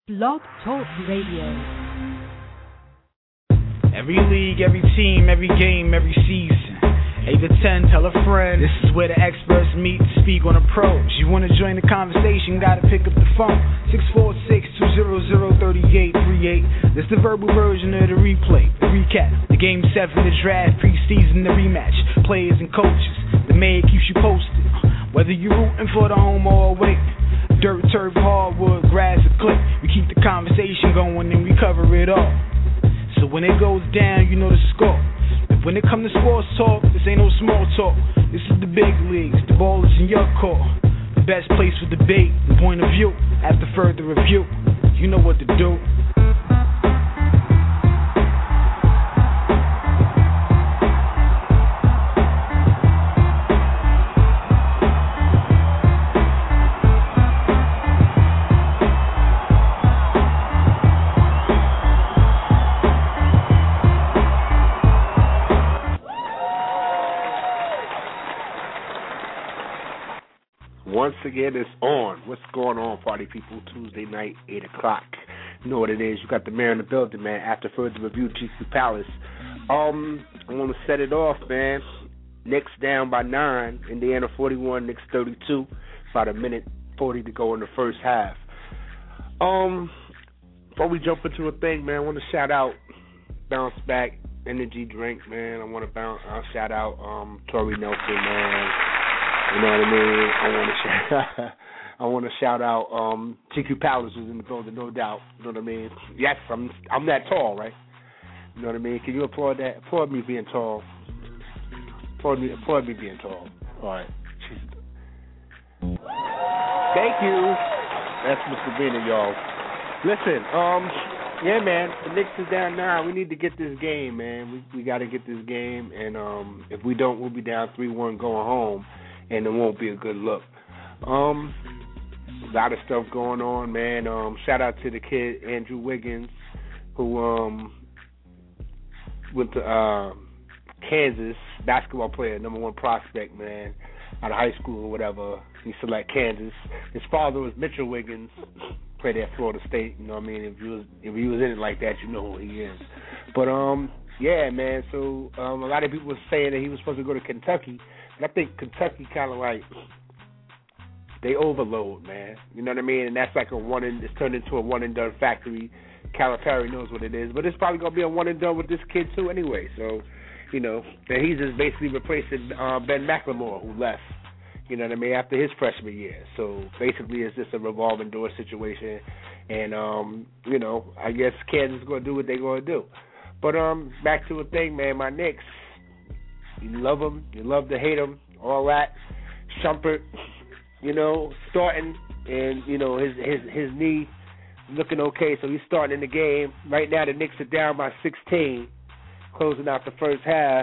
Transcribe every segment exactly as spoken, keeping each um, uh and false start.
Blog Talk Radio. Every league, every team, every game, every season. eight to ten, tell a friend. This is where the experts meet to speak on the pros. You want to join the conversation, gotta pick up the phone. six four six, two zero zero, three eight three eight. This the verbal version of the replay, the recap. The game seven, the draft, preseason, the rematch. Players and coaches, the mayor keeps you posted. Whether you're rooting for the home or away. Dirt, turf, hardwood, grass, or cliff. We keep the conversation going and we cover it all. So when it goes down, you know the score. If when it comes to sports talk, this ain't no small talk. This is the big leagues, the ball is in your court. The best place for debate and point of view. After further review, you know what to do. Once again, it's on. What's going on, party people? Tuesday night, eight o'clock. You know what it is. You got the mayor in the building, man. After further review, G C Palace. Um, I want to set it off, man. Knicks down by nine. Indiana forty-one, Knicks thirty-two. About a minute forty to go in the first half. Um, before we jump into a thing, man, I want to shout out Bounce Back Energy Drink, man. I want to bounce, uh, shout out um, Tori Nelson, man. You know what I mean? I want to shout, I want to shout out um, T Q Palace is in the building, no doubt. You know what I mean? Yes, I'm I'm that tall, right? You know what I mean? Can you applaud that? Applaud me being tall. Applaud me, applaud me being tall. All right. Thank you. That's Mister Bennett, y'all. Listen, um, yeah, man, the Knicks is down now. We need to get this game, man. We we got to get this game, and um, if we don't, we'll be down three one going home. And it won't be a good look. Um, a lot of stuff going on, man. Um, shout out to the kid Andrew Wiggins, who um went to uh, Kansas, basketball player, number one prospect, man, out of high school or whatever. He select Kansas. His father was Mitchell Wiggins, played at Florida State. You know what I mean? If he was if he was in it like that, you know who he is. But um, yeah, man. So um, a lot of people were saying that he was supposed to go to Kentucky. I think Kentucky kind of like, they overload, man. You know what I mean? And that's like a one and, it's turned into a one and done factory. Calipari knows what it is. But it's probably going to be a one and done with this kid too anyway. So, you know, and he's just basically replacing uh, Ben McLemore, who left, you know what I mean, after his freshman year. So basically it's just a revolving door situation. And, um, you know, I guess Kansas is going to do what they're going to do. But um, back to a thing, man, my Knicks. You love him, you love to hate him, all that. Shumpert, you know, starting, and you know his his his knee looking okay, so he's starting in the game. Right now, the Knicks are down by sixteen, closing out the first half.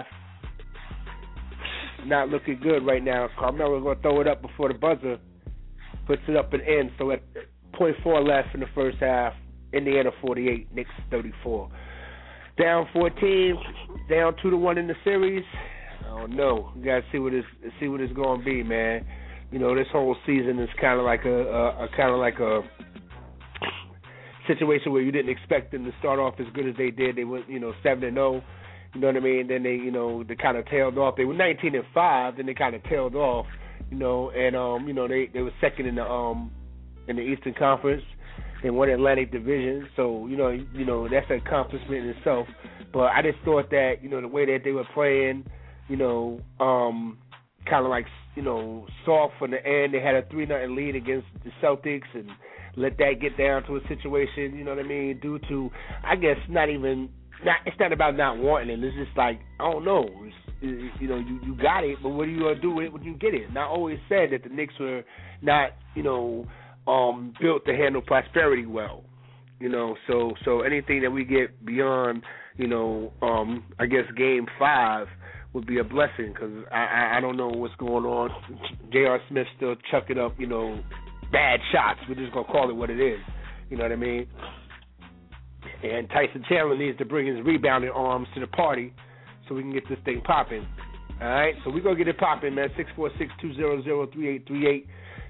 Not looking good right now. Carmelo's gonna throw it up before the buzzer puts it up and in. So at point four left in the first half, Indiana forty-eight, Knicks thirty-four. Down fourteen, down two to one in the series. I don't know. You gotta see what it's see what it's gonna be, man. You know, this whole season is kind of like a, a, a kind of like a situation where you didn't expect them to start off as good as they did. They went, you know, seven and zero. You know what I mean? Then they, you know, they kind of tailed off. They were nineteen and five. Then they kind of tailed off. You know, and um, you know, they they were second in the um in the Eastern Conference. They won the Atlantic Division. So you know, you know, that's an accomplishment in itself. But I just thought that, you know, the way that they were playing, you know, um, kind of like, you know, soft from the end. They had a three nothing lead against the Celtics and let that get down to a situation, you know what I mean, due to, I guess, not even, not, it's not about not wanting it. It's just like, I don't know. It's, it, you know, you, you got it, but what are you going to do with it when you get it? And I always said that the Knicks were not, you know, um, built to handle prosperity well. You know, so so anything that we get beyond, you know, um, I guess game five would be a blessing, because I, I I don't know what's going on. J R. Smith still chucking up, you know, bad shots. We're just gonna call it what it is. You know what I mean? And Tyson Chandler needs to bring his rebounding arms to the party so we can get this thing popping. All right, so we're gonna get it popping, man. Six four six two zero zero three eight three eight.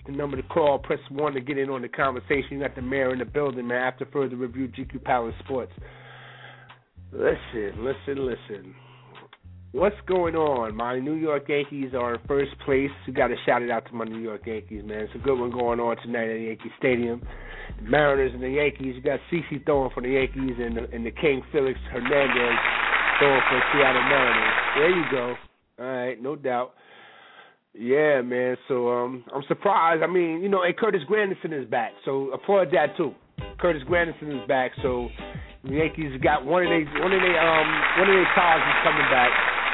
the number to call. Press one to get in on the conversation. You got the mayor in the building, man. After further review, G Q Palace Sports. Listen, listen, listen. What's going on? My New York Yankees are in first place. You got to shout it out to my New York Yankees, man. It's a good one going on tonight at Yankee Stadium. The Mariners and the Yankees. You got CeCe throwing for the Yankees and the, and the King Felix Hernandez throwing for Seattle Mariners. There you go. All right, no doubt. Yeah, man. So um, I'm surprised. I mean, you know, hey, Curtis Granderson is back, so applaud that too. Curtis Granderson is back, so the Yankees got one of their one of their um one of their cars is coming back.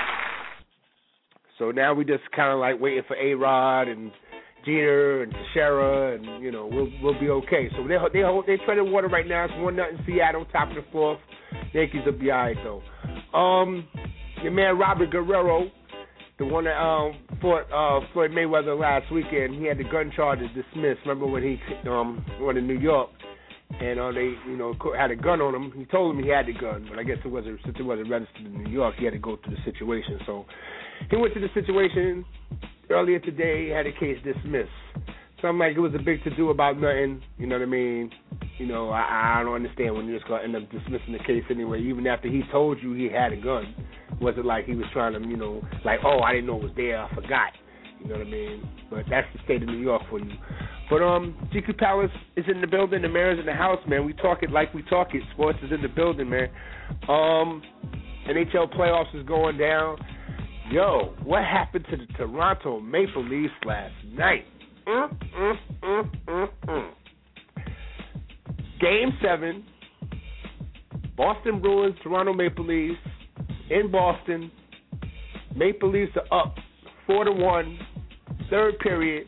So now we just kind of like waiting for A-Rod and Jeter and Teixeira, and you know we'll we'll be okay. So they they they treading water right now. It's one nothing Seattle, top of the fourth. Yankees will be all right though. Um, your man Robert Guerrero, the one that um fought uh, Floyd Mayweather last weekend, he had the gun charges dismissed. Remember when he um went to New York? And uh, they, you know, had a gun on him. He told him he had the gun, but I guess it wasn't, since it wasn't registered in New York, he had to go through the situation. So he went to the situation earlier today, had a case dismissed. So I'm like, it was a big to-do about nothing. You know what I mean? You know, I, I don't understand when you're just going to end up dismissing the case anyway, even after he told you he had a gun. It wasn't like he was trying to, you know, like, oh, I didn't know it was there, I forgot. You know what I mean? But that's the state of New York for you. But um, G Q Palace is in the building. The mayor's in the house, man. We talk it like we talk it. Sports is in the building, man. Um, N H L playoffs is going down. Yo, what happened to the Toronto Maple Leafs last night? Mm, mm, mm, mm, mm. Game seven, Boston Bruins, Toronto Maple Leafs in Boston. Maple Leafs are up four to one. Third period.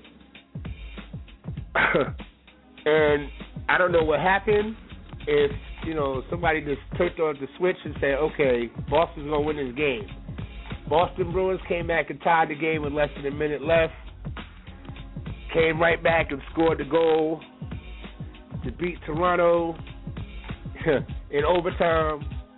And I don't know what happened. If, you know, somebody just turned on the switch and said, okay, Boston's going to win this game. Boston Bruins came back and tied the game with less than a minute left. Came right back and scored the goal to beat Toronto in overtime.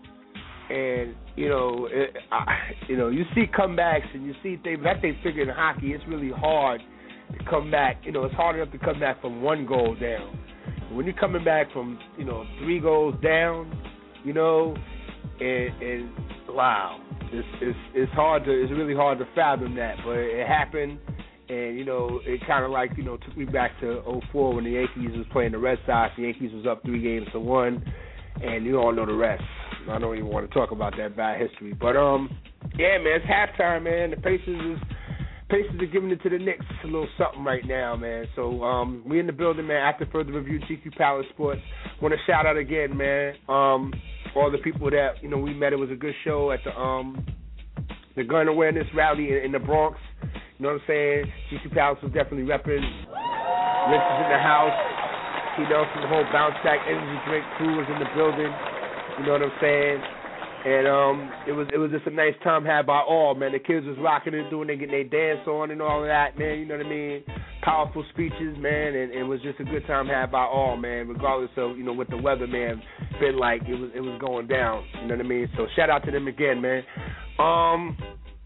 And, you know, it, I, you know, you see comebacks and you see things. That they figure in hockey, it's really hard to come back. You know, it's hard enough to come back from one goal down. When you're coming back from, you know, three goals down, you know, and, and wow, it's, it's it's hard to it's really hard to fathom that, but it happened. And, you know, it kind of like, you know, took me back to oh four when the Yankees was playing the Red Sox. The Yankees was up three games to one, and you all know the rest. I don't even want to talk about that bad history. But, um, yeah, man, it's halftime, man. The Pacers is Pacers are giving it to the Knicks a little something right now, man. So um, we in the building, man. After further review, G Q Palace Sports. Want to shout out again, man, um, all the people that, you know, we met. It was a good show at the um, the gun awareness rally in, in the Bronx. You know what I'm saying? G Q Palace was definitely repping. Rich is in the house. T. Nelson, the whole Bounce Back Energy Drink crew was in the building. You know what I'm saying? And um, it was it was just a nice time had by all, man. The kids was rocking and doing, they getting their dance on and all of that, man. You know what I mean? Powerful speeches, man, and it was just a good time had by all, man. Regardless of, you know, what the weather, man, been like, it was it was going down. You know what I mean? So shout out to them again, man. Um,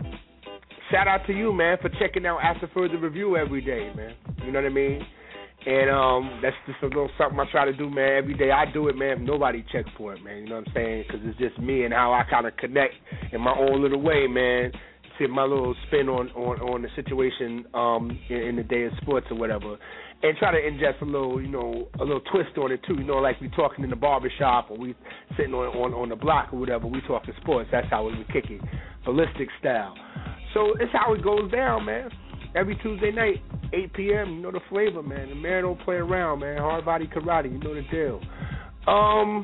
shout out to you, man, for checking out After Further Review every day, man. You know what I mean? And um, that's just a little something I try to do, man. Every day I do it, man. Nobody checks for it, man. You know what I'm saying? Because it's just me and how I kind of connect in my own little way, man. See my little spin on, on, on the situation um, in, in the day of sports or whatever. And try to ingest a little, you know, a little twist on it, too. You know, like we talking in the barbershop or we sitting on, on, on the block or whatever. We talking sports. That's how we kick it. Ballistic style. So it's how it goes down, man. Every Tuesday night, eight p.m., you know the flavor, man. The man don't play around, man. Hard body karate, you know the deal. Um,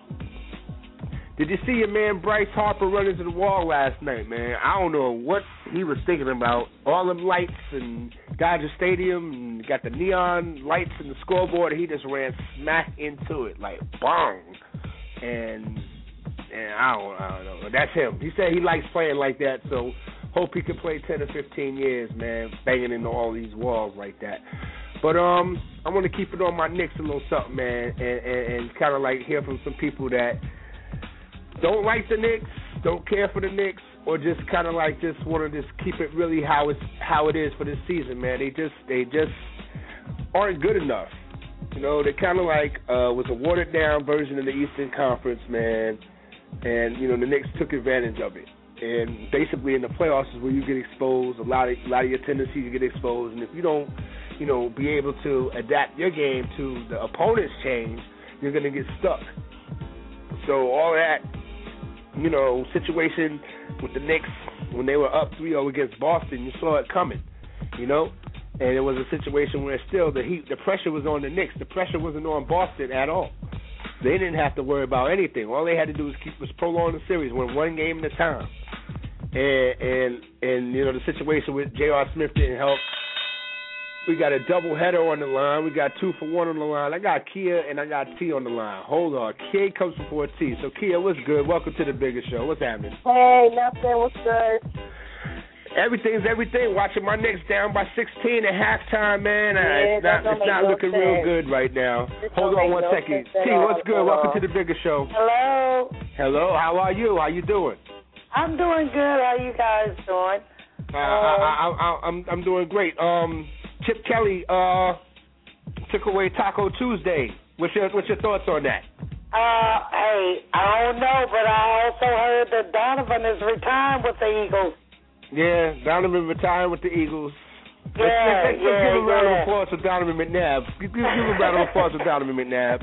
did you see your man Bryce Harper run into the wall last night, man? I don't know what he was thinking about. All them lights and Dodger Stadium, and got the neon lights and the scoreboard, and he just ran smack into it, like, bang. And, and I don't, I don't know. That's him. He said he likes playing like that, so hope he can play ten or fifteen years, man, banging into all these walls like that. But um, I want to keep it on my Knicks a little something, man, and, and, and kind of like hear from some people that don't like the Knicks, don't care for the Knicks, or just kind of like just want to just keep it really how it's how it is for this season, man. They just they just aren't good enough. You know, they kind of like uh, was a watered down version of the Eastern Conference, man. And you know, the Knicks took advantage of it. And basically, in the playoffs is where you get exposed. A lot of a lot of your tendencies you get exposed, and if you don't, you know, be able to adapt your game to the opponent's change, you're gonna get stuck. So all that, you know, situation with the Knicks when they were up three oh against Boston, you saw it coming, you know. And it was a situation where still the heat, the pressure was on the Knicks. The pressure wasn't on Boston at all. They didn't have to worry about anything. All they had to do was keep was prolong the series, win one game at a time. And and and you know the situation with J R. Smith didn't help. We got a double header on the line. We got two for one on the line. I got Kia and I got T on the line. Hold on, K comes before T. So Kia, what's good? Welcome to the Bigger Show. What's happening? Hey, nothing. What's good? Everything's everything. Watching my Knicks down by sixteen at halftime, man. Yeah, it's not, it's not no looking sense. real good right now. This Hold on one no second. T, what's good? Hello. Welcome to the Bigger Show. Hello. Hello. How are you? How you doing? I'm doing good. How you guys doing? Uh, I, I, I, I'm I'm doing great. Um, Chip Kelly uh took away Taco Tuesday. What's your What's your thoughts on that? Uh, hey, I don't know, but I also heard that Donovan is retiring with the Eagles. Yeah, Donovan retiring with the Eagles. Let's, Yeah, let's, let's yeah, give a round of yeah. applause for Donovan McNabb. Give, give, give a round of applause for Donovan McNabb.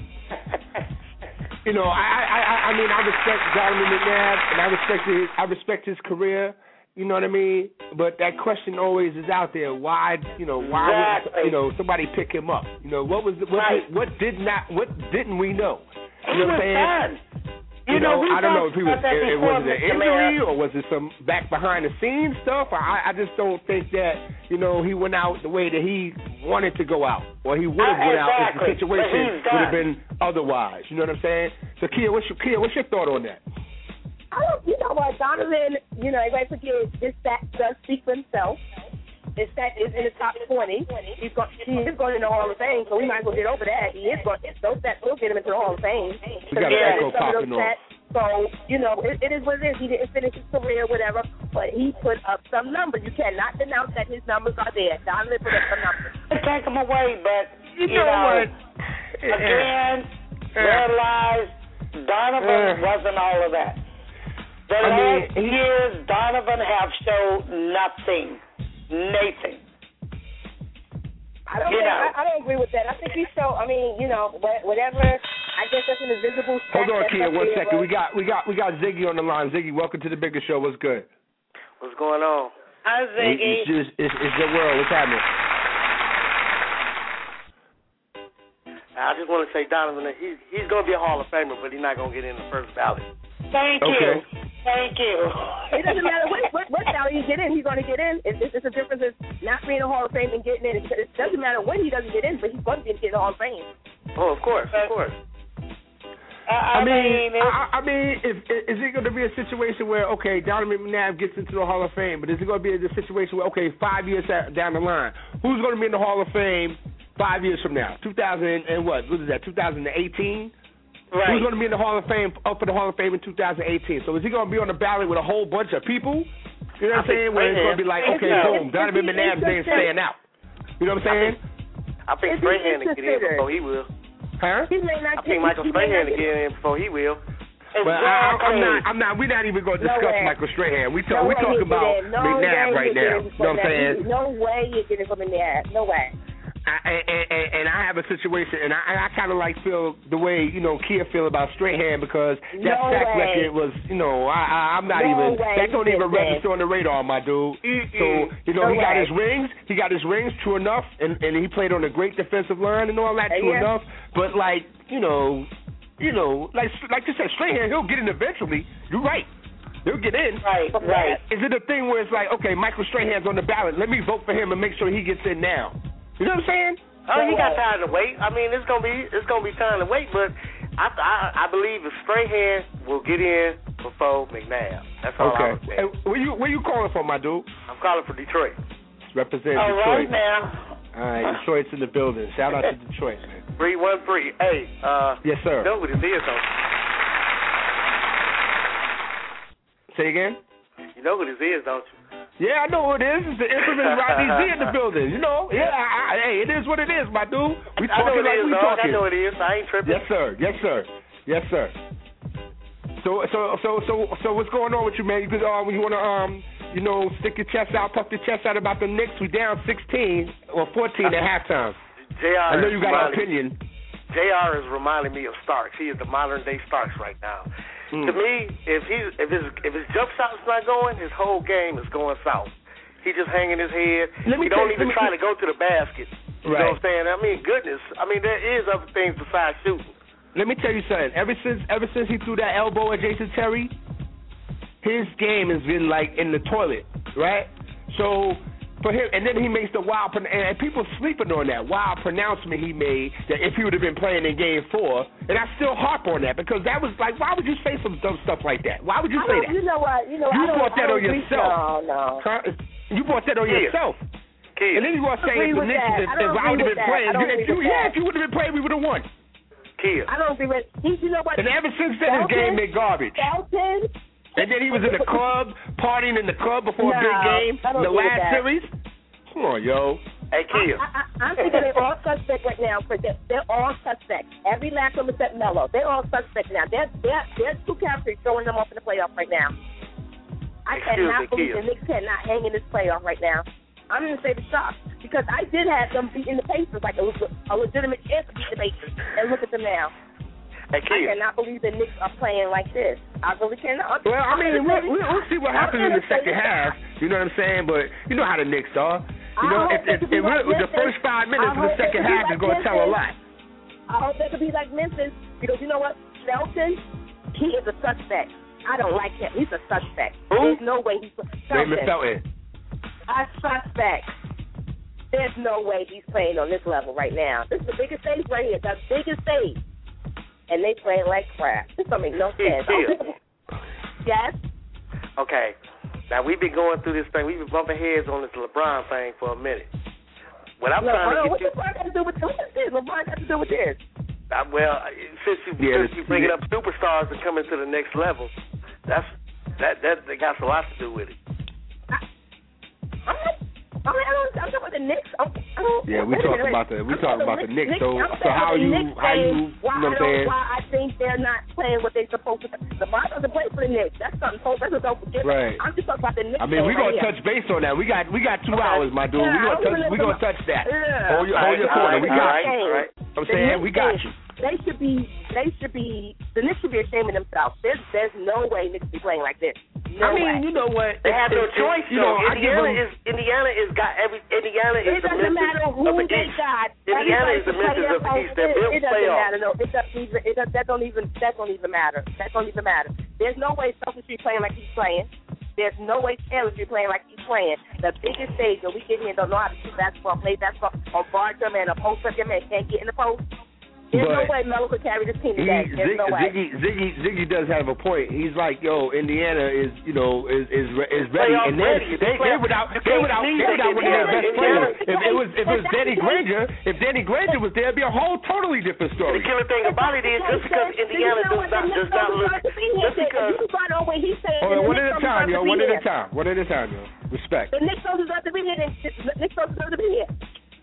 You know, I, I, I, I mean, I respect Donovan McNabb, and I respect his, I respect his career. You know what I mean? But that question always is out there. Why, you know, why Exactly. would, you know, somebody pick him up? You know, what was, the, what, Right. did, what did not, what didn't we know? He You know was what I'm saying? done. You, know, we I don't know if talked he was, about that it, it before, was it an Mister injury Mayor. or was it some back behind the scenes stuff? I, I just don't think that, you know, he went out the way that he wanted to go out, or he would have Uh, went out if the exactly. But situation he's would have done. been otherwise. You know what I'm saying? So, Kia, what's your Kia, what's your thought on that? I don't, you know what, Donovan, you know, everybody forget this stat does speak for himself. His stat is in the top twenty. He's going, he is going in the Hall of Fame, so we might as well get over that. He is going, those stats will get him into the Hall of Fame. We got an Yeah, echo some of those popping on. stats, so, you know, it, it is what it is. He didn't finish his career, whatever, but he put up some numbers. You cannot denounce that his numbers are there. Donovan put up some numbers. Take him away, but You, you know, know, what? again, Yeah. realize Donovan Yeah. wasn't all of that. The I mean, last he- years, Donovan have showed nothing, nothing. I don't, You think, know. I, I don't agree with that. I think he showed, I mean, you know, wha- whatever, I guess that's an invisible stat. Hold on, that's Kia, up one there, second. but- We got we got we got Ziggy on the line. Ziggy, welcome to the Bigger Show. What's good? What's going on? Hi, It's, Ziggy. it's, it's, it's your world. What's happening? I just want to say Donovan, he's he's going to be a Hall of Famer, but he's not going to get in the first ballot. Thank Okay. you. Thank you. It doesn't matter what what, what ballot you get in, he's going to get in. It's, it's, it's a difference in not being in the Hall of Fame and getting in. It, it doesn't matter when he doesn't get in, but he's going to get in the Hall of Fame. Oh, of course, of course. I, I, I mean, mean, I, I mean, if, is it going to be a situation where, okay, Donovan McNabb gets into the Hall of Fame, but is it going to be a situation where, okay, five years down the line, who's going to be in the Hall of Fame five years from now? two thousand and what? What is that? two thousand eighteen? right. Who's going to be in the Hall of Fame, up for the Hall of Fame in two thousand eighteen? So is he going to be on the ballot with a whole bunch of people? You know what I'm I think saying? Where it's going to be like, Strahan- okay, It's- boom, it's- Donovan it's- McNabb's it's name just- staying out. You know what I'm saying? I think If he Strahan is to get in considered- before he will. Huh? He may not I think get- Michael he may Strahan not to get in before he will. But I, I'm Exactly. not. I'm not. We're not even going to No discuss way. Michael Strahan. We talk. No we way talking he'll get about in. No McNabb way right he'll get now. in You before know what I'm that. saying? No way you're getting from McNabb. No way. I, and, and, and I have a situation, and I, I kind of like feel the way you know Kia feel about Strahan because that No sack way. record was, you know, I, I, I'm not No even. way That don't he even did that. register on the radar, my dude. So you know No he got way. his rings. He got his rings. True enough, and and he played on a great defensive line and all that. Uh, True yeah. enough, but like you know, you know, like like you said, Strahan he'll get in eventually. You're right. He'll get in. Right, right. Is it a thing where it's like, okay, Michael Strahan's on the ballot. Let me vote for him and make sure he gets in now. You know what I'm saying? Oh, he got time to wait. I mean, it's gonna be it's gonna be time to wait, but I I, I believe if Strahan will get in before McNabb. That's all Okay. I would say. Hey, where you where you calling from, my dude? I'm calling for Detroit. Represent All right Detroit. now. All right, Detroit's in the building. Shout out to Detroit, man. Three one three. Hey, uh, Yes, sir. you know what it is, don't Say again. you? You know what it is, don't you? Yeah, I know who it is. It's the infamous Rodney Z in the building. You know, yeah. I, I, hey, it is what it is, my dude. We I know talking it like is, we dog. talking. I know it is. I ain't tripping. Yes, sir. Yes, sir. Yes, sir. So, so, so, so, so, what's going on with you, man? Because uh, you want to, um, you know, stick your chest out, puff your chest out about the Knicks. We down sixteen or fourteen at halftime. J R I know you got an opinion. J R is reminding me of Starks. He is the modern day Starks right now. Mm. To me, if he if his if his jump shot's not going, his whole game is going south. He just hanging his head. Let me he don't take, even try to go to the basket. You right. know what I'm saying? I mean, goodness. I mean, there is other things besides shooting. Let me tell you something. Ever since ever since he threw that elbow at Jason Terry, his game has been like in the toilet, right? So for him, and then he makes the wild, and people sleeping on that wild pronouncement he made that if he would have been playing in Game Four, and I still harp on that because that was like, why would you say some dumb stuff like that? Why would you say that? You know what? You know, you I brought that I on yourself. No, no. Huh? You brought that on Kid. yourself. Kid. And then you want to say if the Knicks, if, if I would have been playing, if you, yeah, if you would have been playing, we would have won. Kid. I don't agree with. He, you know what? And ever since then, his game been garbage. Felton. And then he was in the club, partying in the club before no, a big game, the last that. series. Come on, yo. Hey, Kid. I, I, I'm thinking they're all suspect right now. For they're, they're all suspect. Every last one except Melo. They're all suspect now. They're, they're, they're two characters throwing them off in the playoff right now. I Excuse cannot me, believe Kid. the Knicks cannot hang in this playoff right now. I'm going to say the shock because I did have them beating the Pacers like a, a legitimate chance to beat the Pacers. And look at them now. Hey, Kid. I cannot believe the Knicks are playing like this. I really cannot. Well, I mean, we'll, we'll, we'll see what happens in the second half. You know what I'm saying? But you know how the Knicks are. You know, if, if, if, if like the first five minutes of the second half is going to tell a lot. I hope they could be like Memphis because you know what? Felton, he is a suspect. I don't like him. He's a suspect. Who? There's no way he's Raymond Felton. A suspect. There's no way he's playing on this level right now. This is the biggest stage right here. The biggest stage. And they playing like crap. This don't make no sense. Yes? Okay. Now, we've been going through this thing. We've been bumping heads on this LeBron thing for a minute. What I'm LeBron, trying to what get LeBron got to do with this? LeBron got to do with this? Uh, well, since you yeah, since you bringing up superstars and coming to the next level, that's that that, that got a lot to do with it. I, I'm not. I mean, I don't, I'm talking about the Knicks. I'm, I don't, Yeah, we talking about the we talking about the Knicks. So, so how you how you you why know what I'm saying? Why I think they're not playing what they're supposed to. LeBron doesn't play for the Knicks. That's something. That's what don't forget. Right. I'm just talking about the Knicks. I mean, we're right gonna here. touch base on that. We got we got two okay. hours, my dude. Yeah, we gonna touch we gonna touch that. Yeah. Hold your hold your corner. We got you. All right. I'm saying we got you. They should be. They should be. The Knicks should be ashamed of themselves. There's there's no way Knicks be playing like this. No I mean, way. you know what? They have no It's- choice. You though. know, I give Indiana them, is Indiana is got every Indiana is It the doesn't Memphis matter who of the they East. got. Indiana is the Memphis of the East. They're built It doesn't playoffs. matter. No, it doesn't even. It does, that don't even. That don't even matter. That don't even matter. There's no way Celtics should be playing like he's playing. There's no way Taylor should be playing like he's playing. The biggest stage that we get here and don't know how to shoot basketball, play basketball, or guard your man, or post up your man, can't get in the post. There's But no way Melo could carry this team he, today. There's Zig, no way. Ziggy, Ziggy, Ziggy does have a point. He's like, yo, Indiana is, you know, is is is ready, Playoff and they ready. they they without they without they without one of their best players. If it was if it was Danny Granger, if Danny Granger was there, it'd be a whole totally different story. The killer thing about it is just because Indiana does not does not look just because. Hold on, one at a time, yo. One at a time. One at a time, yo. Respect. The Knicks don't deserve to be here. The Knicks don't deserve to be here.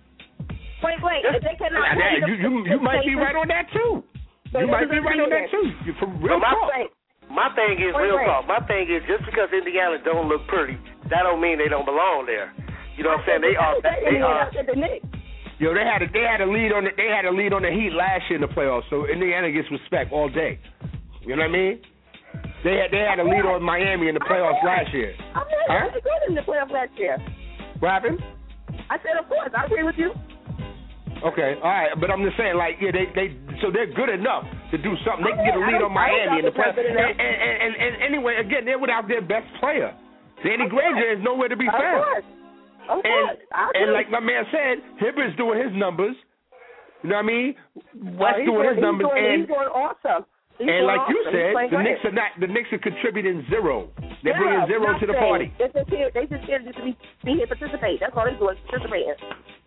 Wait, wait. If they cannot Now, play that- you you you might be right on that too. You might be right on that too. You for real But my, talk. my thing is Wait, real wait. talk. My thing is just because Indiana don't look pretty, that don't mean they don't belong there. You know what I'm saying? They are. They are. The Knicks. Yo, they had a they had a lead on the, they had a lead on the Heat last year in the playoffs, so Indiana gets respect all day. You know what I mean? They had they had a lead on Miami in the playoffs last year. I'm not Huh? really good in the playoffs last year. What happened? I said, of course, I agree with you. Okay, all right, but I'm just saying, like, yeah, they they so they're good enough to do something. They can get a lead on Miami in the playoffs. And, and, and, and, and anyway, again, they're without their best player. Danny Granger is nowhere to be Of found. course. Of And course. I and agree. like my man said, Hibbert's doing his numbers. You know what I mean? West Oh, he's doing his he's numbers, doing, and he's doing awesome. He's and doing like you awesome. said, He's playing the great. Knicks are not the Knicks are contributing zero. They're Yeah, bringing zero to the nothing. party. They're just here. They just here just to be, be here participate. That's all they're doing, participating.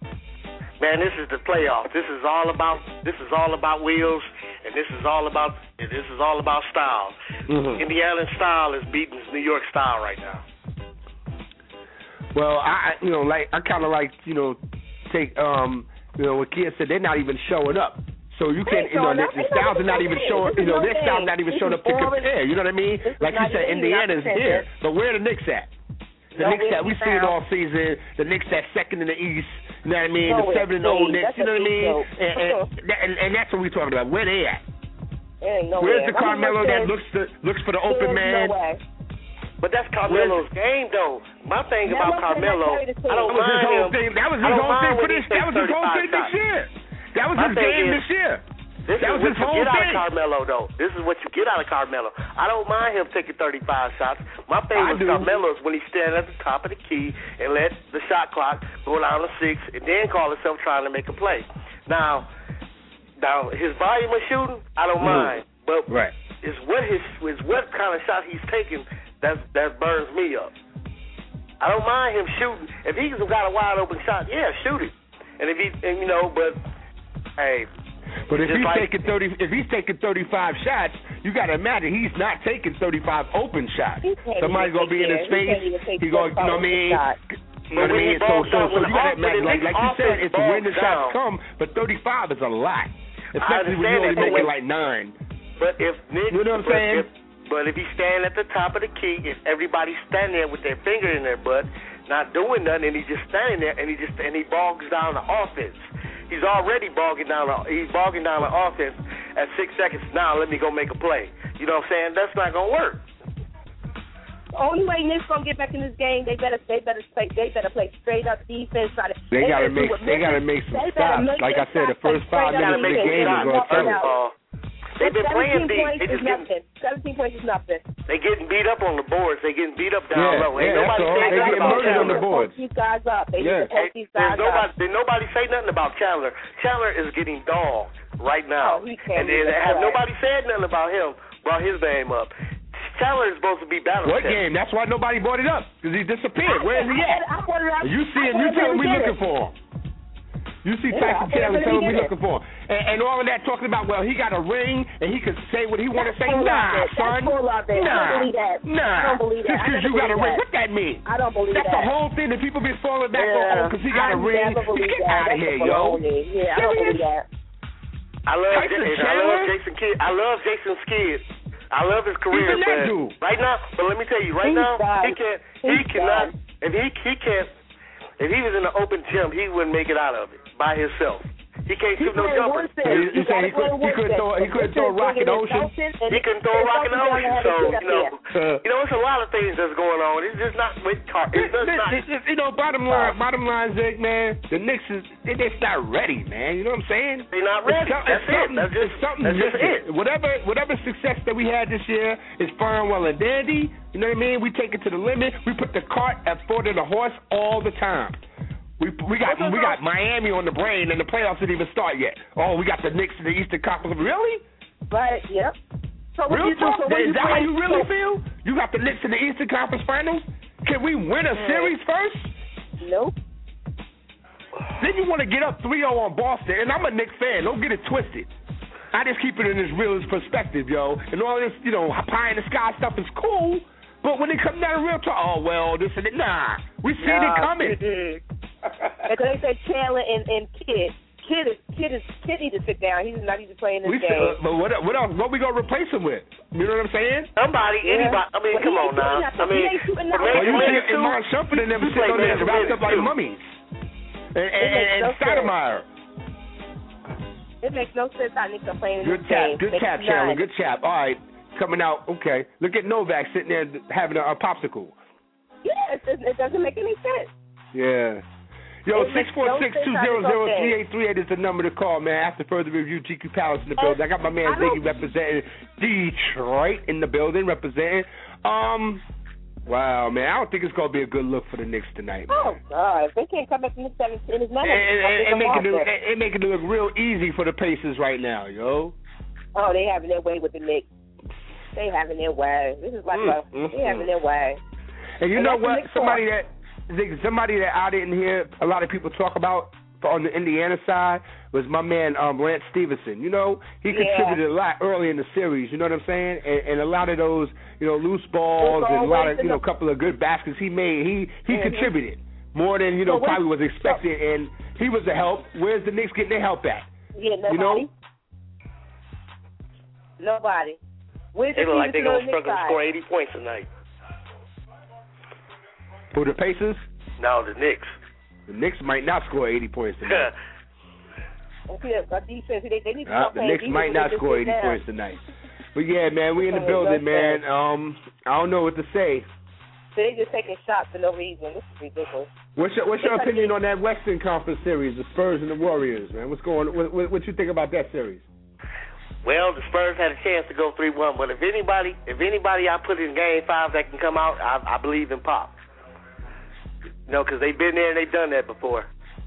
Man, this is the playoffs. This is all about this is all about wheels, and this is all about and this is all about style. Mm-hmm. Indiana style is beating New York style right now. Well, I you know like I kind of like you know take um you know what Kia said, they're not even showing up. So you can't, you know, the, the styles are not even showing, you know, their styles not even showing up to compare. You know what I mean? Like you said, Indiana's here, but where are the Knicks at? The Knicks that we seen all season, the Knicks that second in the East. You know what I mean? The seven and old Knicks. You know what I mean? And, and, and, and that's what we're talking about. Where they at? Where's the Carmelo that looks to, looks for the open man? But that's Carmelo's game, though. My thing about Carmelo, I don't mind him. That was his whole thing for this. That was his whole thing this year. That was his game this year. This that is was what his you whole get thing. out of Carmelo, though. This is what you get out of Carmelo. I don't mind him taking thirty-five shots. My favorite is Carmelo is when he's standing at the top of the key and let the shot clock go down to six and then call himself trying to make a play. Now, now his volume of shooting, I don't mm. mind. But right. it's what his is what kind of shot he's taking that that burns me up. I don't mind him shooting. If he's got a wide open shot, yeah, shoot it. And if he, and, you know, but hey. But if he's like, taking thirty, if he's taking thirty-five shots, you got to imagine he's not taking thirty-five open shots. Somebody's gonna be in his face. He's going, you know what I mean? You know what I mean? So, so, so you got to imagine, like, like you said, it's when the shots come, but thirty-five is a lot, especially when you're only making like nine. But if Nick, you know what I'm saying? If, but if he's standing at the top of the key, if everybody's standing there with their finger in their butt, not doing nothing, and he's just standing there, and he just and he bogs down the offense. He's already bogging down. The, he's bogging down the offense at six seconds. Now let me go make a play. You know what I'm saying? That's not gonna work. The only way Knicks gonna get back in this game, they better they better play they better play straight up defense. Try to, they, they gotta make they gotta make some stops. Like I said, the first five minutes of the game is gonna tell you. They've been playing deep. They just getting, seventeen points is nothing. They getting beat up on the boards. They getting beat up down yeah, low. Ain't yeah, nobody saying nothing about Chandler. On the boards. These guys up. They yeah. need to post these guys There's nobody, up. Did nobody say nothing about Chandler? Chandler is getting dogged right now. Oh, he can't. And then have nobody said nothing about him. Brought his name up. Chandler is supposed to be battle. What game? That's why nobody brought it up because he disappeared. Where is he at? I brought it up. You see him? You tell him we looking for him. You see yeah, Tyson Chandler, tell him we looking for him. And, and all of that talking about, well, he got a ring and he can say what he want to say. Nah, son. Nah. Nah. I don't believe that. Nah. I don't believe that. Just because you got a ring. What that mean? I don't believe That's that. That's the whole thing that people be falling back yeah. on because he got I a ring. Never believe Get that. out of That's here, yo. Yeah, I don't believe that. I love, Tyson J- I love Jason Kidd. I love Jason Kidd. I love his career, He's but dude. right now, but let me tell you, right He's now, bad. he can't. He He's cannot. bad. If he he can't. If he was in an open gym, he wouldn't make it out of it by himself. He can't shoot no jumpers. You say he couldn't he could throw he couldn't throw a rock in the ocean. He couldn't throw a rock in the ocean. So you know, uh, you know, it's a lot of things that's going on. It's just not with car. It's just not. It's just, you know, bottom line, bottom line, Zig, man. The Knicks is they just not ready, man. You know what I'm saying? They're not ready. It's That's it. That's just something. That's just it. Whatever whatever success that we had this year is fine, well and dandy. You know what I mean? We take it to the limit. We put the cart at foot of the horse all the time. We we got we got Miami on the brain, and the playoffs didn't even start yet. Oh, we got the Knicks in the Eastern Conference. Really? Right. Yep. So Real you so is you that how you really so, feel? You got the Knicks in the Eastern Conference Finals? Can we win a mm. series first? Nope. Then you want to get up three oh on Boston, and I'm a Knicks fan. Don't get it twisted. I just keep it in this realist perspective, yo. And all this, you know, pie in the sky stuff is cool, but when it comes down to real talk, oh well, this and that, nah, we seen nah, it coming. Because they said Chandler and, and Kidd. Kidd is Kidd is Kidd need to sit down. He's not even playing this we game. Said, uh, but what what else? What we gonna replace him with? You know what I'm saying? Somebody, yeah. anybody. I mean, well, come on now. I mean, well, you see, Iman Shumpert and them sitting on there wrapped up like mummies. And, and, and no Stoudemire. It makes no sense how Knicks are playing in Good this tap, game. good tap, Chandler. Good tap. All right, coming out. Okay, look at Novak sitting there having a, a popsicle. Yeah, it, it doesn't make any sense. Yeah. Yo, six four six, two zero zero, three eight three eight is the number to call, man. After further review, G Q Palace in the building. I got my man Ziggy representing Detroit in the building, representing. Um, wow, man, I don't think it's going to be a good look for the Knicks tonight, man. Oh, God. If they can't come back from the seventeen, it's not and, and, and, making it, and making it look real easy for the Pacers right now, yo. Oh, they having their way with the Knicks. They having their way. This is like mm, a, mm, they having their way. And you and know what? Somebody that... Somebody that I didn't hear a lot of people talk about on the Indiana side was my man um, Lance Stevenson. You know, he Yeah. contributed a lot early in the series. You know what I'm saying? And, and a lot of those, you know, loose balls Loose and a lot of, balls you know, a couple of good baskets he made. He he Mhm. contributed more than you know So probably what- was expected, and he was a help. Where's the Knicks getting their help at? Yeah, nobody. You know? Nobody. Where's They the look like they're Stevenson gonna on the struggle to Knicks score side? eighty points tonight. Who, the Pacers? No, the Knicks. The Knicks might not score eighty points tonight. Okay, our defense, they, they need to Uh, start the playing Knicks defense, might they not just score sit eighty down. points tonight. But yeah, man, we in the Okay, building, that's man. Um, I don't know what to say. So they just taking shots for no reason. This is ridiculous. What's your What's your Because opinion on that Western Conference series, the Spurs and the Warriors, man? What's going? What, what, what you think about that series? Well, the Spurs had a chance to go three one, but if anybody, if anybody I put in Game Five that can come out, I, I believe in Pop. You know, because they've been there and they've done that before.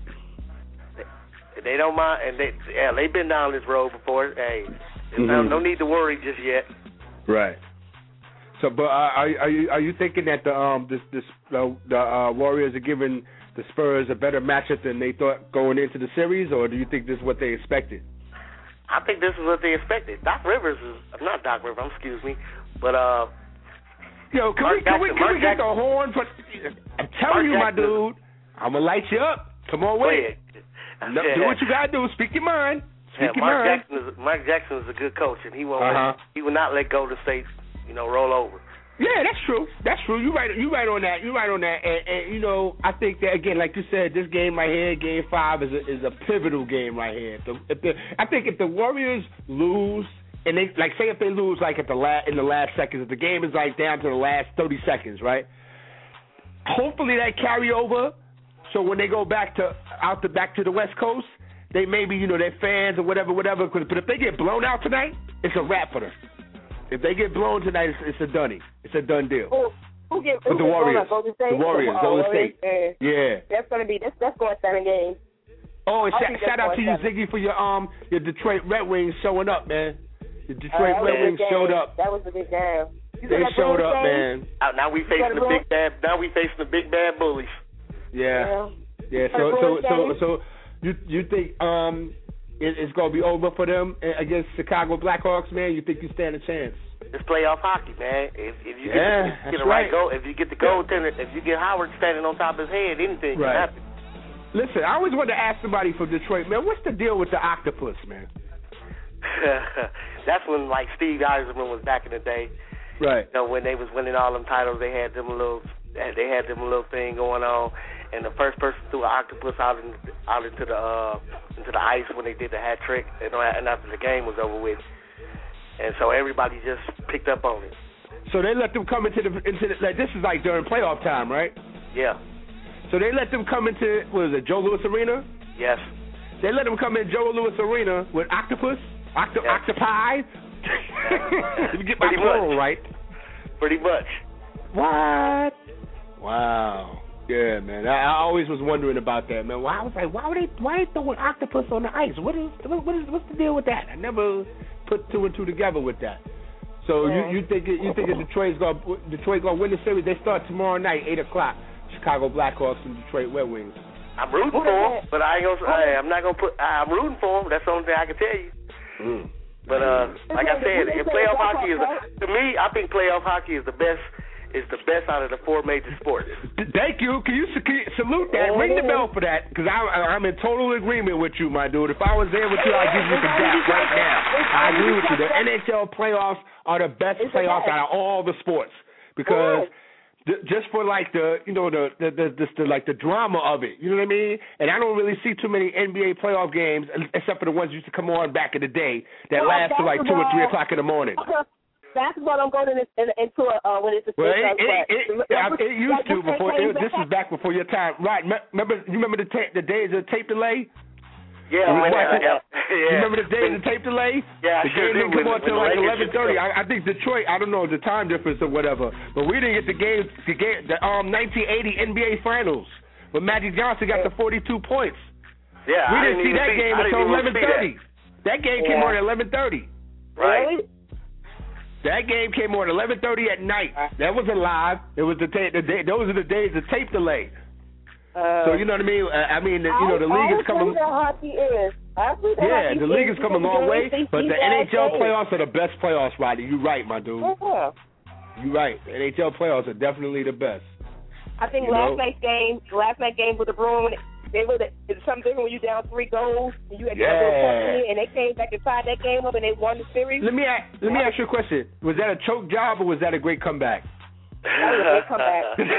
They, they don't mind, and they yeah, they've been down this road before. Hey, Mm-hmm. no, no need to worry just yet. Right. So, but uh, are are you are you thinking that the um this this uh, the uh, Warriors are giving the Spurs a better matchup than they thought going into the series, or do you think this is what they expected? I think this is what they expected. Doc Rivers is not Doc Rivers, excuse me, but uh, Yo, can Mark we can we Jackson- can Mark we get the Jackson- horn for? I'm telling Mark you, my Jackson- dude, I'm gonna light you up. Come on, go wait. ahead. No, do what you gotta do. Speak your mind. Speak Yeah, your Mark mind. Jackson is Mark Jackson is a good coach, and he won't Uh-huh. let, he will not let Golden State, you know, roll over. Yeah, that's true. That's true. You right. You right on that. You right on that. And, and you know, I think that again, like you said, this game right here, Game Five, is a is a pivotal game right here. If the, if the, I think if the Warriors lose, and they like say if they lose like at the la- in the last seconds, if the game is like down to the last thirty seconds, right? Hopefully that carry over. So when they go back to out the back to the West Coast, they maybe you know their fans or whatever, whatever. But if they get blown out tonight, it's a wrap for them. If they get blown tonight, it's, it's a dunny. It's a done deal. Who, who get, But who the gets Warriors. on, Golden State? The Warriors, Oh, Golden Warriors, State. yeah. Yeah. That's gonna be that's that's going seven games. Oh, and I shout, think shout that's out to you, going seven. Ziggy, for your um your Detroit Red Wings showing up, man. The Uh, Detroit that was Red a Wings good showed game. up. That was a good game. You They said that showed Bruins up, game? man. Uh, now we facing the big bad. Now we facing the big bad bullies. Yeah. Yeah. For So the so Bruins so game? so you you think um it, it's gonna be over for them against Chicago Blackhawks, man? You think you stand a chance? It's playoff hockey, man. If, if you Yeah, get, if you that's get the right right. goal, if you get the goaltender, if you get Howard standing on top of his head, anything Right. can happen. Listen, I always wanted to ask somebody from Detroit, man, what's the deal with the octopus, man? That's when like Steve Eisenman was back in the day. Right. You know, when they was winning all them titles, they had them a little, they had them a little thing going on, and the first person threw an octopus out in, out into the uh, into the ice when they did the hat trick, and, and after the game was over with, and so everybody just picked up on it. So they let them come into the into the, like this is like during playoff time, right? Yeah. So they let them come into what is it, Joe Louis Arena? Yes. They let them come in Joe Louis Arena with octopus, octo- Yeah. octopi. Let me get my Pretty plural much. right. Pretty much. What? Wow. Yeah, man. I, I always was wondering about that, man. Why I was like, why would they? Why they throwing octopus on the ice? What is? What is? What's the deal with that? I never put two and two together with that. So Yeah. you you think it, you think that Detroit's gonna Detroit gonna win the series? They start tomorrow night, eight o'clock. Chicago Blackhawks and Detroit Red Wings. I'm rooting for him, but I ain't gonna. I, I'm not gonna put. I'm rooting for him. That's the only thing I can tell you. Mm. But uh, like I said, They if say playoff Blackhawks, hockey is right? to me, I think playoff hockey is the best. Is the best out of the four major sports. Thank you. Can you, can you salute that? Ring the bell for that, because I'm in total agreement with you, my dude. If I was there with you, I'd give you some dap right now. I agree with you. The N H L playoffs are the best It's the playoffs best. out of all the sports, because th- just for like the you know the the, the, the the like the drama of it, you know what I mean? And I don't really see too many N B A playoff games except for the ones that used to come on back in the day that Well, last till like two or three basketball- o'clock in the morning. Basketball don't go to this, in, into a, uh, when it's a Well, six it, it, it, but- it, it used to before. It, this is back before your time, right? Me- Remember, you remember the tape, the days of tape delay? Yeah, You when, watch it? yeah, You yeah. remember the days of tape delay? Yeah, I the sure game do. didn't come When- on till when like the eleven Lakers thirty. used to I, I think Detroit. I don't know the time difference or whatever, but we didn't get the game, the game, the um nineteen eighty N B A Finals when Magic Johnson got the forty-two points. Yeah, We I didn't see even that see, game I didn't until even eleven see thirty. That game came Yeah. on at eleven thirty. Right. Really? That game came on eleven thirty at night. That wasn't live. It was the, ta- the day. Those are the days of tape delay. Uh, so you know what I mean? I mean, the, you know, the league is coming. Hockey is. Yeah, the league is coming a long way, but the N H L playoffs are the best playoffs, Rodney. You're right, my dude. Yeah. You're right. The N H L playoffs are definitely the best. I think you last know? night's game, last night's game with the Bruins, they were the, it's something different when you down three goals and you had yeah. company, and they came back and tied that game up and they won the series. Let me ask, let me ask you a question. Was that a choke job or was that a great comeback? That was a great comeback.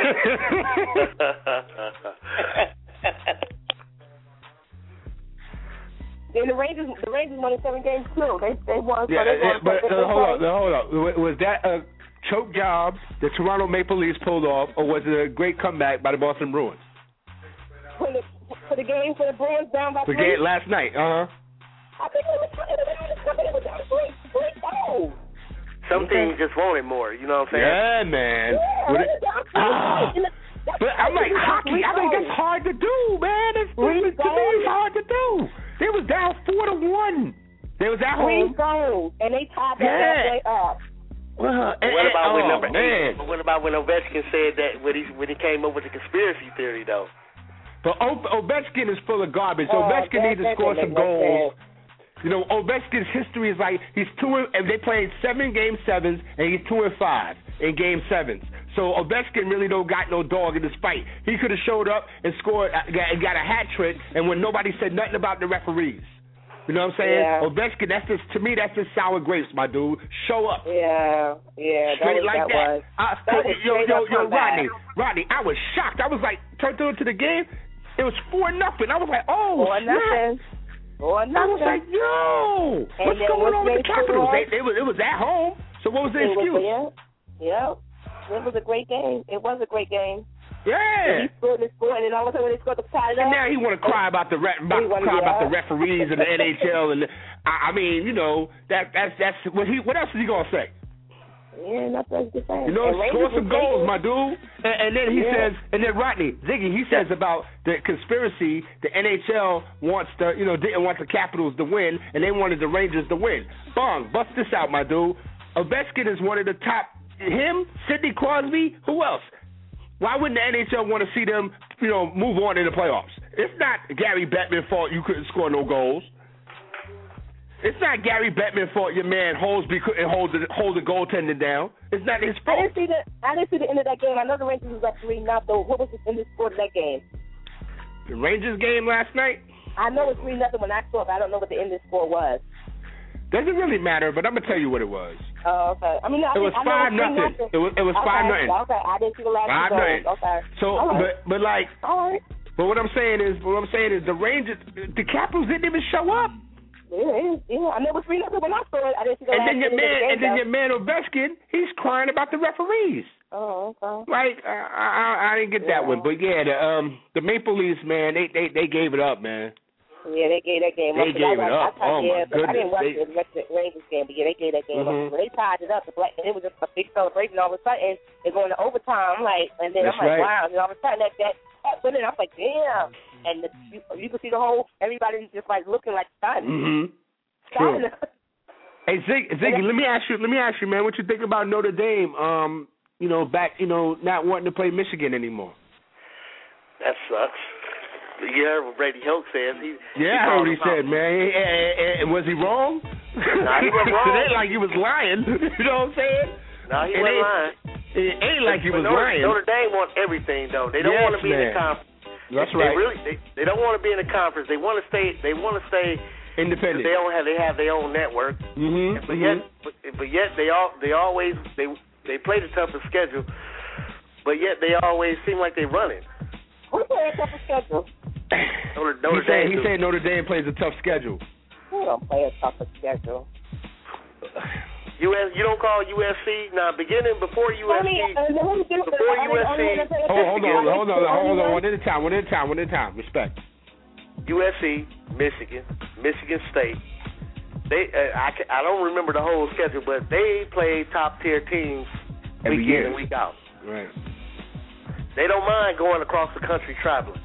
Then the Rangers, the Rangers won in seven games too. They they won. Yeah, so they won, but so uh, hold on, hold on. Was that a choke job the Toronto Maple Leafs pulled off, or was it a great comeback by the Boston Bruins? For the for the game for the Bruins down by the three. Game last night, uh huh. I think it was it was down three three goals. Some teams just want it more. You know what I'm saying? Yeah, man. Yeah, it, ah, but I'm like hockey. I think that's hard to do, man. It's, it's, to me, it's hard to do. They was down four to one. They was at Three home. goals, and they tied that yeah. way up. Well, and, what about oh, when number man. eight? What about when Ovechkin said that when he when he came up with the conspiracy theory though? But o- Ovechkin is full of garbage. Oh, Ovechkin needs to score some goals. Sense. You know, Ovechkin's history is like he's two and they played seven game sevens and he's two and five in game sevens. So Ovechkin really don't got no dog in this fight. He could have showed up and scored and got a hat trick, and when nobody said nothing about the referees. You know what I'm saying? Yeah. Ovechkin, that's just to me, that's just sour grapes, my dude. Show up. Yeah, yeah, straight that was, like that. that. Was. I, that was yo, yo, yo, comeback. Rodney, Rodney, I was shocked. I was like, turned into the game. It was four nothing. I was like, oh, Four snap. nothing. Four I was like, nothing. yo, And what's then going on with once the they Capitals? scored- They, they was, it was at home, so what was the It was, excuse? yeah, yeah. It was a great game. It was a great game. Yeah. And he scored and scored, and all of a sudden when they scored the tie it And up. now he want to cry about the re- about, wanna cry get about the out. referees and the N H L and the, I, I mean, you know, that that's that's what he what else is he gonna say? Yeah, nothing to say. You know, And score Rangers some was goals, great. my dude. And, and then he Yeah. says, and then Rodney Ziggy, he says about the conspiracy. The N H L wants to, you know, didn't want the Capitals to win, and they wanted the Rangers to win. Bong, bust this out, my dude. Ovechkin is one of the top. Him, Sidney Crosby, who else? Why wouldn't the N H L want to see them, you know, move on in the playoffs? It's not Gary Bettman's fault you couldn't score no goals. It's not Gary Bettman's fault your man Holsby couldn't hold the hold the goaltender down. It's not his I fault. didn't see the I didn't see the end of that game. I know the Rangers was up three nothing. What was the end of the score of that game? The Rangers game last night? I know it's three nothing when I saw it, but I don't know what the end of the score was. Doesn't really matter, but I'm gonna tell you what it was. Oh, okay. I mean, I It was I know five it's three nothing. It was it was okay. five nothing. Okay, I didn't see the last Five two nothing. goals. Okay. So, All right. but but like, All right. but what I'm saying is, what I'm saying is, the Rangers, the Capitals didn't even show up. Yeah, yeah. I know it was three nothing when I saw it. I didn't see the And last then your minute of man, the game, and then though. your man Ovechkin, he's crying about the referees. Oh, okay. Like I, I, I didn't get that Yeah. one, but yeah, the um the Maple Leafs, man, they they they gave it up, man. Yeah, they gave that game They up. gave I, it up. I, I, Oh, yeah, my but I didn't watch goodness. the rest of the Rangers game, but yeah, they gave that game Mhm. up. But they tied it up. The black, and it was just a big celebration. All of a sudden, they're going to overtime. I'm like, and then That's I'm like, right. wow. And all of a sudden, that that happened, and I'm like, damn. And the, you, you can see the whole everybody's just like looking like stunned. Mm-hmm. True. Stunned. Hey Zig, Ziggy, let me ask you, let me ask you, man, what you think about Notre Dame? Um, you know, back, you know, not wanting to play Michigan anymore. That sucks. You heard what Brady Hoke says. He, Yeah, he I heard what he called him said, out. man. And, and, and was he wrong? Nah, he wasn't wrong. It ain't like he was lying. You know what I'm saying? No, he It wasn't ain't- lying. It ain't like he But was Notre, lying. Notre Dame wants everything, though. They don't Yes, want to be in man. the conference. That's they right. Really, they, they don't want to be in the conference. They want to stay. They want to stay. Independent. They don't have. They have their own network. Mm-hmm. But yet, but, but yet they all. They always. They they play the toughest schedule. But yet they always seem like they run it. Who played a tougher schedule? Notre, He Notre said Dame. he do. said Notre Dame plays a tough schedule. Who don't play a tougher schedule? U S. You don't call U S C now. Beginning before U S C. Only, uh, let me do- Before I mean, U S C only when I say- Oh, hold on, hold on, hold on. Only One at a time, one at a time, one at a time. Respect. U S C, Michigan, Michigan State. They, uh, I, ca- I don't remember the whole schedule, but they play top tier teams Every week year. in and week out. Right. They don't mind going across the country traveling.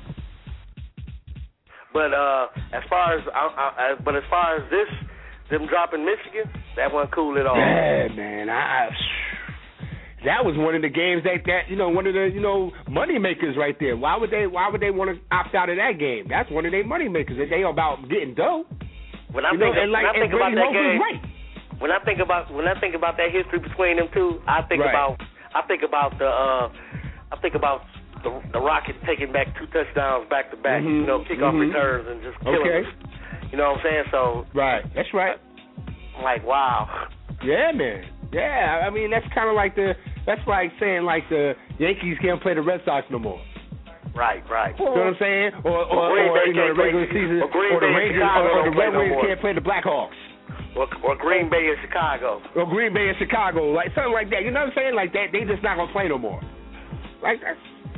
But uh, as far as, I, I, but as far as this, them dropping Michigan, that wasn't cool at all. Yeah, man. I, I that was one of the games that, that you know one of the you know money makers right there. Why would they Why would they want to opt out of that game? That's one of their money makers. They about getting dough. When I you think, know, and like, when I think and about that Hope game, right. when I think about when I think about that history between them two, I think right. about I think about the uh, I think about the, the Rockets taking back two touchdowns back to back, mm-hmm. you know, kickoff mm-hmm. returns and just killing okay. them. You know what I'm saying? So right, that's right. I'm like, wow. Yeah, man. Yeah, I mean that's kind of like the that's like saying like the Yankees can't play the Red Sox no more. Right, right. You know what I'm saying? Or, or, or, or you know, the regular play, season, or, or the Rangers, or, or the Red Wings no can't play the Blackhawks. Or, or Green Bay and Chicago. Or Green Bay and Chicago, like something like that. You know what I'm saying? Like that, they just not gonna play no more. Like that's,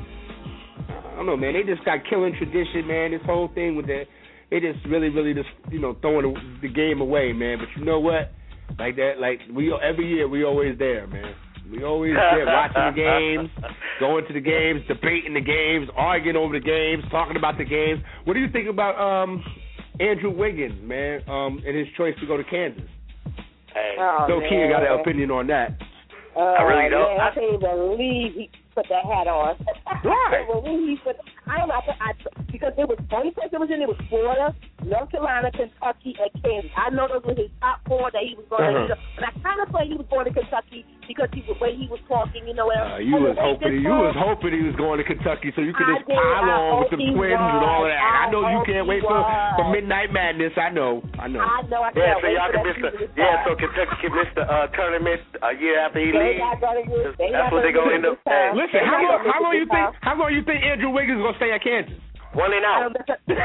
I don't know, man. They just got killing tradition, man. This whole thing with that, they just really, really just you know throwing the, the game away, man. But you know what? Like that, like we every year we always there, man. We always there watching the games, going to the games, debating the games, arguing over the games, talking about the games. What do you think about um, Andrew Wiggins, man, um, and his choice to go to Kansas? Hey, oh, Bill Kia got an opinion on that. Uh, I really don't. Man, I can't believe he put that hat on. Right. I can't believe he put. I don't know. I, I, because it was only place it was in. It was Florida, North Carolina, Kentucky, and Kansas. I know those were his top four that he was going uh-huh. to. But I kind of thought he was going to Kentucky because he the way he was talking. You know, uh, you was hoping you was hoping he was going to Kentucky so you could just pile on with the Twins was. and all of that. I, I know you can't wait for, for Midnight Madness. I know. I know. I know. I yeah, can't so wait y'all for can miss the. Yeah, so Kentucky can miss the uh, tournament a year after he leaves. That's what they're gonna end up. Hey, listen, how long? How long you think? How long you think Andrew Wiggins is gonna stay at Kansas? One and out. You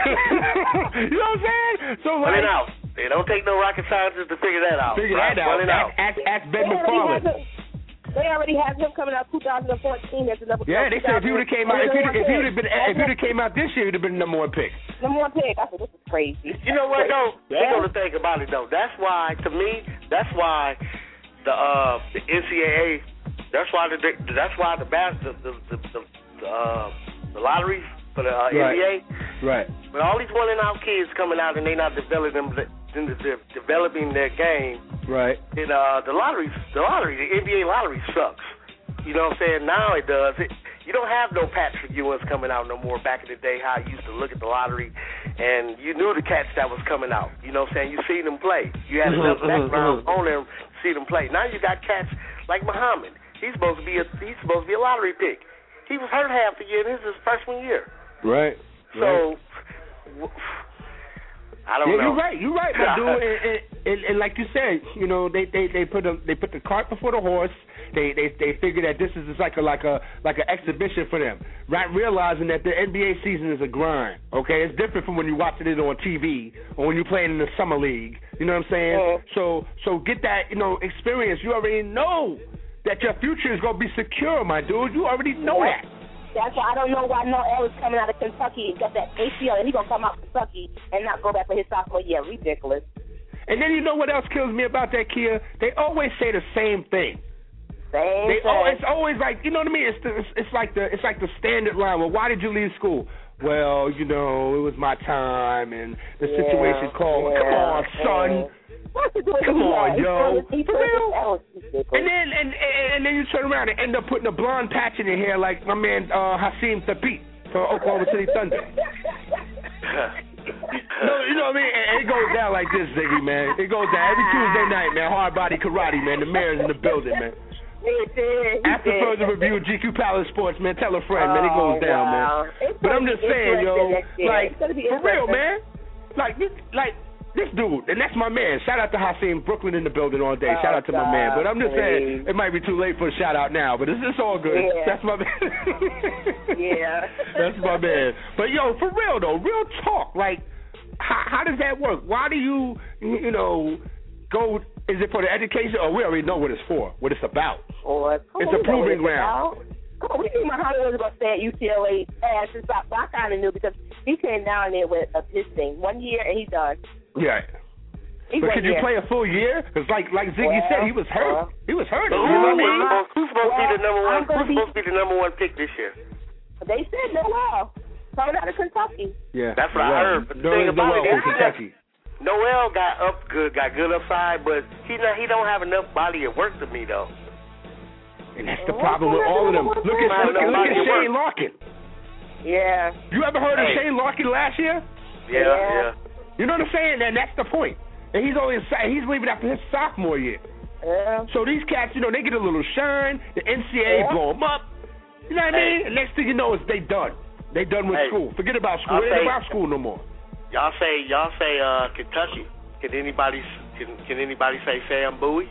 know what I'm saying? So One like, and out. It don't take no rocket scientists to figure that out. Figure right? that out. One and out. Ask, ask Ben McFarland. They already have him coming out twenty fourteen as the number. Yeah, they said if he would have came out, if he if he would have been if he would have came out this year, he'd have been the number one pick. Number one pick. I said this is crazy. You know what though? Yeah. You know the thing about it though. That's why to me, that's why the uh the N C double A. That's why the that's why the bas the the the, the, uh, the lotteries for the uh, right. N B A. Right. But all these one and out kids coming out and they not developing them, they're developing their game. Right. And uh, the lotteries, the lottery, the N B A lottery sucks. You know what I'm saying? Now it does. It, you don't have no Patrick Ewings coming out no more. Back in the day, how I used to look at the lottery, and you knew the cats that was coming out. You know what I'm saying? You seen them play. You had enough background on them to see them play. Now you got cats like Muhammad. He's supposed to be a he's supposed to be a lottery pick. He was hurt half the year. This is his freshman year. Right. So. Right. I don't yeah, know. You're right. You're right, my dude. and, and, and, and like you said, you know, they they they put a, they put the cart before the horse. They they they figure that this is just like a like a like an exhibition for them, right? Realizing that the N B A season is a grind. Okay, it's different from when you're watching it on T V or when you're playing in the summer league. You know what I'm saying? Uh, so so get that you know experience. You already know that your future is gonna be secure, my dude. You already know yeah. that. That's why I don't know why Noel is coming out of Kentucky and got that A C L and he's going to come out of Kentucky and not go back for his sophomore year. Ridiculous. And then you know what else kills me about that, Kia? They always say the same thing. Same they thing. Oh, it's always like, you know what I mean? It's, the, it's it's like the it's like the standard line. Well, why did you leave school? Well, you know, it was my time and the yeah, situation called. Yeah, Come on, son. Yeah. What's he doing? Come on, yo. He For real? And then and, and and then you turn around and end up putting a blonde patch in your hair like my man uh, Hassim Thabit for Oklahoma City Thunder. No, you know what I mean? And it goes down like this, Ziggy, man. It goes down every Tuesday night, man. Hard body karate, man. The mayor's in the building, man. After further review, G Q Palace Sports, man. Tell a friend, man. It goes down, wow. man. But I'm just saying, yo, like, for real, man. Like, like. This dude, and that's my man. Shout out to Hassim, Brooklyn in the building all day. Shout out to my man. But I'm just saying, it might be too late for a shout out now, but it's, it's all good. Yeah. That's my man. Yeah. That's my man. But, yo, for real, though, real talk, like, how, how does that work? Why do you, you know, go, is it for the education? Or we already know what it's for, what it's about. Or, it's a proving ground. Come on, we think Muhammad was going to stay at U C L A ass and stop. I kind of knew because he came down there with a his thing one year and he's done. Yeah. He but could you there. play a full year? Because like like Ziggy well, said, he was hurt. Well, he was hurt. Who, You know what I mean? who's, who's supposed well, to be the number one? Who's be, supposed to be the number one pick this year? They said Noel coming out of Kentucky. Yeah, that's what Noel. I heard. But the Noel, thing about Noel it, from Kentucky. Noel got up good, got good upside, but he not, he don't have enough body of work to me though. And that's the problem with all of them. Look at look at, look at Shane Larkin. Yeah. You ever heard hey. of Shane Larkin last year? Yeah, yeah, yeah. You know what I'm saying? And that's the point. And he's only he's leaving after his sophomore year. Yeah. So these cats, you know, they get a little shine. The N C A A yeah. blow them up. You know what I mean? And next thing you know is they done. They done with hey. school. Forget about school. It ain't about school no more. Y'all say y'all say uh, Kentucky. Can anybody can can anybody say Sam Bowie?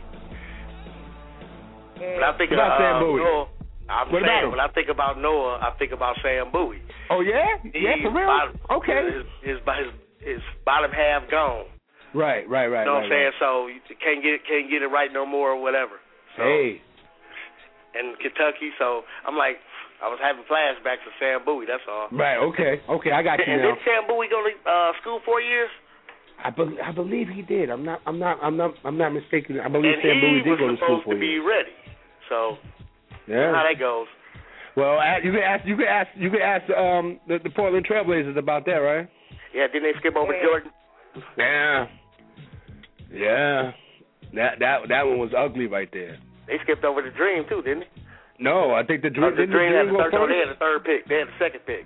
When I think about of, Sam uh, Bowie. Noah, I'm what saying about when I think about Noah, I think about Sam Bowie. Oh yeah, yeah, for real. Bottom, okay. His his, his his bottom half gone. Right, right, right. You know right, what I'm saying? right. So you can't get can't get it right no more or whatever. So, hey. And Kentucky, so I'm like, I was having flashbacks of Sam Bowie. That's all. Right. Okay. Okay. I got you and now. did Sam Bowie go to uh, school four years? I, be- I believe he did. I'm not. I'm not. I'm not. I'm not mistaken. I believe and Sam Bowie did go to school for for years. He was supposed to be years. ready. So yeah. how that goes. Well, you can ask. You can ask. You can ask um, the, the Portland Trailblazers about that, right? Yeah. Didn't they skip over yeah. Jordan? Yeah. Yeah. That that that one was ugly right there. They skipped over the Dream too, didn't they? No, I think the Dream. Uh, the Dream the had Dream the third. go No, they first? had the third pick. They had the second pick.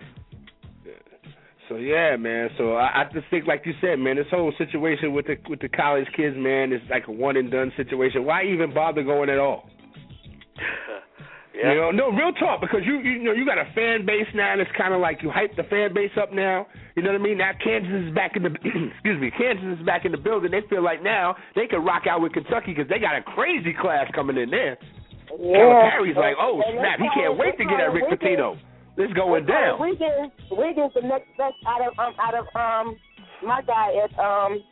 So yeah, man. So I, I just think, like you said, man, this whole situation with the with the college kids, man, is like a one and done situation. Why even bother going at all? yeah. You know, no, real talk, because you you know you got a fan base now that's kind of like you hype the fan base up now. You know what I mean? Now Kansas is back in the excuse me, Kansas is back in the building. They feel like now they can rock out with Kentucky because they got a crazy class coming in there. Yeah. Calipari's like, oh snap, he can't wait to get at Rick Pitino. It's going down. Wiggins, Wiggins, the next best out of um out of um my guy at um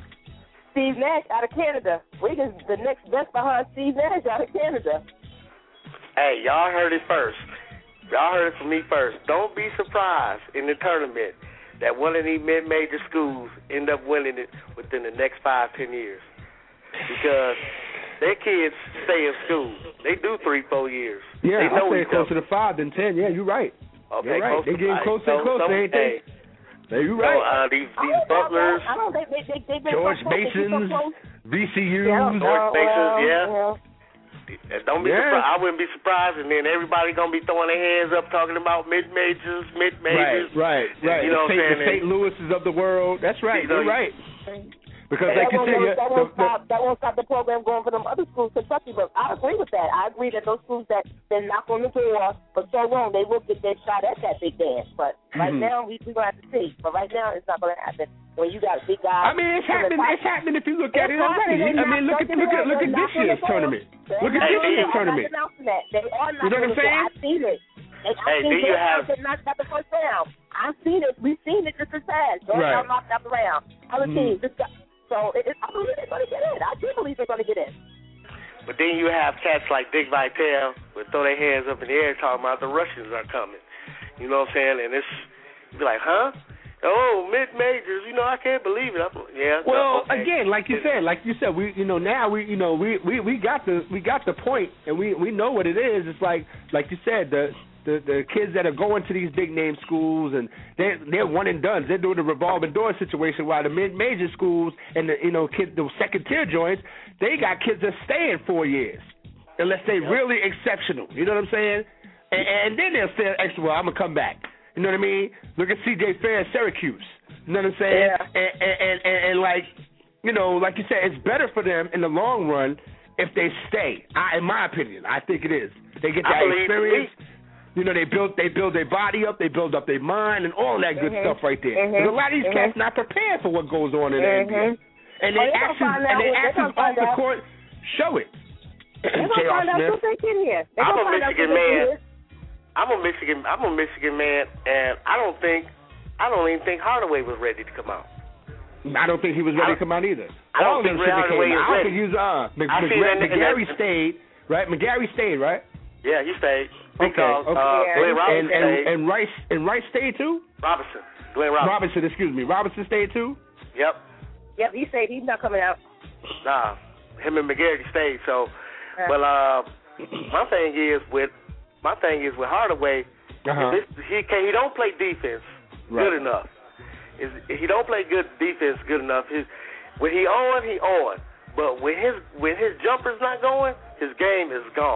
Steve Nash out of Canada. Wiggins, the next best behind Steve Nash out of Canada. Hey, y'all heard it first. Y'all heard it from me first. Don't be surprised in the tournament that one of these mid-major schools end up winning it within the next five, ten years, because their kids stay in school. They do three, four years. Yeah, they know I'll say each closer other. to five than ten. Yeah, you're right. Okay, you're right. close They're getting five. closer so, and closer, so, ain't they? Hey, you're so, right. uh, these these butlers, I don't think they, they, they've been George so close. Masons, So V C Us. yeah, George well, Masons, well, yeah. well. Don't be Yeah. surprised. I wouldn't be surprised, and then everybody gonna be throwing their hands up, talking about mid majors, mid majors. Right, right, right. You know the what I'm saying? Saint, the Saint Louis's of the world. That's right. You know, You're right. Because, that like you won't, said, that, yeah, won't the, stop, that won't stop the program going for them other schools, Kentucky. But I agree with that. I agree that those schools that been knocked on the door for so long, they will get their shot at that big dance. But right mm-hmm. now, we we gonna have to see. But right now, it's not gonna happen. When you got big guys. I mean, it's happening. It's happening if you look at it it's already. I mean, look at look at look at this year's tournament. Look at this year's tournament. They are not. You know what I'm saying? I've seen it. And Hey, I've do seen you it have- knocked out the first round. I've seen it. We've seen it just as fast. Georgetown Right. knocked out the round. Other Mm. teams. Just got, so it, it, I believe they're going to get in. I do believe they're going to get in. But then you have cats like Dick Vitale would throw their hands up in the air talking about the Russians are coming. You know what I'm saying? And it's you be like, huh? Oh, mid majors. You know, I can't believe it. I'm, yeah. Well, okay. again, like you said, like you said, we you know now we you know we, we, we got the we got the point, and we, we know what it is. It's like like you said, the the the kids that are going to these big name schools and they they're one and done. They're doing the revolving door situation, while the mid major schools and the you know kids the second tier joints, they got kids that stay in four years unless they yep. really exceptional. You know what I'm saying? And, and then they'll say, extra, well, I'm gonna come back. You know what I mean? Look at C J Fair at Syracuse. You know what I'm saying? Yeah. And, and, and, and, and like, you know, like you said, it's better for them in the long run if they stay. I, in my opinion, I think it is. They get that experience. You know, they build they build their body up, they build up their mind, and all that good mm-hmm. stuff right there. Mm-hmm. Because a lot of these mm-hmm. cats not prepared for what goes on in mm-hmm. the N B A, and they oh, actions and their actions off the court show it. They're gonna find out who they get here. They're I'm a gonna find out Michigan who they man. get. I'm a Michigan. I'm a Michigan man, and I don't think, I don't even think Hardaway was ready to come out. I don't think he was ready to come out either. I All don't of think them should have Hardaway came is out. I don't ready. think he was. Uh, Mc, I see that in- in McGarry that- stayed, right? McGarry stayed, right? Yeah, he stayed Okay, because okay. uh, Yeah. Glenn Robinson And, and, stayed. and Rice and Rice stayed too. Robinson, Glenn Robinson. Robinson, excuse me. Robinson stayed too. Yep. Yep, he said he's not coming out. Nah, him and McGarry stayed. So, Yeah. well, uh, my thing is with my thing is with Hardaway. Uh-huh. This, he can he don't play defense Right. good enough. Is he don't play good defense good enough. His when he on he on, but when his when his jumper's not going, his game is gone.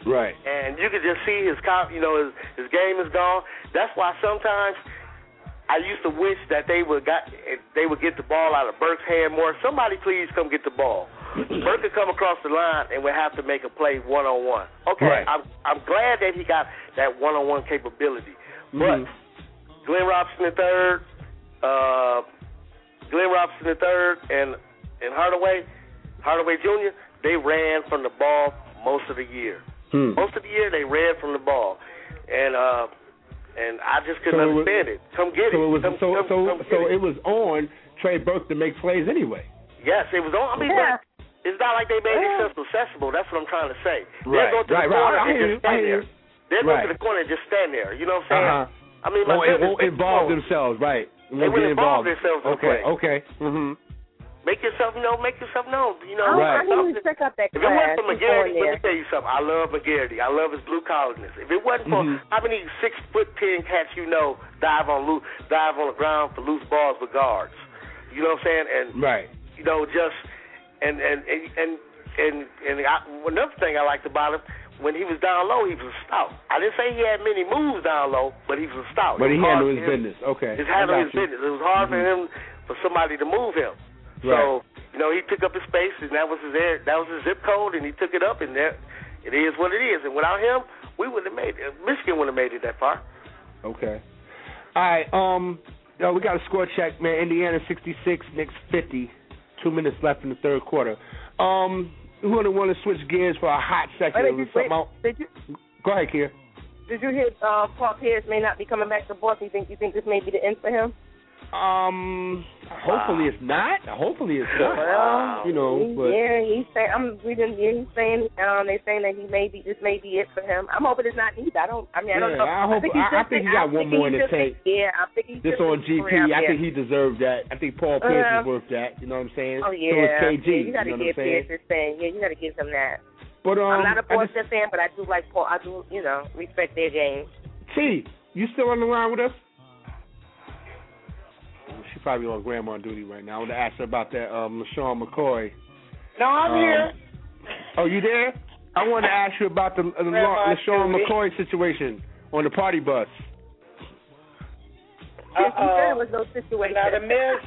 Right. And you could just see his, you know, his, his game is gone. That's why sometimes I used to wish that they would got they would get the ball out of Burke's hand more. Somebody please come get the ball. Burke could come across the line and would have to make a play one on one. Okay, right. I'm I'm glad that he got that one on one capability. Mm-hmm. But Glenn Robinson the third, uh, Glenn Robinson the third, and and Hardaway, Hardaway Junior, they ran from the ball most of the year. Hmm. Most of the year they ran from the ball, and uh, and I just couldn't so understand it, it. Come get so it. It was, come, so come, so come so it. it was on Trey Burke to make plays anyway. Yes, it was on. I mean, yeah. but it's not like they made yeah. themselves accessible. That's what I'm trying to say. Right. They'll go to right, the corner right. and just stand there. They'll right. go to the corner and just stand there. You know what I'm saying? Uh-huh. I mean, my won't, goodness, won't involve themselves, right? They won't involve themselves in okay, play. Okay, mm-hmm. Make yourself, you know, make yourself known. You know, right. I need to check out that if class. it wasn't for McGarity, let me tell you something. I love McGarity. I love his blue collarness. If it wasn't for mm-hmm. how many six foot ten cats you know dive on loose, dive on the ground for loose balls with guards, you know what I'm saying? And right. you know, just and and and and and, and I, another thing I liked about him, when he was down low, he was a stout. I didn't say he had many moves down low, but he was a stout. But he handled his him, business. Okay. He handled his you. business. It was hard mm-hmm. for him, for somebody to move him. Right. So, you know, he took up his space, and that was his air, that was his zip code, and he took it up, and there, it is what it is. And without him, we wouldn't have made it. Michigan wouldn't have made it that far. Okay. All right. Um. Yo, we got a score check, man. Indiana sixty-six, Knicks fifty. Two minutes left in the third quarter. Um. We want to want to switch gears for a hot second. Wait, wait, out... did you? Go ahead, Kier. Did you hear uh, Paul Pierce may not be coming back to Boston? You think you think this may be the end for him? Um, hopefully it's not. Hopefully it's not. Well, you know, he, but yeah, he's saying. I'm reading. Yeah, he's saying. Um, they're saying that he may be. This may be it for him. I'm hoping it's not neither. I don't. I mean, I don't yeah, know. I hope. I think, I, I think he got one more in the tank. Yeah, I think he's just on G P. I think he deserved that. I think Paul Pierce uh, is worth that. You know what I'm saying? Oh yeah. So is K G. Yeah, you got to you know give Pierce his thing. Yeah, you got to give him that. But um, I'm not a Boston just, fan, but I do like Paul. I do, you know, respect their game. T, you still on the line with us? She's probably on grandma duty right now. I want to ask her about that um, LaShawn McCoy. No, I'm um, here. Oh, you there? I want to ask you about the, the La- LaShawn McCoy situation on the party bus. Uh-oh. You said it was no situation. Not a miss.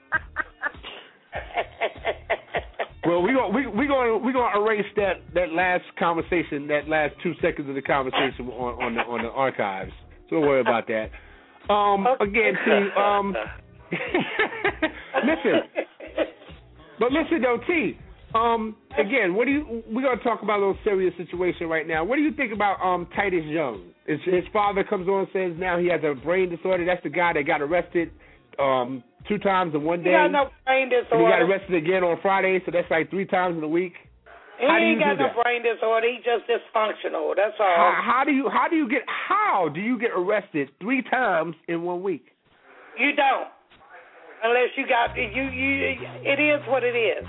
Well, we going we we going we going to erase that, that last conversation, that last two seconds of the conversation on on the on the archives. So don't worry about that. Um, again, T. Um, listen, but listen though, T. Um, again, what do you? We're gonna talk about a little serious situation right now. What do you think about um Titus Young? His, his father comes on and says now he has a brain disorder. That's the guy that got arrested um two times in one day. He got no brain disorder. And he got arrested again on Friday, so that's like three times in a week. He how ain't got no that? brain disorder. He's just dysfunctional. That's all. How, how do you? How do you get? How do you get arrested three times in one week? You don't, unless you got you. You. It is what it is.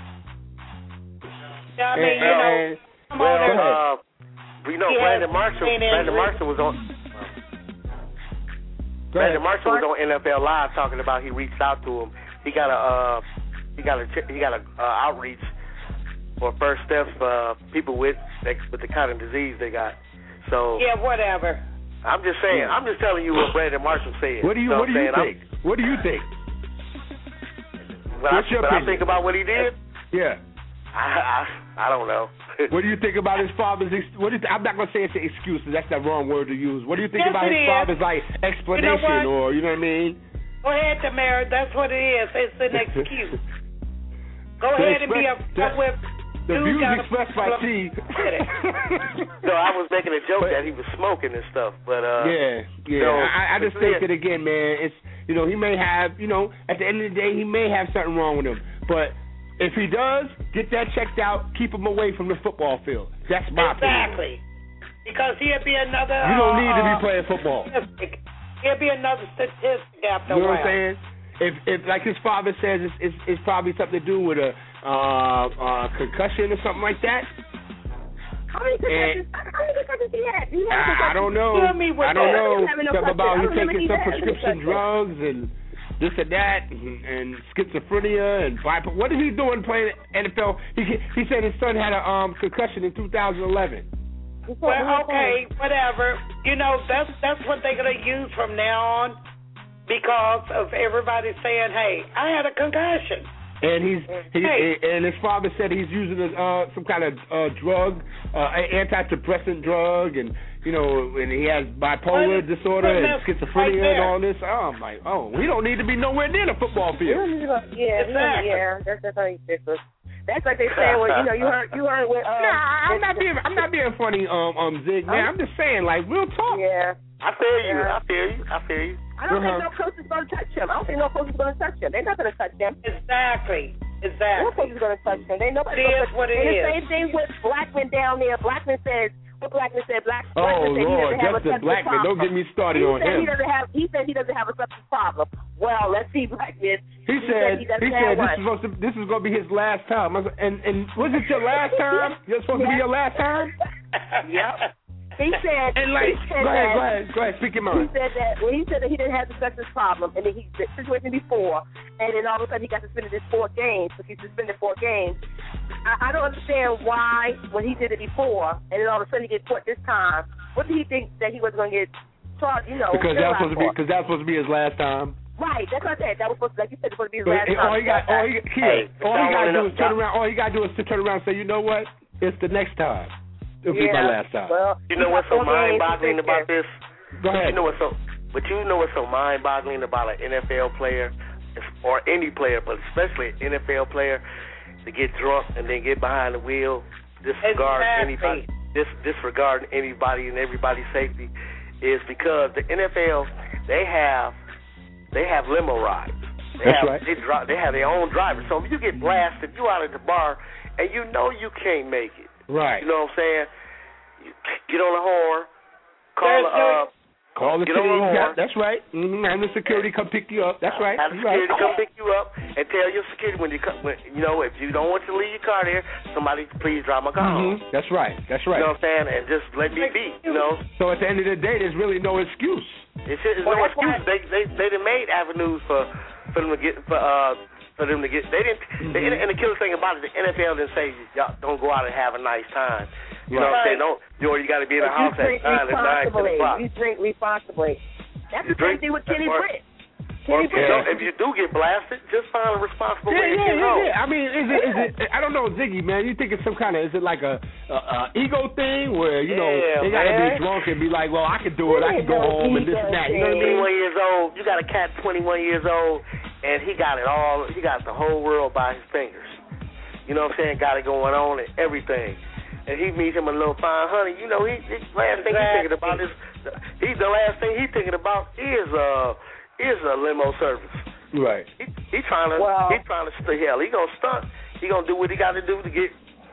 I mean, and, you know, and, come well, on. uh, we know Brandon Marshall. Brandon Marshall was on. Brandon Marshall was on N F L Live talking about he reached out to him. He got a uh, he got a he got a uh, outreach for first steps uh, people with with the kind of disease they got. So yeah, whatever. I'm just saying. Yeah. I'm just telling you what Brandon Marshall said. What do you so What do you saying, think? I'm, what do you think? When What's I, your when I opinion? think about what he did, Yeah. I I, I don't know. What do you think about his father's? Ex- what do you th- I'm not gonna say it's an excuse. That's the wrong word to use. What do you think Yes, about it his is. father's like explanation, You know or you know what I mean? Go ahead, Tamara. That's what it is. It's an excuse. Go The ahead and be express- upset the- with. The Dude views got a expressed by T. problem No, I was making a joke that he was smoking and stuff, but uh, yeah, yeah. so, I, I just think that again, man. It's you know he may have you know at the end of the day he may have something wrong with him, but if he does, get that checked out. Keep him away from the football field. That's my exactly. opinion. Because he'll be another. You don't uh, need to be uh, playing football. Statistic. He'll be another statistic after You know a while. what I'm saying? If, if like his father says, it's, it's, it's probably something to do with a uh, uh, concussion or something like that. How many concussions? How many concussions he had? He had I, I don't know. Kill me with I don't that. know. I don't Something about know him taking he some had prescription concussion. drugs and this and that and, and schizophrenia and bipolar. What is he doing playing N F L? He he said his son had a um concussion in two thousand eleven. Well, okay, whatever. You know, that's that's what they're gonna use from now on because of everybody saying, "Hey, I had a concussion." And he's he, hey. and his father said he's using uh, some kind of uh, drug, uh, antidepressant drug, and you know, and he has bipolar well, disorder well, and schizophrenia right and all this. Oh, I'm like, oh, we don't need to be nowhere near the football field. Yeah, exactly. yeah, that's that's ridiculous. That's like they say. Well, you know, you heard, you heard. When, um, nah, I'm not being, I'm not being funny, um, um, Zig, man. I'm just saying, like, real talk. Yeah. I feel you. Yeah. I feel you. I feel you. I don't uh-huh. think no coach is going to touch him. I don't think no coach is going to touch him. They're not going to touch him. Exactly. Exactly. No coach is going to touch him. They nobody. It is what it and is. the same thing with Blackman down there. Blackman says. What Blackman said? Black. Oh Blackman said Lord, he doesn't have Justin a Blackman, problem. don't get me started he on said him. He doesn't have. He said he doesn't have a substance problem. Well, let's see, Blackman. He, he said. He, he said this is supposed to. This is going to be his last time. And and was it your last time? You're supposed to be your last time. Yep. He said, and like, he said go ahead, that, go ahead, go ahead, speak your mind. He said that, well, he said that he didn't have the substance problem, and then he the situation before, and then all of a sudden he got suspended this four games, because he suspended four games. I, I don't understand why, when he did it before, and then all of a sudden he gets caught this time. What did he think that he was going to get charged? You know, because that was supposed to be, because that was supposed to be his last time. Right, that's what I said. That was supposed to, like you said, it was supposed to be his But last it, time. all he got, all he, here, hey, all he got to do is up, turn around. All he got to do is to turn around and say, you know what? It's the next time. It'll yeah, be my last time. Well, you know what's so mind-boggling about this? Go ahead. You know what's so, but you know what's so mind-boggling about an N F L player, or any player, but especially an N F L player, to get drunk and then get behind the wheel, disregard exactly. anybody, dis, disregarding anybody and everybody's safety, is because the N F L they have they have limo rides. They That's have, right. They, drive, they have their own driver. So if you get blasted, you out at the bar, and you know you can't make it. Right. You know what I'm saying? You get on the horn, call There's the, no, uh, call the get team. on the horn. Yeah, that's right. Mm-hmm. And the security come pick you up. That's right. Have the That's security right. come pick you up and tell your security when you come. When, you know, if you don't want to leave your car there, somebody please drive my car home. Mm-hmm. That's right. That's right. You know what I'm saying? And just let me be. You know. So at the end of the day, there's really no excuse. It's, it's Well, no that's excuse. why- They they they done made avenues for for them to get for uh. For them to get, they didn't. Mm-hmm. The, and the killer thing about it, the N F L didn't say y'all don't go out and have a nice time. You know Right. what I'm saying? Don't, you know, you got to be in the you house at drink nine at nine ten responsibly. o'clock. You drink responsibly. That's You the drink- same thing with Kenny or- Britt. Or Kenny if you, Britt. don't, if you do get blasted, just find a responsible Yeah, way to yeah, get yeah, home. yeah. I mean, is it, is it? I don't know, Ziggy, man. You think it's some kind of? Is it like a, a, a ego thing where you know Yeah, they gotta man. be drunk and be like, well, I can do it. I can go home and this and that. You know what I mean? twenty-one years old. You got a cat twenty-one years old, and he got it all. He got the whole world by his fingers. You know what I'm saying? Got it going on and everything. And he meets him a little fine honey. You know, he, he last thing he's thinking about is he. The last thing he's thinking about is uh is a limo service. Right. He, he trying to Well, he trying to stay hell. He gonna stunt. He gonna do what he got to do to get.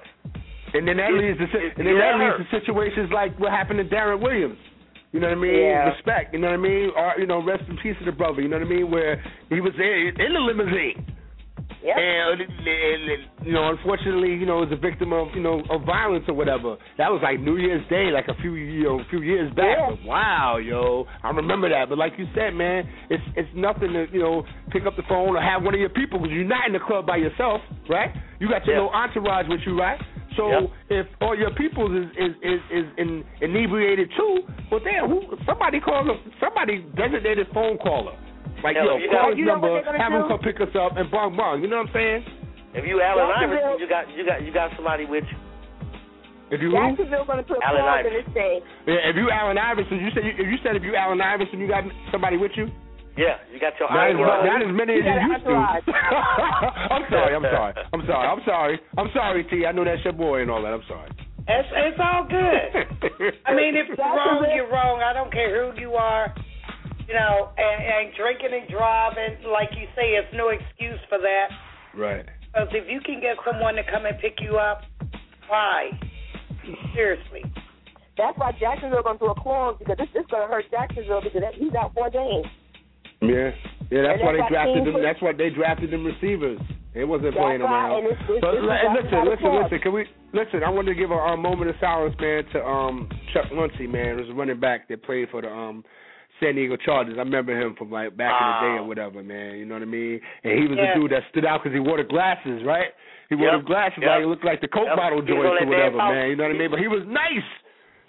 And then that It- leads to si- it- and then it that hurt. leads to situations like what happened to Darren Williams. You know what I mean? Yeah. Respect. You know what I mean? Or you know, rest in peace to the brother. You know what I mean? Where he was in, in the limousine. Yep. And, and, and, you know, unfortunately, you know, was a victim of, you know, of violence or whatever. That was like New Year's Day, like a few, you know, a few years back. Yeah. But wow, yo, I remember that. But like you said, man, it's it's nothing to, you know, pick up the phone or have one of your people because you're not in the club by yourself, right? You got your Yeah. little entourage with you, right? So Yep. if all your people is is is, is in, inebriated too, well, damn, who somebody call them, somebody designated phone caller. Like, Yeah, yo, you call got- his you know what number, they're gonna have him do? come pick us up, and bong bong. You know what I'm saying? If you Allen Jacksonville- Iverson, you got you got you got somebody with you. If you who? Jacksonville's going to put a Allen clause in Iverson. this thing. Yeah, if you Allen Iverson, you said you, if you said if you Allen Iverson, you got somebody with you. Yeah, you got your Not as, entourage. not as many as You you got an used to. entourage. I'm sorry. I'm sorry. I'm sorry. I'm sorry. I'm sorry, T. I know that's your boy and all that. I'm sorry. It's, it's all good. I mean, if you're wrong, you're wrong. I don't care who you are. You know, and, and drinking and driving, like you say, it's no excuse for that. Right. Because if you can get someone to come and pick you up, why? Seriously. That's why Jacksonville's going to do a clause, because this is going to hurt Jacksonville, because he's out four games. Yeah. Yeah. That's And why they that's why drafted teams them. put- That's why they drafted them receivers. It wasn't That's playing why, around. and it's- it's- But it's li- about- listen, about listen, the listen. Can we listen? I wanted to give a, a moment of silence, man, to um Chuck Muncie, man. It was a running back that played for the um San Diego Chargers. I remember him from like back in the day or whatever, man. You know what I mean? And he was Yeah. a dude that stood out because he wore the glasses, right? He wore Yep. the glasses Yep. like it looked like the Coke Yep. bottle He was joints on or that damn whatever, house. man. You know what I mean? But he was nice.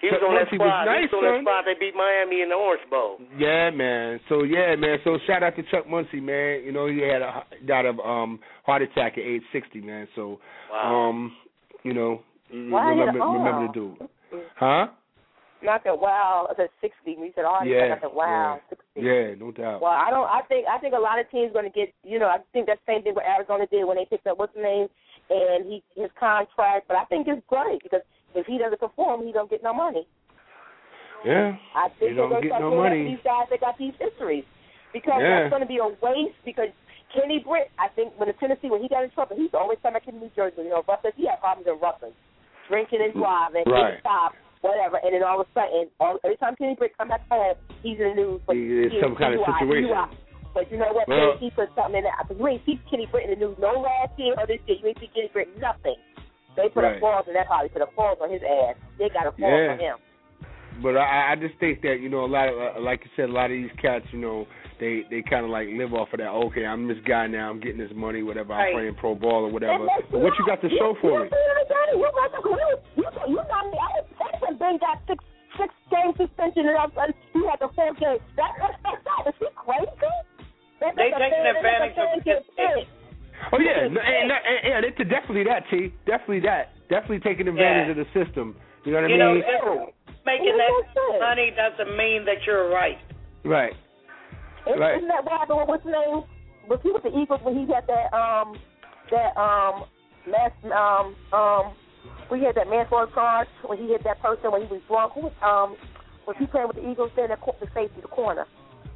He was Chuck on that Muncie squad. was nice, he was on that son. squad. They beat Miami in the Orange Bowl. Yeah, man. So yeah, man. So shout out to Chuck Muncie, man. You know, he had a died of um heart attack at age sixty, man. So wow. um, you know, Why remember oh. remember the dude. Huh? Not that wow. I said sixty. We said heart yeah, attack. I said wow. Yeah. sixty. Yeah, no doubt. Well, I don't. I think. I think a lot of teams going to get. You know, I think that same thing what Arizona did when they picked up what's the name and he his contract. But I think it's great because if he doesn't perform, he don't get no money. Yeah. I think you don't they're get going to no start money. these guys that got these histories because yeah. that's going to be a waste. Because Kenny Britt, I think when the Tennessee when he got in trouble, he's always talking about New Jersey. You know, Rutgers, he had problems in Rutgers, drinking and driving, right. getting stopped, whatever. And then all of a sudden, all, every time Kenny Britt come back home, he's in the news. But It's he, some kind D U I, of situation. D U I. But you know what? Well, he put something in there. You ain't see Kenny Britt in the news no last year or this year. You ain't see Kenny Britt nothing. They put right. a pause on that probably put a pause on his ass. They got a pause yeah. on him. But I, I just think that, you know, a lot of, uh, like you said, a lot of these cats, you know, they, they kind of like live off of that. Okay, I'm this guy now. I'm getting this money, whatever. I'm Right. playing pro ball or whatever. But what you got to show for it? You got you, you got me. I Texas Ben got six six game suspension and all of a sudden he had the four game. That that's that's that. Is he crazy? That, They that's taking a advantage of that's a Oh yeah, no, and, and, and it's definitely that, T. Definitely that. Definitely taking advantage Yeah. of the system. You know what You I know, mean? just making that money doesn't mean that you're right. Right. Isn't Right. that what happened? What's his name? Was he with the Eagles when he had that um that um mass um um when he had that manslaughter charge when he hit that person when he was drunk? Who was um was he playing with the Eagles then? The, the safety, the corner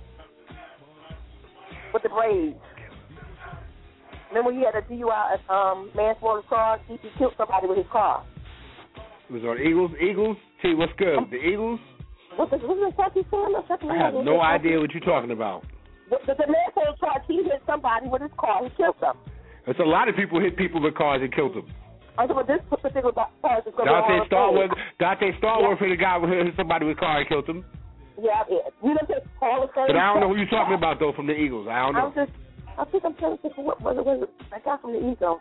with the braids. Remember he had a D U I um manslaughter charge? He, he killed somebody with his car. It was on Eagles. Eagles. T, what's good? The Eagles. What's the what's the Kentucky fan? I have no idea what you're talking about. The, the, the manslaughter charge. He hit somebody with his car. He killed them. There's a lot of people hit people with cars and killed them. I thought this particular part is going to Dante be Starworth. Dante Starworth yeah. hit a guy who hit somebody with a car and killed him. Yeah, yeah. You know, just Hall of Fame. But I don't know who you're talking about though from the Eagles. I don't know. I was just, I think I'm trying to think of what was it? Was it that guy from the Eagles?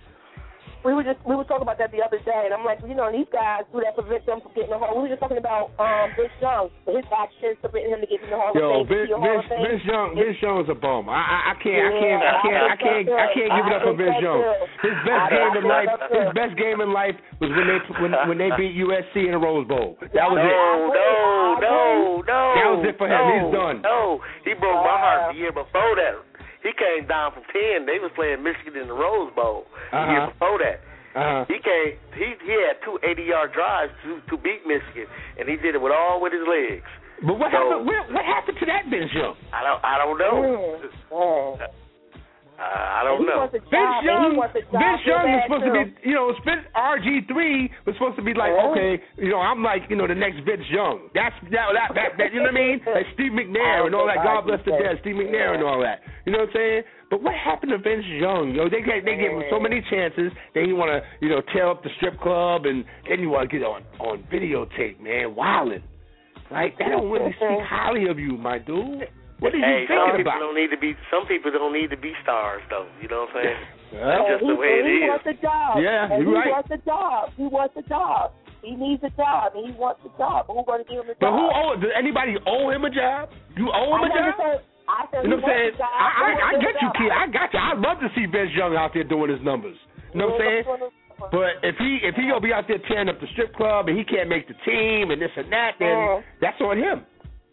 We were just we were talking about that the other day, and I'm like, you know, these guys do that prevent them from getting the Hall. We were just talking about um, Vince Young, his actions preventing him to get in the Hall Yo, of Fame. Vince, Vince, Vince Young, Vince Young's a bum. I, I, I can't, I can't, I can't, I can't, I can't give it up for Vince Young. His best game in life, his best game in life was when they when, when they beat U S C in the Rose Bowl. That was no, it. No, no, no. That was it for him. No, He's done. No, he broke my heart the year before that. He came down from ten. They was playing Michigan in the Rose Bowl the Uh-huh. year before that. Uh-huh. He came. He he had two eighty-yard drives to to beat Michigan, and he did it with all with his legs. But what so, happened? What, what happened to that Vince Young? I don't. I don't know. Oh. Uh, I don't he know. Wants a Vince job, Young, he wants a job Vince Young was supposed too. to be, you know, Spin R G three was supposed to be like, Oh. okay, you know, I'm like, you know, the next Vince Young. That's that, that, that, that you know what I mean? Like Steve McNair and all that. God bless the dead, Steve McNair and all that. You know what I'm saying? But what happened to Vince Young? You know, they gave, they gave him so many chances. Then you want to, you know, tear up the strip club, and then you want to get on on videotape, man, wilding. Like that don't really speak highly of you, my dude. What are hey, you some thinking people about? don't need to be. Some people don't need to be stars, though. You know what I'm saying? Well, That's just the he, way it he is. wants a job. Yeah, and you're he right. wants a job. He wants a job. He needs a job, and he wants a job. Who's going to give him a job? But who owe? Does anybody owe him a job? You owe him a I never job? said, I said You know what I'm saying? he wants a job. I, I, He I wants get a you, job. kid. I got you. I'd love to see Vince Young out there doing his numbers. You know what I'm saying? But if he if he gonna be out there tearing up the strip club and he can't make the team and this and that, then Mm. that's on him.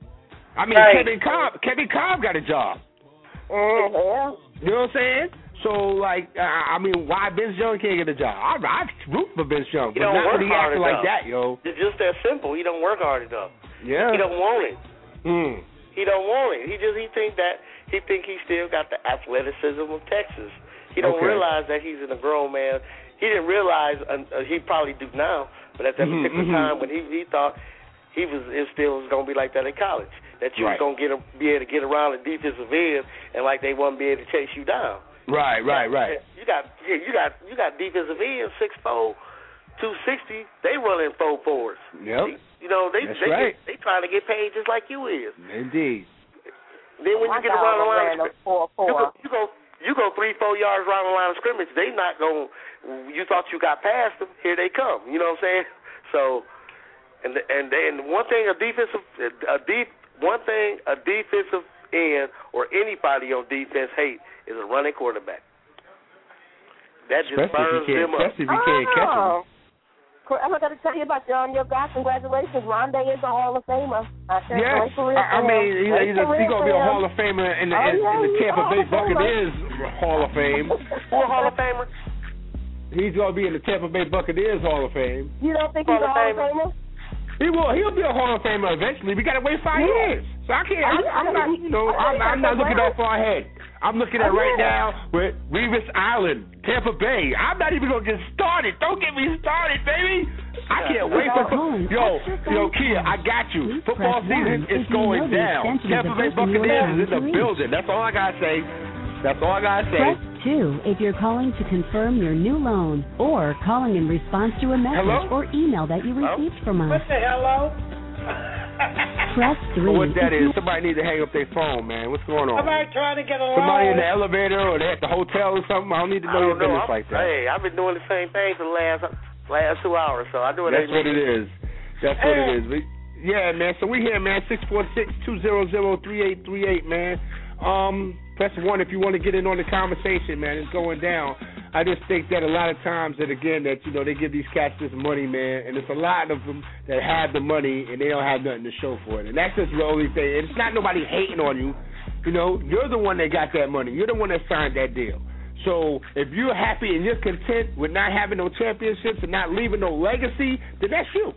I mean, Right. Kevin Cobb, Kevin Cobb got a job. Mm, yeah. You know what I'm saying? So like, uh, I mean, why Vince Young can't get a job? I I root for Vince Young, He but don't not work when he hard acting like enough. that, yo. It's just that simple. He don't work hard enough. Yeah. He don't want it. Mm. He don't want it. He just he think that he think he still got the athleticism of Texas. He don't Okay. realize that he's in a grown man. He didn't realize. Uh, he probably do now, but at that Mhm, particular mhm. time when he he thought he was it still was gonna be like that in college. That you Right. was gonna get a, be able to get around the defensive end and like they wouldn't be able to chase you down. Right, right, right. You got you got you got defensive ends six four, two sixty. They running four fours. Yep. You know they That's they right. get, they trying to get paid just like you is. Indeed. Then when My you get God, around the I'm line, wearing of a four, scrim- you go four. you go you go three four yards around the line of scrimmage. They not going. You thought you got past them. Here they come. You know what I'm saying? So And the, and and one thing a defensive a deep one thing a defensive end or anybody on defense hate is a running quarterback. That just especially burns them up. Especially if you can't catch him. I'm not going to tell you about um, your guy. Congratulations. Rondé is a Hall of Famer. I yes. I, I mean, he's, he's, he's going to be a Hall of Famer in the, oh, in, yeah, in the Tampa Bay Buccaneers Hall of Fame. Who a Hall of Famer? He's going to be in the Tampa Bay Buccaneers Hall of Fame. You don't think he's a Hall of Famer? He will. He'll be a Hall of Famer eventually. We got to wait five yeah. years. So I can't. I'm, I'm not. You know, I'm, I'm not looking that far ahead. I'm looking at right now with Revis Island, Tampa Bay. I'm not even gonna get started. Don't get me started, baby. I can't wait for yo, yo, Kia. I got you. Football season is going down. Tampa Bay Buccaneers is in the building. That's all I gotta say. That's all I gotta say. Press two if you're calling to confirm your new loan or calling in response to a message hello? or email that you received hello? from us. What the hello? Press three. What that is, somebody need to hang up their phone, man. What's going on? Somebody trying to get a loan. Somebody in the elevator or they at the hotel or something. I don't need to know your business like that. Hey, I've been doing the same thing for the last last two hours, so I do it. That's what it is. That's what it is. We, yeah, man. So we here, man. Six four six two zero zero three eight three eight, man. Um, press one if you want to get in on the conversation, man. It's going down. I just think that a lot of times that, again, that, you know, they give these cats this money, man, and it's a lot of them that have the money and they don't have nothing to show for it. And that's just the only thing. And it's not nobody hating on you. You know, you're the one that got that money. You're the one that signed that deal. So if you're happy and you're content with not having no championships and not leaving no legacy, then that's you.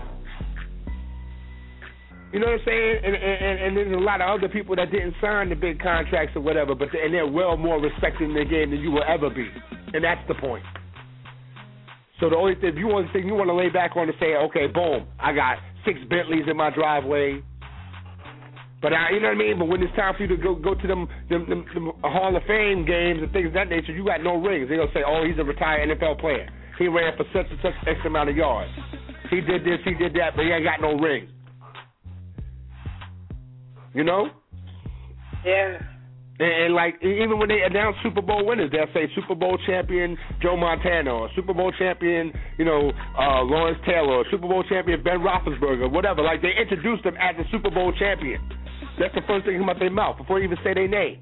You know what I'm saying? And, and, and there's a lot of other people that didn't sign the big contracts or whatever, but and they're well more respected in the game than you will ever be. And that's the point. So the only thing, if you want to think you want to lay back on to say, okay, boom, I got six Bentleys in my driveway. But I, you know what I mean? But when it's time for you to go go to them, them, them, them Hall of Fame games and things of that nature, you got no rings. They're going to say, oh, he's a retired N F L player. He ran for such and such X amount of yards. He did this, he did that, but he ain't got no ring. You know? Yeah. And, and, like, even when they announce Super Bowl winners, they'll say Super Bowl champion Joe Montana or Super Bowl champion, you know, uh, Lawrence Taylor or Super Bowl champion Ben Roethlisberger, whatever. Like, they introduce them as a Super Bowl champion. That's the first thing that comes out their mouth before they even say their name.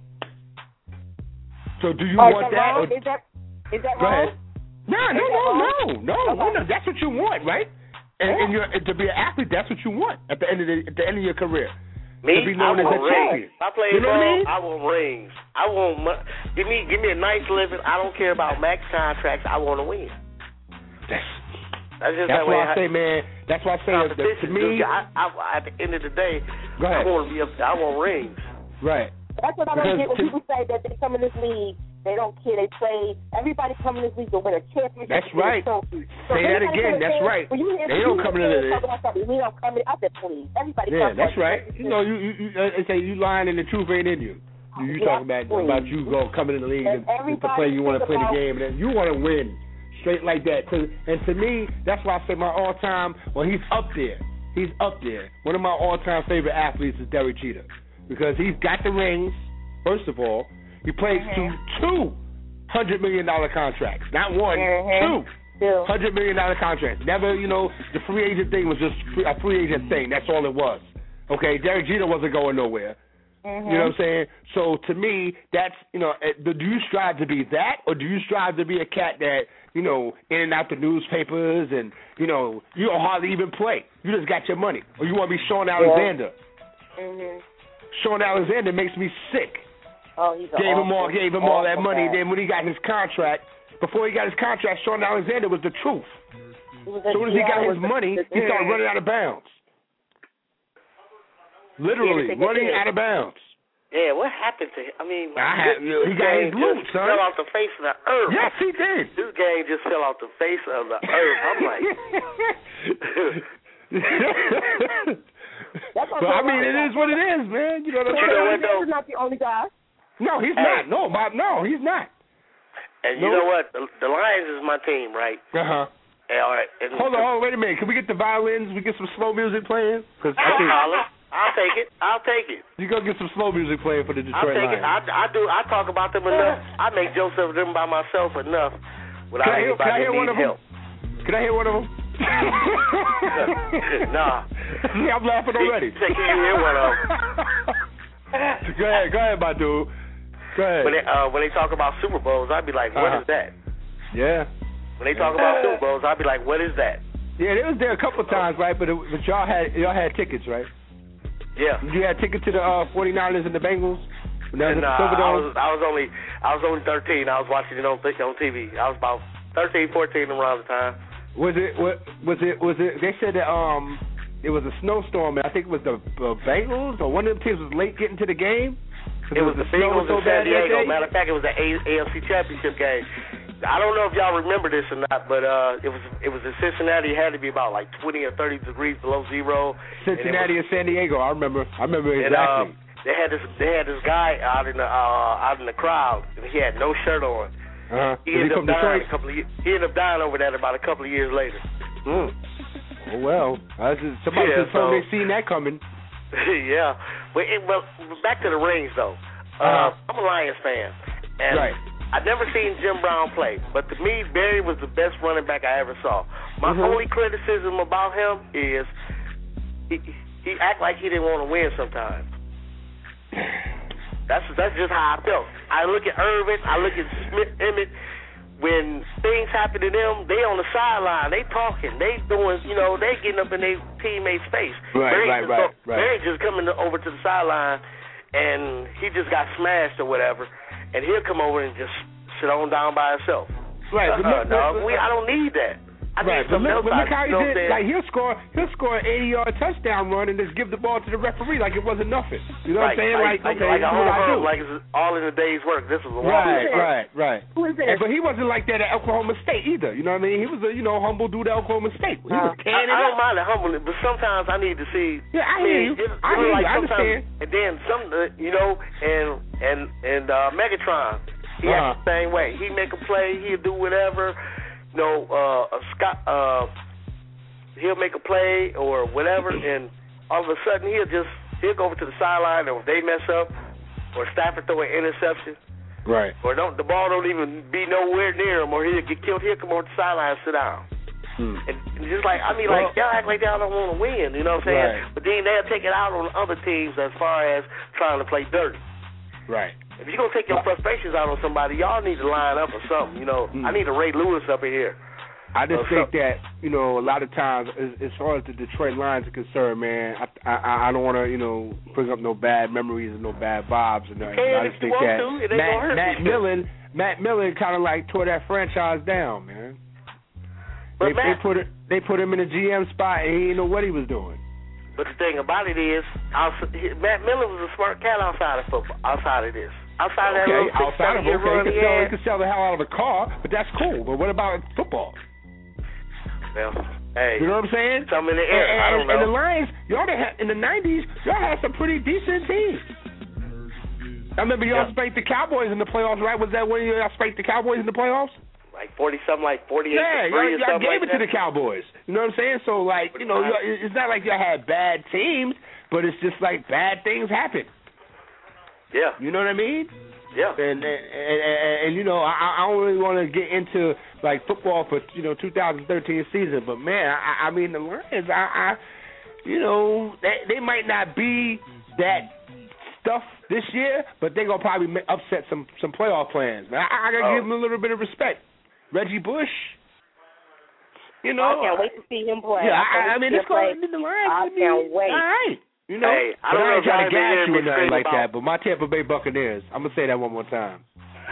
So do you oh, want is that? that? Wrong? Or, is that is that go wrong? ahead. No, no, no, no, no, okay. no. That's what you want, right? And, yeah. and, you're, and to be an athlete, that's what you want at the end of the, at the end of your career. Me, to be known I as want a champion. rings. I play you know ball. What I, mean? I want rings. I want mo- give me give me a nice living. I don't care about max contracts. I want to win. That's, that's just that's that why way I say, man. That's why I say that to me. Dude, I, I, at the end of the day, go ahead. I want to be up. I want rings. Right. That's what I don't get when people say that they come in this league. They don't care. They play. Everybody coming in this league to win a championship. That's right. So say that again. That's say, right. You, they don't come in the league. We don't come in out there, please. Everybody. Yeah, that's right. You know, you you, you uh, say you lying and the truth ain't in you. You, you yeah, talking about please. about you go coming in the league and, and to play. You want to play the game and you want to win straight like that. And to me, that's why I say my all time. Well, he's up there. He's up there. One of my all time favorite athletes is Derek Jeter because he's got the rings. First of all. He played mm-hmm. two two hundred million dollar contracts, not one, mm-hmm. two hundred million dollar contracts. Never, you know, the free agent thing was just a free agent thing. That's all it was. Okay, Derek Jeter wasn't going nowhere. Mm-hmm. You know what I'm saying? So to me, that's you know, do you strive to be that, or do you strive to be a cat that you know in and out the newspapers and you know you don't hardly even play? You just got your money, or you want to be Sean Alexander? Yeah. Mm-hmm. Sean Alexander makes me sick. Oh, he's gave him all, gave him all that money. Man. Then when he got his contract, before he got his contract, Sean Alexander was the truth. As soon as he got his money, he started running out of bounds. Literally running out of bounds. Yeah, what happened to him? I mean, I have, this, he got his loot, son. Fell off the face of the earth. Yes, he did. This game just fell off the face of the earth. I'm like. That's but I mean, it is what it is, man. You know what I'm saying? He's not the only guy. No, he's hey. not. No, Bob, no, he's not. And no. you know what? The, the Lions is my team, right? Uh huh. Hey, all right. And hold on, hold on, wait a minute. Can we get the violins? We get some slow music playing? Cause I think I'll take it. I'll take it. You go get some slow music playing for the Detroit I'll take Lions. it. I, I do. I talk about them enough. I make jokes of them by myself enough without can I hear, anybody can I hear need one of help. Them? Can I hear one of them? Nah. See, I'm laughing already. Take you hear one of Go ahead, go ahead, my dude. Go ahead. When they, uh, when they talk about Super Bowls, I'd be like, what uh-huh. is that? Yeah. When they talk about Super Bowls, I'd be like, what is that? Yeah, it was there a couple of times, right? But, it, but y'all had y'all had tickets, right? Yeah. You had tickets to the uh, forty-niners and the Bengals? When that was and, at the uh, Silverdome? I was I was only I was only thirteen. I was watching it on on T V. I was about thirteen, fourteen around the time. Was it what was it was it they said that um it was a snowstorm and I think it was the uh, Bengals or one of them teams was late getting to the game? It was the Bengals in San Diego. Matter of fact, it was the A F C Championship game. I don't know if y'all remember this or not, but uh, it was it was in Cincinnati. It had to be about like twenty or thirty degrees below zero. Cincinnati and, was, and San Diego. I remember. I remember exactly. And, uh, they had this they had this guy out in the uh, out in the crowd, and he had no shirt on. Uh-huh. He ended up dying a couple of years. He ended up dying over that about a couple of years later. Mm. Oh well, I just, somebody yeah, just told so, me seen that coming. yeah, but it, well, back to the rings though. Uh-huh. Uh, I'm a Lions fan, and right. I've never seen Jim Brown play, but to me, Barry was the best running back I ever saw. My mm-hmm. only criticism about him is he he act like he didn't want to win sometimes. That's that's just how I felt. I look at Irvin, I look at Smith, Emmett. When things happen to them, they on the sideline, they talking, they doing, you know, they getting up in their teammates' face. Right, Barry right, just right, go, right. Barry just coming over to the sideline, and he just got smashed or whatever, and he'll come over and just sit on down by himself. Right, but uh, look, no, look, we, I don't need that. I right, need but something look, else. but look how he you know did. Like he'll score, he'll score an eighty-yard touchdown run and just give the ball to the referee like it wasn't nothing. You know right, what I'm saying? Like, Like, like, okay, like this a is what I do. Like it's all in a day's work. This was a right, walk. right, right. Who is that? And, but he wasn't like that at Oklahoma State either. You know what I mean? He was a you know humble dude at Oklahoma State. He was I, canning I don't up. mind the humbleness, but sometimes I need to see. Yeah, I I hear mean, you. It, I it hear like you. I understand. And then some, uh, you know, and and and uh, Megatron, he uh-huh. acts the same way. He make a play, he'll do whatever. You know, uh, a Scott, uh, he'll make a play or whatever, and all of a sudden he'll just he'll go over to the sideline, or if they mess up, or Stafford throw an interception, right? Or don't the ball don't even be nowhere near him, or he'll get killed. He'll come over the sideline and sit down. Hmm. And, and just like I mean, well, like y'all act like y'all don't want to win, you know what I'm saying? Right. But then they'll take it out on other teams as far as trying to play dirty. Right. If you're gonna take your frustrations out on somebody, y'all need to line up or something. You know, Hmm. I need a Ray Lewis up in here. I just Uh, think so, that you know a lot of times, as, as far as the Detroit Lions are concerned, man, I I, I don't want to you know bring up no bad memories and no bad vibes and nothing. can I if just you think want that to, it ain't Matt, gonna hurt Matt you. Millen, Matt Millen, kind of like tore that franchise down, man. But They, Matt, they put it, they put him in a G M spot, and he didn't know what he was doing. But the thing about it is, outside, Matt Miller was a smart cat outside of football. Outside of this, outside of that Okay, little six, outside of seven year okay, run he he could, sell, he had. could sell the hell out of a car, but that's cool. But what about football? Well, hey, You know what I'm saying? something in the air. And, I don't and, know. and the Lions, y'all had, in the nineties, y'all had some pretty decent teams. I remember y'all Yeah. spanked the Cowboys in the playoffs, right? Was that when y'all spanked the Cowboys in the playoffs? Like forty something, like forty eight. Yeah, y'all, or y'all something gave like it to that. the Cowboys. You know what I'm saying? So, like, you know, y'all, it's not like y'all had bad teams, but it's just like bad things happen. Yeah, You know what I mean? yeah. And and, and, and, and you know, I, I don't really want to get into like football for you know two thousand thirteen season, but man, I, I mean the Lions, I, I you know, they they might not be that stuff this year, but they're gonna probably ma- upset some some playoff plans. I, I gotta Oh. give them a little bit of respect. Reggie Bush, you know, I can't wait to see him play. yeah, I, I, I mean, it's it's going to be the Lions. I I mean, can't wait. All right. You know, Hey, I but don't I know ain't if trying to y'all been gas hearing you me or nothing scream like about- that, but my Tampa Bay Buccaneers, I'm gonna say that one more time.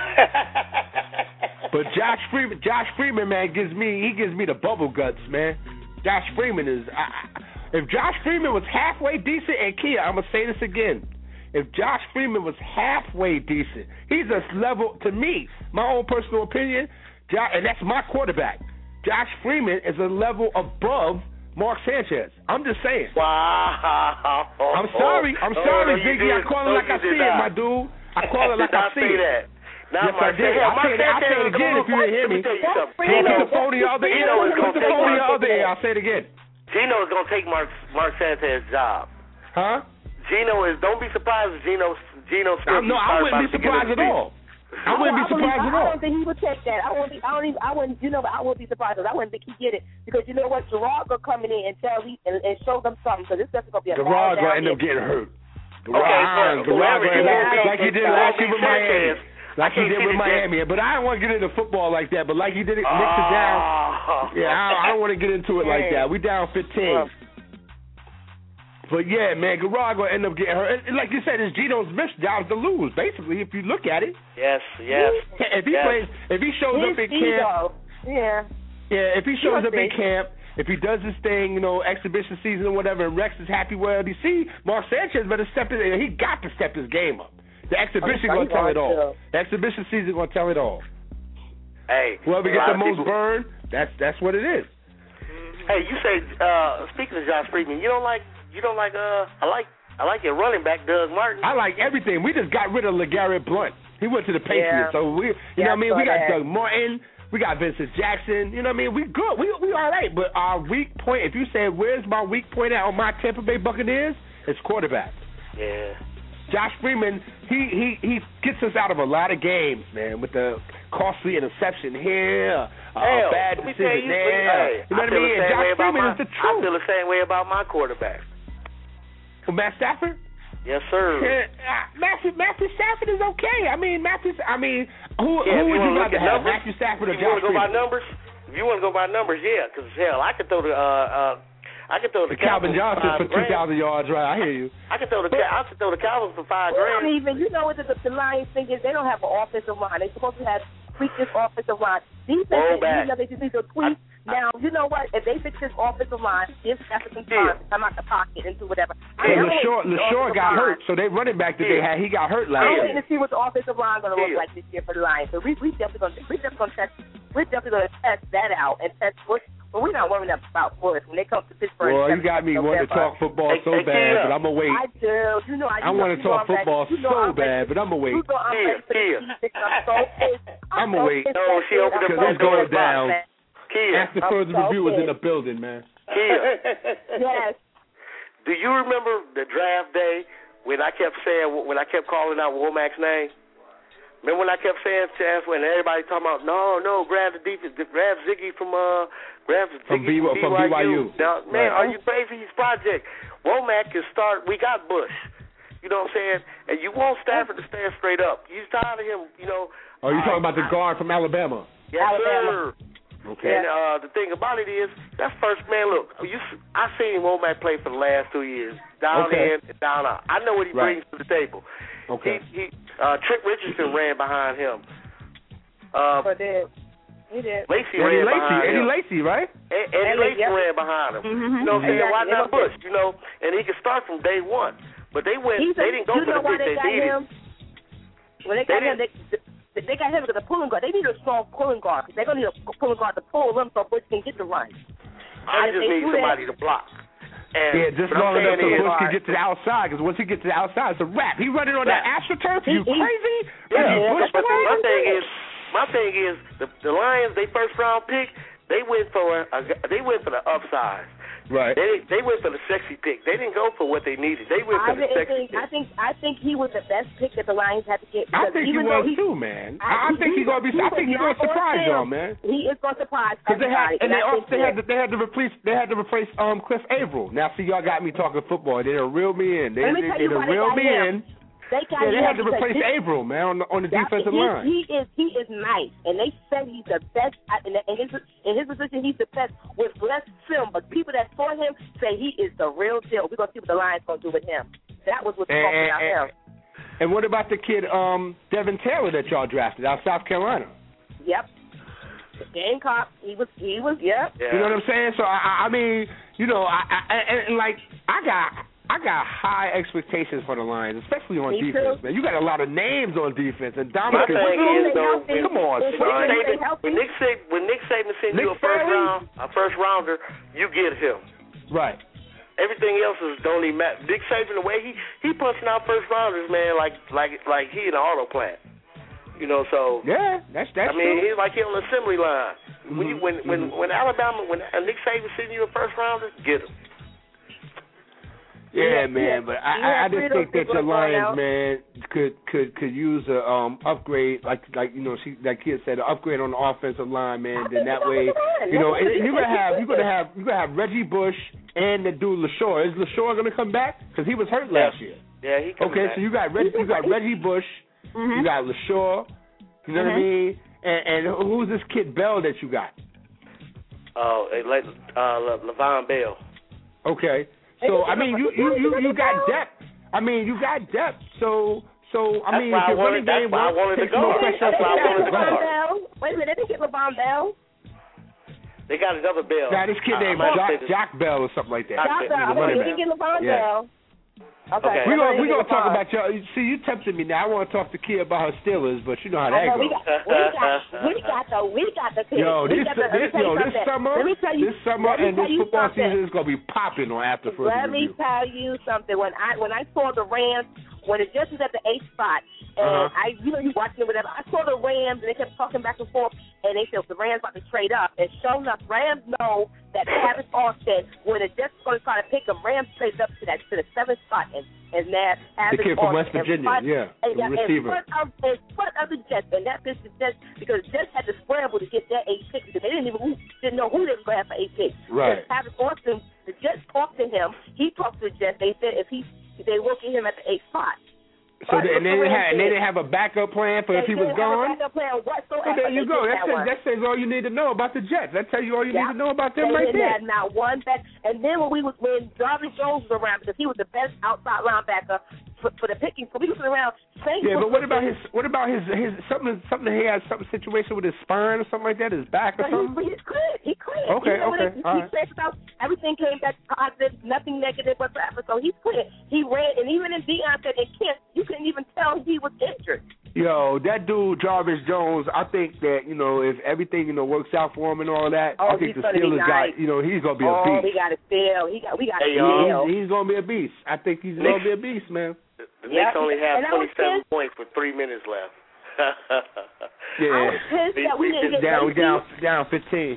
But Josh Freeman, Josh Freeman, man, gives me he gives me the bubble guts, man. Josh Freeman is. I, if Josh Freeman was halfway decent, and Kia, I'm gonna say this again. If Josh Freeman was halfway decent, he's a level to me. My own personal opinion, Josh, and that's my quarterback. Josh Freeman is a level above Mark Sanchez. I'm just saying. Wow. I'm sorry. I'm Oh, sorry, no, you Ziggy. I did. call it No, like you I did see not. it, my dude. I call it like did I not see say it. that. Now, Yes, I Mark did. Sanchez- I'll Mark say it, I'll say it Sanchez- again if you didn't hear me. Let me tell you something. Talk to the phony Gino- other ear. Gino is Talk gonna to the take phony Mark other ear. I'll say it again. Gino is gonna take Mark Mark Sanchez's job. Huh? Gino is. Don't be surprised if Gino Gino Smith. I'm, no, I starts wouldn't be about to get surprised his at feet. all. I wouldn't be surprised at all. I don't think he would take that. I wouldn't. Be, I don't even. I wouldn't. You know, I wouldn't be surprised. I wouldn't think he get it because you know what? Gerard gonna come in and tell me and, and show them something. So this is gonna be a Gerard gonna end up getting hurt. Gerard, okay, Gerard gonna end up like he did last year with Miami. Like he did with Miami. But I don't want to get into football like that. But like he did it, Knicks are down. Yeah, I, I don't want to get into it like that. We down fifteen. But yeah, man, Gerard gonna end up getting hurt. And like you said, it's Geno Smith's job to lose. Basically, if you look at it. Yes, yes. If he yes. plays, if he shows His up in ego. camp, yeah, yeah. If he shows up in big. camp, if he does his thing, you know, exhibition season or whatever, and Rex is happy with it, you see, Mark Sanchez better step his. He got to step his game up. The exhibition Oh, gonna tell it all. too. The exhibition season gonna tell it all. Hey, whoever gets the most people... burn, that's that's what it is. Hey, you say uh, speaking of Josh Freeman, you don't like you don't like uh I like I like your running back Doug Martin. I like everything. We just got rid of LeGarrette Blount. He went to the Patriots, Yeah. so we, you Yeah, know what I mean. We got that. Doug Martin. We got Vincent Jackson. You know what I mean. We good. We we all right. But our weak point, if you say where's my weak point at on my Tampa Bay Buccaneers, it's quarterback. Yeah. Josh Freeman, he, he, he gets us out of a lot of games, man, with the costly interception here, uh, Hell, bad let me tell decision you, there. hey, You know I what I feel mean? the And same way Josh about Freeman my, is the I truth. feel the same way about my quarterback. Well, Matt Stafford? Yes, sir. Yeah, uh, Matthew, Matthew Stafford is okay. I mean, Matthew. I mean, who Yeah, who if would you you rather wanna look at have, numbers, Matthew Stafford or If you Josh want to go by Freeman? numbers, if you want to go by numbers, yeah, because hell, I could throw the uh uh I could throw the, The Calvin Cowboys Johnson for five two grand. thousand yards, right? I hear you. I could throw the I could throw the Cowboys for five We don't grand. even. You know what the, the Lions thing is? They don't have an offensive line. They're supposed to have tweak this offensive line. Defense, Roll back. you know, they just need to tweak. Now, you know what? If they fix this offensive line, give Stafford some time to come out the pocket and do whatever. I And don't LaShaw, hate the LaShaw offensive got line. hurt, so they running back that they had, he got hurt I last don't year. waiting to see what the offensive line going to look Yeah. like this year for the Lions. So we we definitely going to we definitely going to test we're definitely going to test that out and test what. But we're not worrying about Forrest when they come to Pittsburgh. Well, you got me wanting to talk football Hey, so hey, bad, Kia. but I'm gonna wait. I do. You know, I, I want to you know talk I'm football ready. You know so I'm ready. bad, but I'm gonna wait. You know I'm Kia, ready for Kia. the season. I'm so pissed. I'm I'ma so wait. pissed. No, she opened Because the front it's door. going down. Kia, After I'm further so review was in pissed. the building, man. Kia. Yes. Do you remember the draft day when I kept saying when I kept calling out Womack's name? Remember when I kept saying chance when everybody talking about no, no, grab the defense, grab Ziggy from uh, grab From Ziggy B- from, from B Y U. Now, man, Right. are you crazy? He's project. Womack can start. We got Bush. You know what I'm saying? And you want Stafford to stand straight up. You tired of him? You know. Oh, you I- talking about the guard from Alabama? Yes, Alabama. sir. Okay. And uh, the thing about it is, that's first man. Look, you, I seen Womack play for the last two years, down Okay. in and down out. I know what he Right. brings to the table. Okay. He, he, uh, Trick Richardson ran behind him. Uh, But then he did. Lacey Eddie ran Lacy, behind Eddie him. Lacy, right? E- Eddie Eddie, Lacy yep. ran behind him. Mm-hmm. You know what I'm saying? Why Exactly. not It was Bush? You know, and he could start from day one. But they went. He's a, they didn't go you for know the why pick they they got needed. him? When they got They him, they, they, they got him with a pulling guard. They need a strong pulling guard because they're going to need a pulling guard to pull them so Bush can get the run. I And if just they need do somebody that, to block. And Yeah, just what long I'm enough so saying is, Bush can get to the outside, because once he gets to the outside, it's a wrap. He running on that Right. AstroTurf? Are you He- he- crazy? Yeah, Are you Bush but playing? my thing is, my thing is, the, the Lions, they first round pick, they went for a, they went for the upside. Right. They they went for the sexy pick. They didn't go for what they needed. They went I for the didn't sexy think. pick. I think. I think he was the best pick that the Lions had to get. I because think he even was though he, too, man. I, I, I think he's gonna be. I think he's gonna surprise y'all, man. He is going to surprise Because they had, everybody. and they I also think they had that- to, they had to replace they had to replace um Cliff Averill. Now see, y'all got me talking football. They done reel me in. They Let me they, tell they you done why they reel got me him. in. They got Yeah, they him had to because replace this- Averill, man, on the on the That's- defensive he, line. He is he is nice, and they said he's the best. In, in his in his position, he's the best with less film. But people that saw him say he is the real deal. We're gonna see what the Lions gonna do with him. That was what's And, talking and, about and, him. and what about the kid um Devin Taylor that y'all drafted out of South Carolina? Yep. The Gamecock. He was. He was. Yep. Yeah. You know what I'm saying? So I, I I mean, you know, I, I and, and like I got I got high expectations for the Lions, especially on Me defense, too. man. You got a lot of names on defense, and My Dominic. thing is, though, Come on, If son. they Saban, healthy. when Nick Saban, when Nick Saban sends Nick you a first Fairley? round, a first rounder, you get him. Right. Everything else is don't even matter. Nick Saban, the way he he punching out first rounders, man, like like like he in an auto plant. You know, so Yeah, that's that's I mean, true. he's like he on the assembly line. When you when when Mhm. when Alabama when Nick Saban sending you a first rounder, get him. Yeah, man, but I, I just think that your Lions, man, could could could use a um upgrade, like like you know, she like Kid said, an upgrade on the offensive line, man. Then that way, you know, and you're gonna have you're gonna have you're gonna have Reggie Bush and the dude LaShaw. Is LaShaw gonna come back? Because he was hurt last year. Yeah, he. Okay, back. so you got Reggie, you got Reggie Bush, mm-hmm. you got LaShaw. You know mm-hmm. what I mean? And, and who's this kid Bell that you got? Oh, uh, like uh, Le'Veon Bell. Okay. So I mean, you, you, you, you got depth. I mean, you got depth. So so I that's mean, if your running game works, takes no pressure off the Bell. Wait a minute, they didn't get LeVon Bell. They got another Bell. Now this kid named Jack, Jack Bell or something like that. Jack Bell. They didn't get LeVon yeah. Bell. Okay. okay. We're gonna, we gonna talk about y'all. See, you tempted me now. I want to talk to Kia about her Steelers, but you know how that know, goes. We got, we got, we got the, we got the. Yo, this, got the, this, yo, this summer, let me tell you, this summer and this football something. season is gonna be popping on After Further Let Review. me tell you something. When I when I saw the Rams, when it just was at the eighth spot, and uh-huh. I, you know, you watching it, whatever. I saw the Rams, and they kept talking back and forth, and they said the Rams about to trade up. And sure enough, Rams know that Travis Austin, when the Jets going to try to pick him, Rams traded up to that to the seventh spot, and and that the kid from West Virginia, front, yeah, and, the receiver. In front, of, in front of the Jets, and that pissed the Jets because the Jets had to scramble to get that eight picks because they didn't even didn't know who they were going to have for eight picks. Right. Travis Austin, the Jets talked to him. He talked to the Jets. They said if he they will get him at the eighth spot. So they, and, they didn't have, and they didn't have a backup plan for they if he was gone? Have a backup plan whatsoever. So there you go. That, that, says, that says all you need to know about the Jets. That tells you all you yeah. need to know about them they right there. Had not one back. And then when we was when Jarvis Jones was around, because he was the best outside linebacker for, for the picking, so we was around. Yeah, but what about his? What about his? His something? Something he has some situation with his spine or something like that. His back or so something. He, he's cleared. He cleared. Okay, you know, okay. He, all he right. checked out. Everything came back positive. Nothing negative whatsoever. So he's clear. He ran, and even in Deion said, "And Kent, you couldn't even tell he was injured." Yo, that dude Jarvis Jones, I think that, you know, if everything, you know, works out for him and all that, oh, I think the he's Steelers nice. got, you know, he's gonna be oh, a beast. Oh, we got to steal. He got, we got to hey, steal. He's, he's gonna be a beast. I think he's Knicks, gonna be a beast, man. The Knicks yep. only have twenty-seven pissed. points with three minutes left. yeah. I was pissed that we didn't get down, Lacey. down, down fifteen.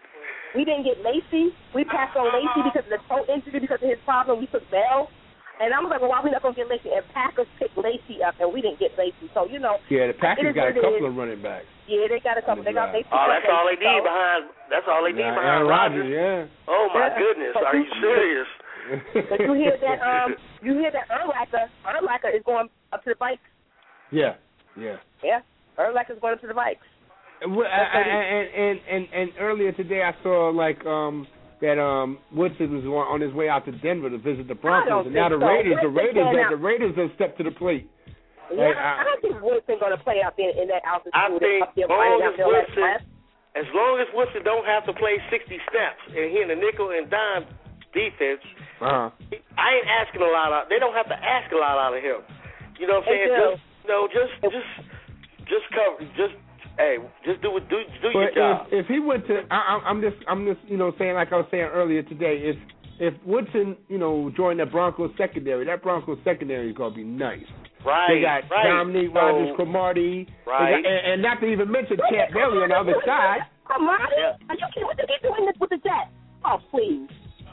We didn't get Lacey. We passed on Lacey because of the toe injury, because of his problem. We took Bell. And I was like, well, why are we not going to get Lacey? And Packers picked Lacey up, and we didn't get Lacey. So, you know. Yeah, the Packers got a couple of running backs. Yeah, they got a couple. They got Lacey. Oh, that's all they need so. behind. That's all they need yeah, behind Rodgers. Rodgers. Yeah. Oh my yeah. goodness, are you serious? But you hear that? Um, you hear that Urlacher? Urlacher is going up to the Vikes. Yeah, yeah. Yeah, Urlacher is going up to the Vikes. Well, I, I, and, and and and earlier today, I saw like um. that um, Woodson was on his way out to Denver to visit the Broncos, and now the so. Raiders, the Woodson Raiders, have, the Raiders have stepped to the plate. Yeah, like, I, I don't think Woodson going to play out there in that altitude. I think up there, long as out there Woodson, like as long as Woodson don't have to play sixty snaps and he in the nickel and dime defense, uh-huh. I ain't asking a lot out. They don't have to ask a lot out of him. You know what I'm saying? Just, you know, just, just, just cover, just. Hey, just do do do your but job. If, if he went to, I, I'm just, I'm just, you know, saying like I was saying earlier today. If if Woodson, you know, joined the Broncos secondary, that Broncos secondary is gonna be nice. Right. They got right. Dominique so, Rodgers-Cromartie. Right. Got, and, and not to even mention Champ Bailey on the other side. Cromartie? Yeah. Are you kidding? What did he doing this with the Jets? Oh, please.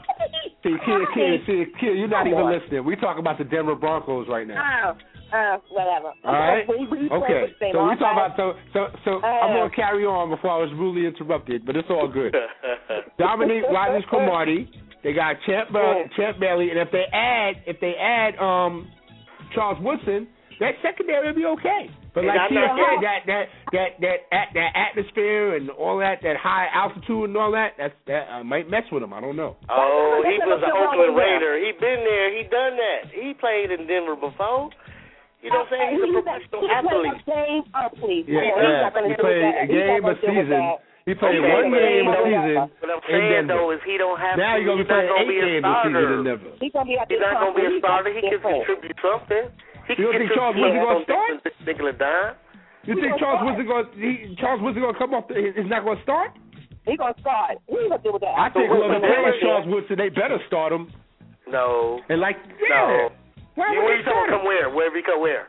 See, kid, kid, see, kid, you're not even listening. We talk about the Denver Broncos right now. Oh. Uh, whatever. All right. We, we okay. So we talk about so so so. Uh, I'm gonna carry on before I was rudely interrupted, but it's all good. Dominique Rodgers-Cromartie. They got Champ uh, Champ Bailey, and if they add if they add um Charles Woodson, that secondary will be okay. But like he said, that that that that that that atmosphere and all that, that high altitude and all that, that's that uh, might mess with him. I don't know. Oh, he was an Oakland Raider. He been there. He done that. He played in Denver before. You know what I'm saying? He's a professional athlete. Game up, please. Yeah, yeah. He played a game a season. He played okay, one game a season. What I'm saying though is he don't have. Now to, he's gonna be playing eight games a season in Denver. He's gonna be. He's not gonna be a starter. He can contribute something. He you don't think Charles Woodson gonna start? Nickel and dime. You think Charles Woodson gonna he, Charles Woodson gonna come off? The, is not gonna start? He's gonna start. He's gonna deal with that. I think whoever plays Charles Woodson, they better start him. No. And like, no. yeah. Why you would want they to start come where? Wherever he go where?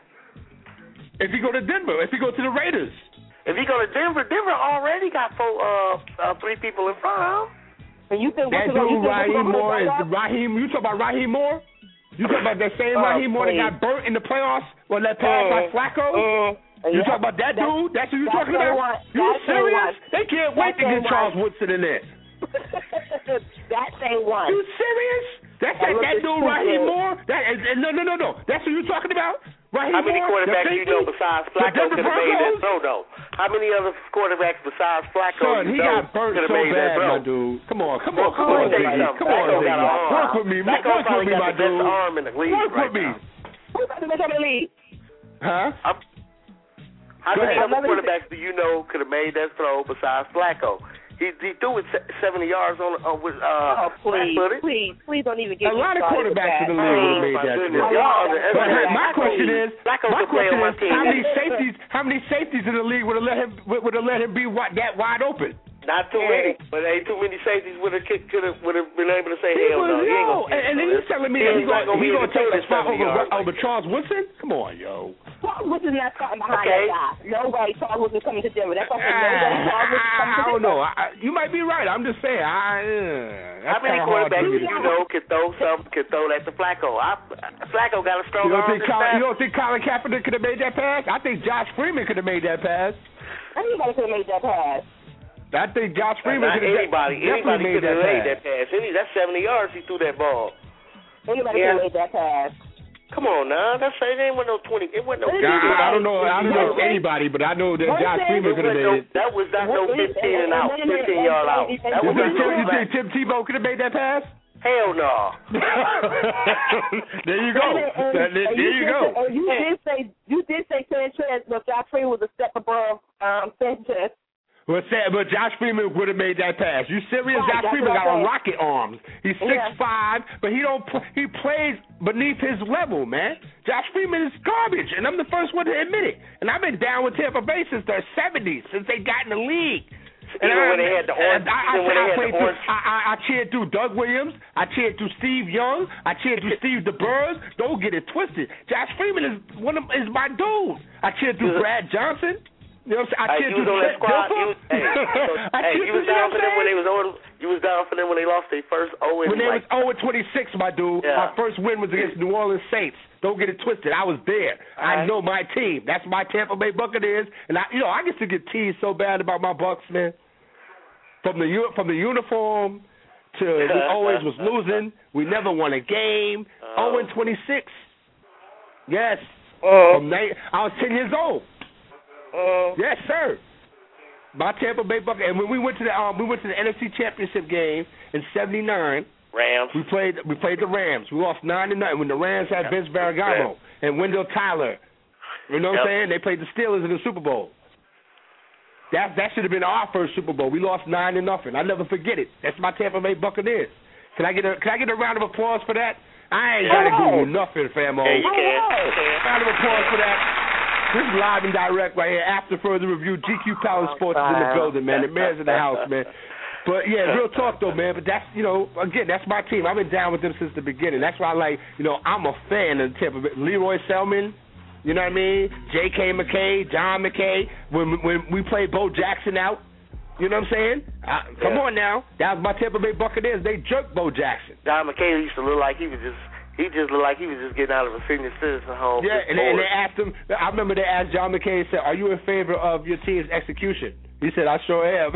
If he go to Denver, if he go to the Raiders. If he go to Denver, Denver already got four, uh, uh, three people in front of him. And you think that dude Raheem Moore is Raheem? You talk about Raheem Moore? You talking about that same Oh, Raheem Morton please. got burnt in the playoffs on that pass Mm. like Flacco? Mm. You Yeah. talking about that That's- dude? That's who you that's talking the about? one. You That's the serious? one. They can't wait That's to the get Charles one. Woodson in there. That same one. You serious? That's That that, that looks dude stupid. Raheem Moore? That is, no, no, no, no. That's who you talking about? Raheem How many Moore? quarterbacks the do you know besides Flacco could have made that throw, though? How many other quarterbacks besides Flacco Son, you he know got burnt could so have made that bad, throw? my dude. Come on, come on, come Let on, me tell you Ziggy. something. Come on, Flacco got Ziggy. an arm. Work with me. Flacco Work with probably me, got my the best dude. arm in the league Work right with me. now. Who's about to make up in the league? Huh? I'm, how Go many ahead. other quarterbacks do you know could have made that throw besides Flacco? He, he threw it seventy yards on uh, with uh, Oh, please, flat-footed. please, please don't even get A me lot of started with quarterbacks that. in the league would have Oh, made my that goodness. throw. Y'all But underestimate my Flacco. question is, Flacco my could play question on my is, team. how many safeties, how many safeties in the league would have let him would have let him be wi- that wide open? Not too many, but ain't too many safeties would have could have would have been able to say He hell was, no. He ain't yo, gonna and, and then you telling me He that he's ain't going gonna he be going able to to take throw a spot this over seventy over yards. Charles Woodson? Come on, yo. Charles Woodson not starting behind Okay. that guy. No way Charles Woodson coming to Denver. That's why I Ah, said no way Charles Woodson I, coming I to don't Denver. know. I, you might be right. I'm just saying. I, uh, that's How many kinda hard to quarterbacks do believe. you know can throw some can throw that to Flacco? I, Flacco got a strong You don't arm. think this Colin, time. you don't think Colin Kaepernick could have made that pass? I think Josh Freeman could have made that pass. Anybody could have made that pass. I think Josh Freeman Not could have anybody. definitely Anybody made could have that made pass. that pass. Any, that's seventy yards. He threw that ball. Anybody Yeah. could have made that pass. Come on now. That's it ain't with no twenty. It wasn't no. What God, did you I, I don't say? know. I don't know What? anybody, but I know that What Josh said- Freeman It could have wasn't no, made it. that was not no What is- fifteen and out, and then- fifteen yard and- out. and- That and- You was think, and- Tim, you a think Tim Tebow could have made that pass? Hell no. There you go. And- and- That- there and you did go. say- and you did say you did say Sanchez, but Josh Freeman was a step above um, Sanchez. But, Sam, but Josh Freeman would have made that pass. You serious? Right, Josh that's Freeman what got I'm a saying. rocket arms. He's six Yeah. five, but he don't. pl- He plays beneath his level, man. Josh Freeman is garbage, and I'm the first one to admit it. And I've been down with Tampa Bay since the seventies, since they got in the league. And Even I, when they had the orange- I, I, even when I, they had played the through, orange- I, I, I cheered through Doug Williams. I cheered through Steve Young. I cheered through Steve DeBurrs. Don't get it twisted. Josh Freeman is one of is my dude. I cheered through Brad Johnson. You know what I'm saying? I Hey, cheered you was through on that Trent squad. Dilfer. You was, hey, so, I hey, cheered you was through- down know for them what when I'm they was on. You was down for them when they lost their first oh and When they like, was oh and twenty-six, my dude, Yeah. our first win was against New Orleans Saints. Don't get it twisted. I was there. I All right. know my team. That's my Tampa Bay Buccaneers. And I, you know, I get to get teased so bad about my Bucks, man. From the u- from the uniform to we always was losing. We never won a game. Oh. oh and twenty-six. Yes. uh, From night, I was ten years old. uh, Yes, sir. My Tampa Bay Buccaneers. And when we went to the um, we went to the N F C Championship game in seventy-nine. Rams. We played we played the Rams. We lost nine to nothing when the Rams had Vince Ferragamo and Wendell Tyler. You know what I'm Yep. saying? They played the Steelers in the Super Bowl. That that should have been our first Super Bowl. We lost nine to nothing. I never forget it. That's my Tampa Bay Buccaneers. Can I get a Can I get a round of applause for that? I ain't gotta Hello. Google nothing, famo. Yeah, you can. You can. Round of applause for that. This is live and direct right here. After further review, G Q Palace Sports is in the building, man. The mayor's in the house, man. But yeah, real talk though, man. But that's you know, again, that's my team. I've been down with them since the beginning. That's why I like, you know, I'm a fan of Tampa Bay. Leroy Selman, you know what I mean? J K McKay, John McKay. When when we played Bo Jackson out, you know what I'm saying? Uh, come Yeah. on now, that was my Tampa Bay Buccaneers. They jerked Bo Jackson. Don McKay used to look like he was just. He just looked like he was just getting out of a senior citizen home. Yeah, just and they, and bored. they asked him. I remember they asked John McCain, said, "Are you in favor of your team's execution?" He said, "I sure am."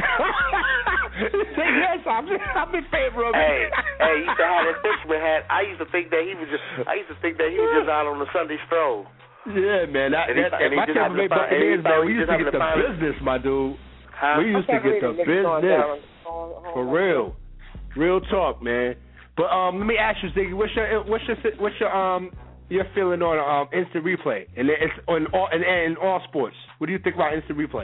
He said, "Yes, I'm. I'm in favor of Hey, it." hey, he used to have that fisherman hat. I used to think that he was just. I used to think that he was just out on the Sunday stroll. Yeah, man. That, And he- that, and he my just Tampa Bay happened to find- Buccaneers, and he man, found- we he used just to get happened the to find it. business, my dude. Huh? We used to get the business. For real. Real talk, man. But um, let me ask you, Ziggy, what's your what's your what's your um your feeling on um instant replay and it's on all and, and in all sports? What do you think about instant replay?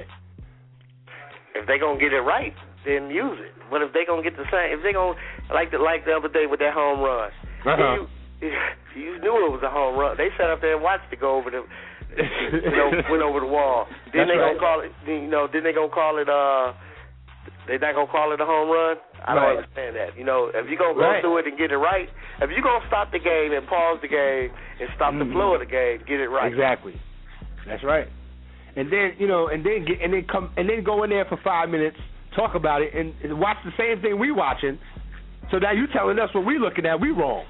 If they gonna get it right, then use it. But if they gonna get the same, if they gonna like the like the other day with that home run, Uh-huh. you, you knew it was a home run. They sat up there and watched it go over the, you know, went over the wall. Then That's they right. gonna call it, you know, then they gonna call it uh. They not gonna call it a home run. I don't Right. understand that. You know, if you gonna go Right. through it and get it right, if you gonna stop the game and pause the game and stop Mhm. the flow of the game, get it right. Exactly. That's right. And then you know, and then get and then come and then go in there for five minutes, talk about it, and, and watch the same thing we watching. So now you telling us what we looking at, we wrong.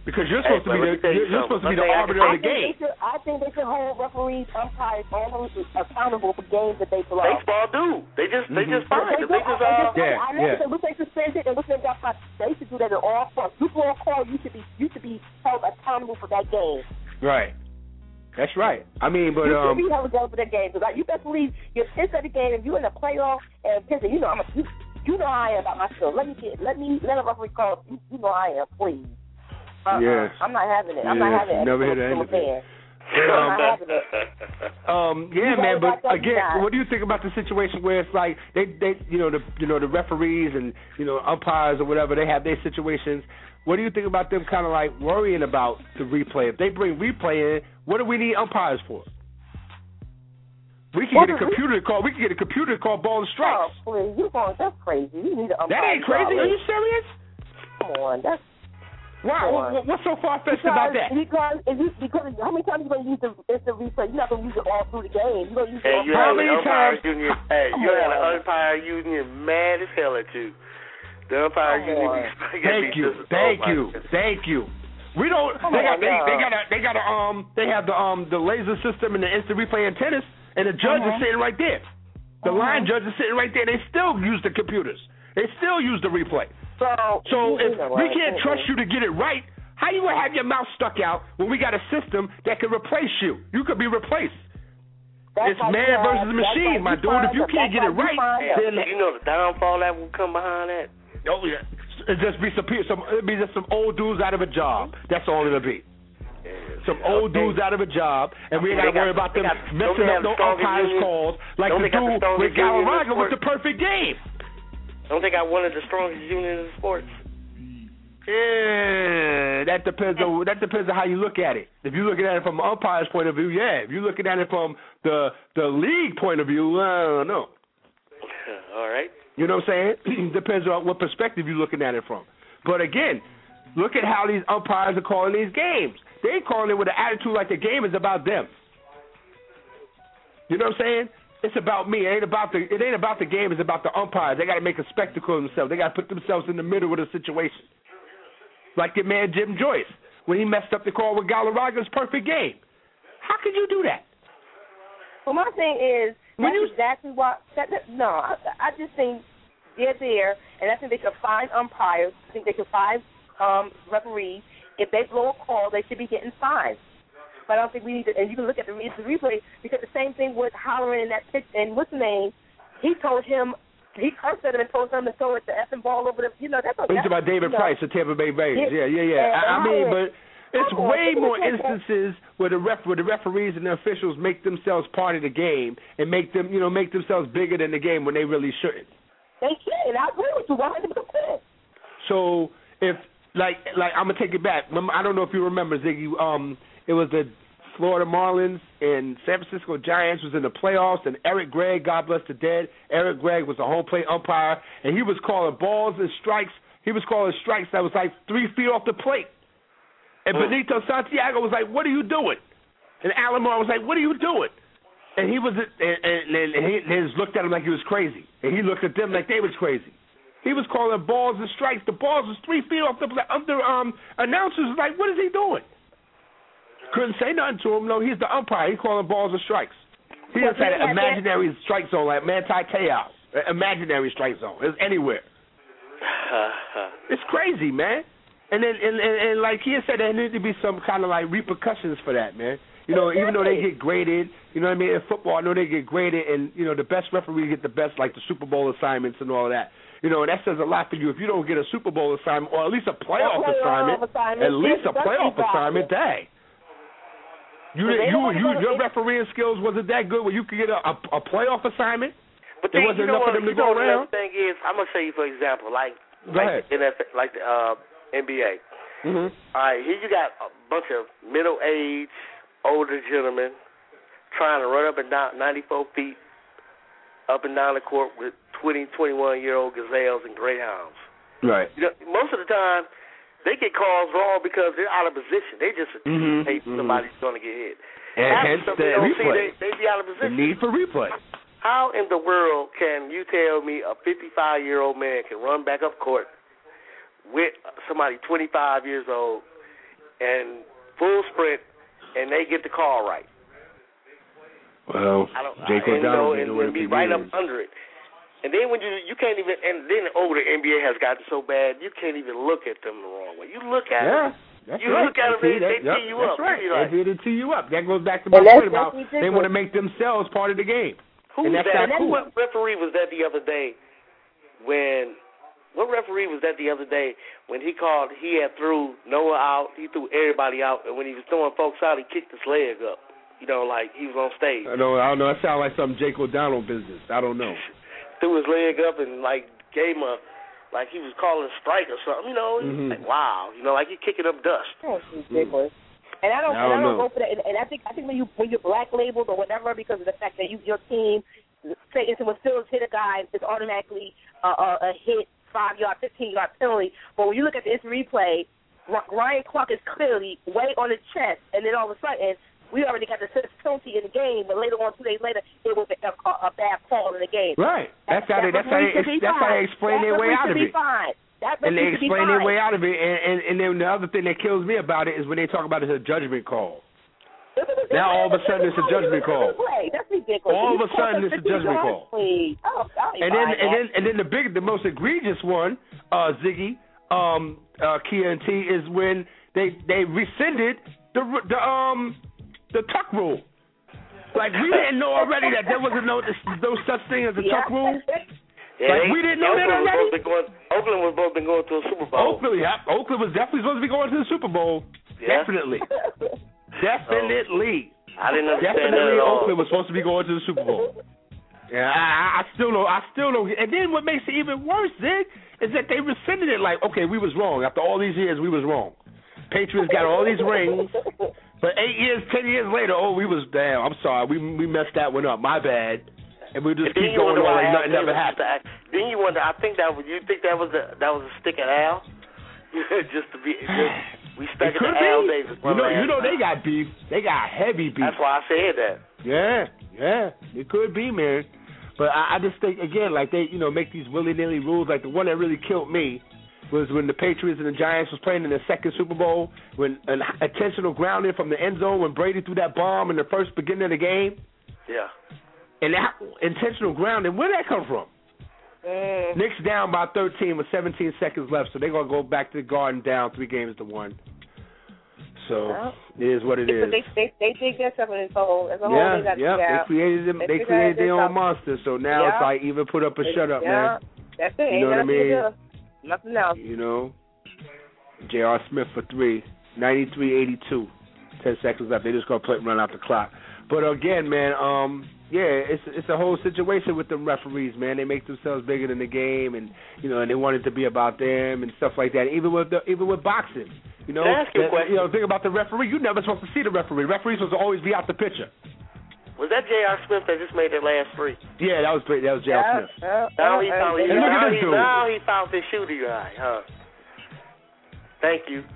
Because you're supposed hey, to be the you're, you're supposed to be the arbiter of the game. Should, I think they should hold referees, umpires, all accountable for games that they blow. Baseball do. They just they mm-hmm. just fine. They, they just uh, yeah, I know yeah. that which they suspended and which they got caught. They should do that at all points. You blow a call, you should be you should be held accountable for that game. Right. That's right. I mean, but you um, should be held accountable for that game. Because you best believe you're pissed at the game. If you're in a playoff and pissed, you know I'm a, you, you know how I am about myself. Let me get let me let a referee call. You, you know how I am, please. Uh-uh. Yes. I'm not having it. I'm yes. not having it. Never hit an interview. I'm not having it. Um, yeah, man. But again, what do you think about the situation where it's like they, they, you know, the, you know, the referees and you know umpires or whatever, they have their situations. What do you think about them kind of like worrying about the replay? If they bring replay in, what do we need umpires for? We can what get a computer we? to call. We can get a computer to call ball and strikes. Oh, please, you going? That's crazy. You need an umpire. That ain't crazy. Are you serious? Come on, that's. Why? What, what's so far-fetched about that? Because, if you, because how many times are you going to use the instant replay? You're not going to use it all through the game. You're going to use hey, it all you how many times? Union, hey, you had an umpire union mad as hell at you. The umpire union. Thank you, thank you, thank you. We don't. Come they got. On, they, they got. A, they got a. Um. They have the um the laser system and the instant replay in tennis, and the judge uh-huh. is sitting right there. The uh-huh. line judge is sitting right there. They still use the computers. They still use the replay. So, so if we can't trust you to get it right, how you gonna have your mouth stuck out when we got a system that can replace you? You could be replaced. That's it's man versus machine, my dude. If you can't get it right, then you know the downfall that will come behind that. Oh yeah, it just be some some it'll be just some old dudes out of a job. That's all it'll be. Some old dudes out of a job, and we ain't got to worry about them messing up no umpires calls like the dude with Galarraga with the perfect game. Don't think I one of the strongest unions in sports. Yeah, that depends on that depends on how you look at it. If you're looking at it from an umpire's point of view, yeah. If you're looking at it from the the league point of view, I don't know. All right. You know what I'm saying? Depends on what perspective you're looking at it from. But again, look at how these umpires are calling these games. They ain't calling it with an attitude like the game is about them. You know what I'm saying? It's about me. It ain't about the. It ain't about the game. It's about the umpires. They got to make a spectacle of themselves. They got to put themselves in the middle of the situation. Like your man Jim Joyce when he messed up the call with Galarraga's perfect game. How could you do that? Well, my thing is that's you, exactly what. That, that, no, I, I just think they're there, and I think they should find umpires. I think they should find um, referees. If they blow a call, they should be getting fined. But I don't think we need to. And you can look at the, the replay because the same thing with Holleran in that pitch. And what's the name? He told him. He cursed at him and told him to throw it the effing ball over the. You know that's. He's about David you know, Price of Tampa Bay Rays. Yeah, yeah, yeah. And, I, I mean, but it's on, way more instances where the ref, where the referees and the officials make themselves part of the game and make them, you know, make themselves bigger than the game when they really shouldn't. They should. I agree with you one hundred percent. So if like like I'm gonna take it back. I don't know if you remember, Ziggy. Um, it was the Florida Marlins and San Francisco Giants was in the playoffs, and Eric Gregg, God bless the dead, Eric Gregg was a home plate umpire, and he was calling balls and strikes. He was calling strikes that was like three feet off the plate. And Benito Santiago was like, "What are you doing?" And Alomar was like, "What are you doing?" And he was, and, and, and he, he just looked at him like he was crazy, and he looked at them like they was crazy. He was calling balls and strikes. The balls was three feet off the plate. Other um, announcers was like, "What is he doing?" Couldn't say nothing to him. No, he's the umpire. He's calling balls and strikes. He just had an imaginary strike zone like Manti Chaos. Imaginary strike zone. It's anywhere. It's crazy, man. And then, and, and, and like he said, there need to be some kind of like repercussions for that, man. You know, even though they get graded, you know what I mean? In football, I know they get graded, and you know the best referees get the best, like the Super Bowl assignments and all of that. You know, and that says a lot for you. If you don't get a Super Bowl assignment or at least a playoff, playoff assignment, assignment, at least a playoff assignment, dang. You, you, you, your refereeing skills wasn't that good where you could get a, a, a playoff assignment? But there then, wasn't you know enough what, of them to you go know around? The thing is, I'm going to show you, for example, like, go like, ahead. the N F L, like the uh, N B A. Mm-hmm. All right, here you got a bunch of middle-aged, older gentlemen trying to run up and down ninety-four feet up and down the court with twenty, twenty-one-year-old gazelles and greyhounds. Right. You know, most of the time, they get calls wrong because they're out of position. They just anticipate mm-hmm. somebody's going to get hit. And hence the replay. See, they, they be out of position. The need for replay. How in the world can you tell me a fifty-five-year-old man can run back up court with somebody twenty-five years old and full sprint, and they get the call right. Well, Jake I, O'Donnell and, you know, and, and be right up under it. And then when you you can't even and then oh the N B A has gotten so bad you can't even look at them the wrong way. You look at yeah, them. That's you right. look at them, they, that, they yep, tee you that's up. Right. Like, they did tee you up. That goes back to my point about they want to make themselves part of the game. Who's and that's that? not cool. What referee was that the other day when what referee was that the other day when he called he had threw Noah out, he threw everybody out, and when he was throwing folks out he kicked his leg up. You know, like he was on stage. I know I don't know, that sounds like some Jake O'Donnell business. I don't know. Threw his leg up and like gave him a, like he was calling a strike or something, you know. Mm-hmm. Like, wow, you know, like you're kicking up dust. That's ridiculous. Mm-hmm. And I don't, I don't, and I don't know. go for that. And, and I think, I think when you when you're black labeled or whatever, because of the fact that you your team, say, if when Phillips hit a guy, it's automatically uh, a, a hit, five yard, fifteen yard penalty. But when you look at the instant replay, Ryan Clark is clearly way on his chest, and then all of a sudden. We already got the penalty in the game, but later on, two days later, it was a, a, a bad call in the game. Right. That's how they. That's how they. That's how they explain their way out of it. And they explain their way out of it. And, and and then the other thing that kills me about it is when they talk about it as a judgment call. Now all of a sudden it's a judgment call. That's ridiculous. All of a sudden it's a judgment call. And then and then and then the big, the most egregious one, uh, Ziggy, um, uh, Kia and T, is when they they rescinded the the um. the tuck rule. Like, we didn't know already that there wasn't no, no such thing as a yeah. tuck rule. Yeah, like, they, we didn't know Oakland that already. Was going, Oakland was supposed to be going to a Super Bowl. Oakland, yeah, Oakland was definitely supposed to be going to the Super Bowl. Yeah. Definitely. Definitely. Oh, I didn't understand Definitely that at all. Oakland was supposed to be going to the Super Bowl. Yeah, I, I still don't, I still don't. And then what makes it even worse, Zig, is that they rescinded it like, okay, we was wrong. After all these years, we was wrong. Patriots got all these rings. But eight years, ten years later, oh, we was damn. I'm sorry, we we messed that one up. My bad. And we just and keep going on like nothing never happened. Then you wonder. I think that was. You think that was a that was a stick at Al? just to be. Just, we stuck it at could Al be. Davis. You know, you know time. they got beef. They got heavy beef. That's why I said that. Yeah, yeah, it could be, man. But I, I just think again, like they, you know, make these willy nilly rules. Like the one that really killed me was when the Patriots and the Giants was playing in the second Super Bowl, when an intentional grounding from the end zone when Brady threw that bomb in the first beginning of the game. Yeah. And that intentional grounding, where did that come from? Mm. Knicks down by thirteen with seventeen seconds left, so they're going to go back to the Garden down three games to one. So well, it is what it is. They they they dig themselves in this hole. As a yeah, whole, they got yeah. They created them. They, they created their own monster. So now yeah. it's like either put up or it's, shut up, yeah. man. That's it. You know what I mean? Nothing else. You know, J R. Smith for three, ninety-three eighty-two. Ten seconds left. They just gonna play run out the clock. But again, man, um, yeah, it's it's a whole situation with them referees, man. They make themselves bigger than the game, and you know, and they want it to be about them and stuff like that. Even with the, even with boxing, you know, Can I ask you a question? you know, think about the referee. You're never supposed to see the referee. Referee's supposed to always be out the picture. Was that J R. Smith that just made that last free? Yeah, that was that was J R. Yeah, Smith. yeah, now he found and look at now, this he, dude. now he found his shooting guy, huh? Thank you.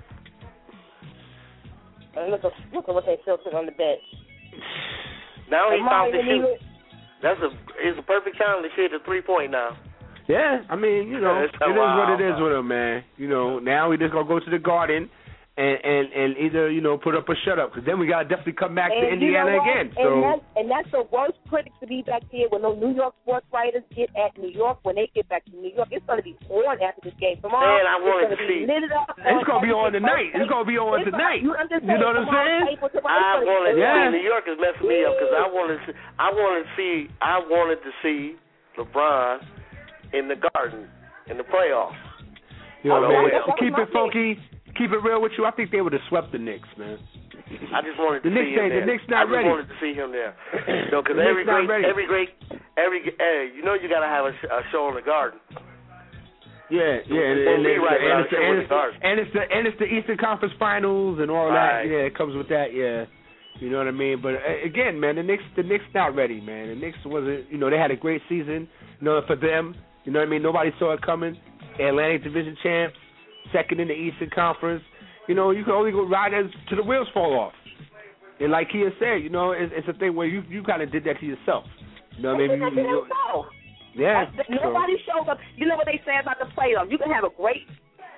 And look at look at what they filtered on the bench. Now he Am found I his shoot. even- That's a it's a perfect time to hit a three point now. Yeah, I mean, you know, It's it is wild, what it is huh? with him, man. You know, now we just gonna go to the Garden and and, and either you know put up or shut up, because then we gotta definitely come back and to Indiana you know what? again. And So that's, and that's the worst critics to be back here when those New York sports writers get at New York. When they get back to New York, it's gonna be on after this game tomorrow. Man, I wanted it's to be see. lit up it's gonna be on tonight. It's gonna be on It's tonight. You, You know what I'm saying? I wanted to Yeah. see New York is messing me up because I wanted to, I wanted to see I wanted to see LeBron in the Garden in the playoffs. You know, Oh, man, yeah. keep it funky, keep it real with you. I think they would have swept the Knicks, man. I just wanted to The see Knicks him ain't- there. the Knicks not I just ready. wanted to see him there. You know, because The every Knicks not great, ready. every great, every hey, you know, you gotta have a, sh- a show in the Garden. Yeah, yeah, and, It's and, gonna be it's, right and, without it's, a show and, in it's, the Garden. and it's the and it's the Eastern Conference Finals and all Right. that. Yeah, it comes with that. Yeah, you know what I mean. But uh, again, man, the Knicks the Knicks not ready, man. The Knicks wasn't. You know, they had a great season. You know, for them. You know what I mean. Nobody saw it coming. Atlantic Division champs, second in the Eastern Conference. You know, you can only go ride as to the wheels fall off. And like Kia said, you know, it's, it's a thing where you you kind of did that to yourself. You know what I mean? You, you, So. yeah. Nobody shows up. You know what they say about the playoffs? You can have a great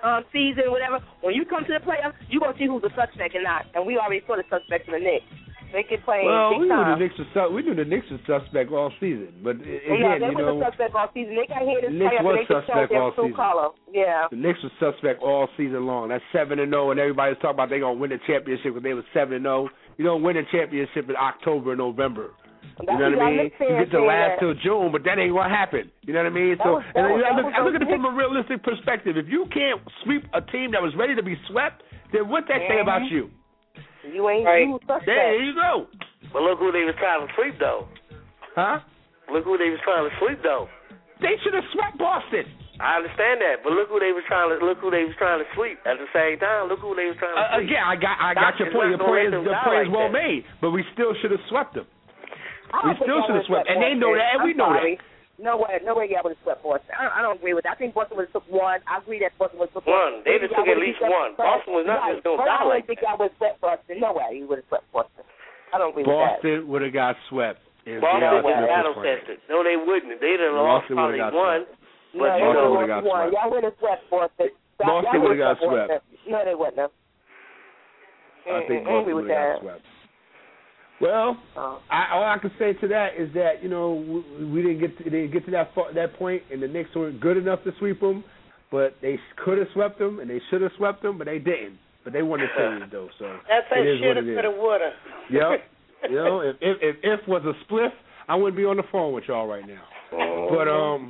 um, season, whatever. When you come to the playoffs, you're going to see who's a suspect and not. And we already saw the suspect in the Knicks. They can play well, big we knew time. the Knicks were we knew the Knicks were suspect all season, but again, yeah, they you were know, the suspect all season. They got here this Knicks playoff, was and they suspect all true season. color. Yeah, the Knicks was suspect all season long. That's seven and zero, and everybody's talking about they gonna win the championship because they were seven and zero. You don't win a championship in October and November. You know what I mean? You get to last till June, but that ain't what happened. You know what I mean? So, was, and was, I, look, was, I look at it from a realistic perspective. If you can't sweep a team that was ready to be swept, then what that say about you? You ain't right. you suspect. There you go. But look who they was trying to sweep, though. Huh? Look who they was trying to sweep, though. They should have swept Boston. I understand that, but look who they was trying to look who they was trying to sweep. At the same time, look who they was trying to Uh, sweep. again, I got I got your point. Your point is the point is well made, but we still should have swept them. We still should have swept, and they know that, and we know that. No way, no way, y'all would have swept Boston. I don't, I don't agree with that. I think Boston would have took one. I agree that Boston would have took one. They just took at least one. Boston was not just going to die like that. I don't think y'all would have swept Boston. No way, you would have swept Boston. I don't agree with that. Boston would have got swept. Boston would have battle tested. No, they wouldn't. They'd have lost probably one. No, Boston would have got one. swept. Y'all would have swept Boston. Boston would have got swept. No, they wouldn't have. I think Boston would have got swept. Well, oh. I, all I can say to that is that you know we, we didn't get to, didn't get to that far, that point, and the Knicks weren't good enough to sweep them, but they could have swept them and they should have swept them, but they didn't. But they won the series though, so that's that it is what it shoulda, is. coulda, woulda. Yep. You know, if, if if if was a spliff, I wouldn't be on the phone with y'all right now. Oh. But um,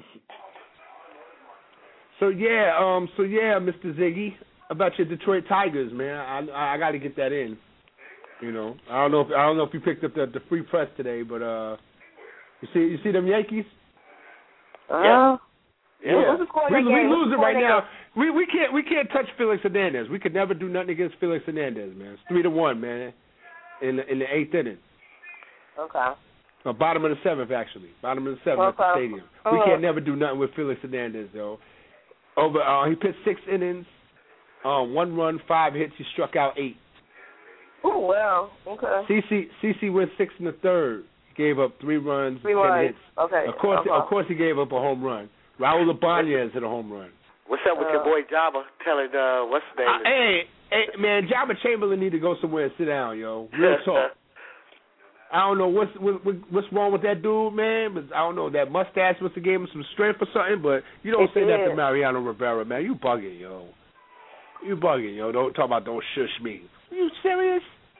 so yeah, um, so yeah, Mister Ziggy, about your Detroit Tigers, man, I I got to get that in. You know, I don't know if I don't know if you picked up the, the free press today, but uh, you see you see them Yankees? Uh, yeah. Yeah. We, we game? losing right now. We we can't we can't touch Felix Hernandez. We could never do nothing against Felix Hernandez, man. It's three to one, man. In the, in the eighth inning. Okay. Uh, bottom of the seventh, actually. Bottom of the seventh okay. at the stadium. Uh-huh. We can't never do nothing with Felix Hernandez, though. Over, uh, he pitched six innings, uh, one run, five hits. He struck out eight. Oh, wow. Okay. CC CC went six in the third. Gave up three runs, three ten runs. hits. Okay. Of course, okay. of course, he gave up a home run. Raul Ibanez hit a home run. What's up with uh, your boy Jabba? Telling uh, what's the name? Uh, hey, hey, man, Jabba Chamberlain need to go somewhere and sit down, yo. Real talk. I don't know what's what, what's wrong with that dude, man. But I don't know, that mustache must have gave him some strength or something. But you don't it say is. that to Mariano Rivera, man. You bugging, yo. You bugging, yo. Don't talk about don't shush me. Are you serious?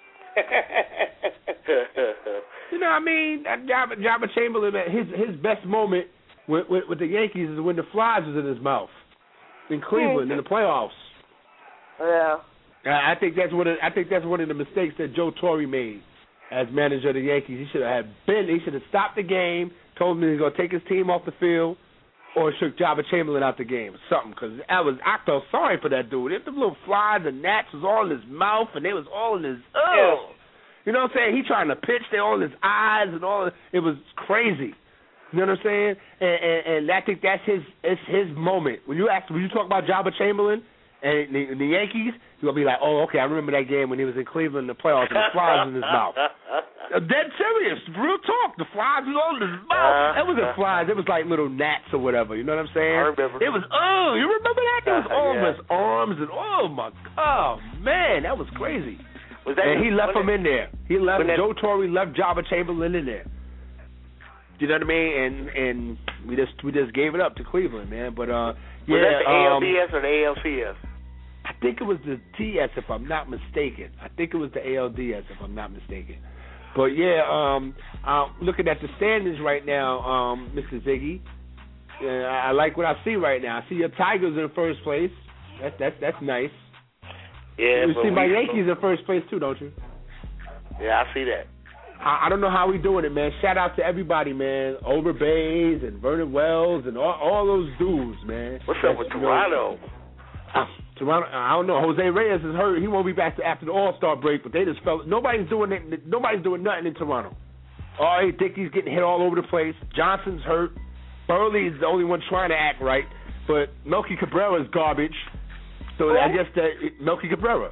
You know what I mean? Jabba, Jabba Chamberlain, man, his his best moment with, with, with the Yankees is when the flies was in his mouth in Cleveland in the playoffs. Yeah. I think that's one of I think that's one of the mistakes that Joe Torre made as manager of the Yankees. He should have been. He should have stopped the game, told him he was going to take his team off the field, or shook Jabba Chamberlain out the game or something. Because I was I felt sorry for that dude. If the little flies and gnats was all in his mouth and they was all in his oh, yeah. You know what I'm saying? He trying to pitch, they all in his eyes and all. It was crazy. You know what I'm saying? And, and, and I think that's his it's his moment. When you ask, when you talk about Jabba Chamberlain and the, the Yankees, you're gonna be like, oh, okay, I remember that game when he was in Cleveland in the playoffs and the flies in his mouth. Dead serious, real talk. The flies was all in his mouth. That wasn't flies. It was like little gnats or whatever. You know what I'm saying? I remember. It was oh, you remember that? It was all yeah. of his arms and oh my, oh man, that was crazy. Was that and he left him it, in there. He left that, Joe Torre left Jabba Chamberlain in there. You know what I mean? And and we just we just gave it up to Cleveland, man. But uh, was yeah, that the um, A L D S or the A L C S? I think it was the T S, if I'm not mistaken. I think it was the A L D S, if I'm not mistaken. But yeah, um, I'm looking at the standings right now, um, Mister Ziggy. Uh, I like what I see right now. I see your Tigers in first place. That's that's that's nice. Yeah, you but see my we, Yankees in first place too, don't you? Yeah, I see that. I, I don't know how we doing it, man. Shout out to everybody, man. Over Bays and Vernon Wells and all, all those dudes, man. What's up with Toronto? Uh, Toronto, I don't know. Jose Reyes is hurt. He won't be back after the All-Star break. But they just felt nobody's doing it. Nobody's doing nothing in Toronto. All right, Dickey's getting hit all over the place. Johnson's hurt. Burley's the only one trying to act right. But Melky Cabrera is garbage. So Who? I guess that Melky Cabrera.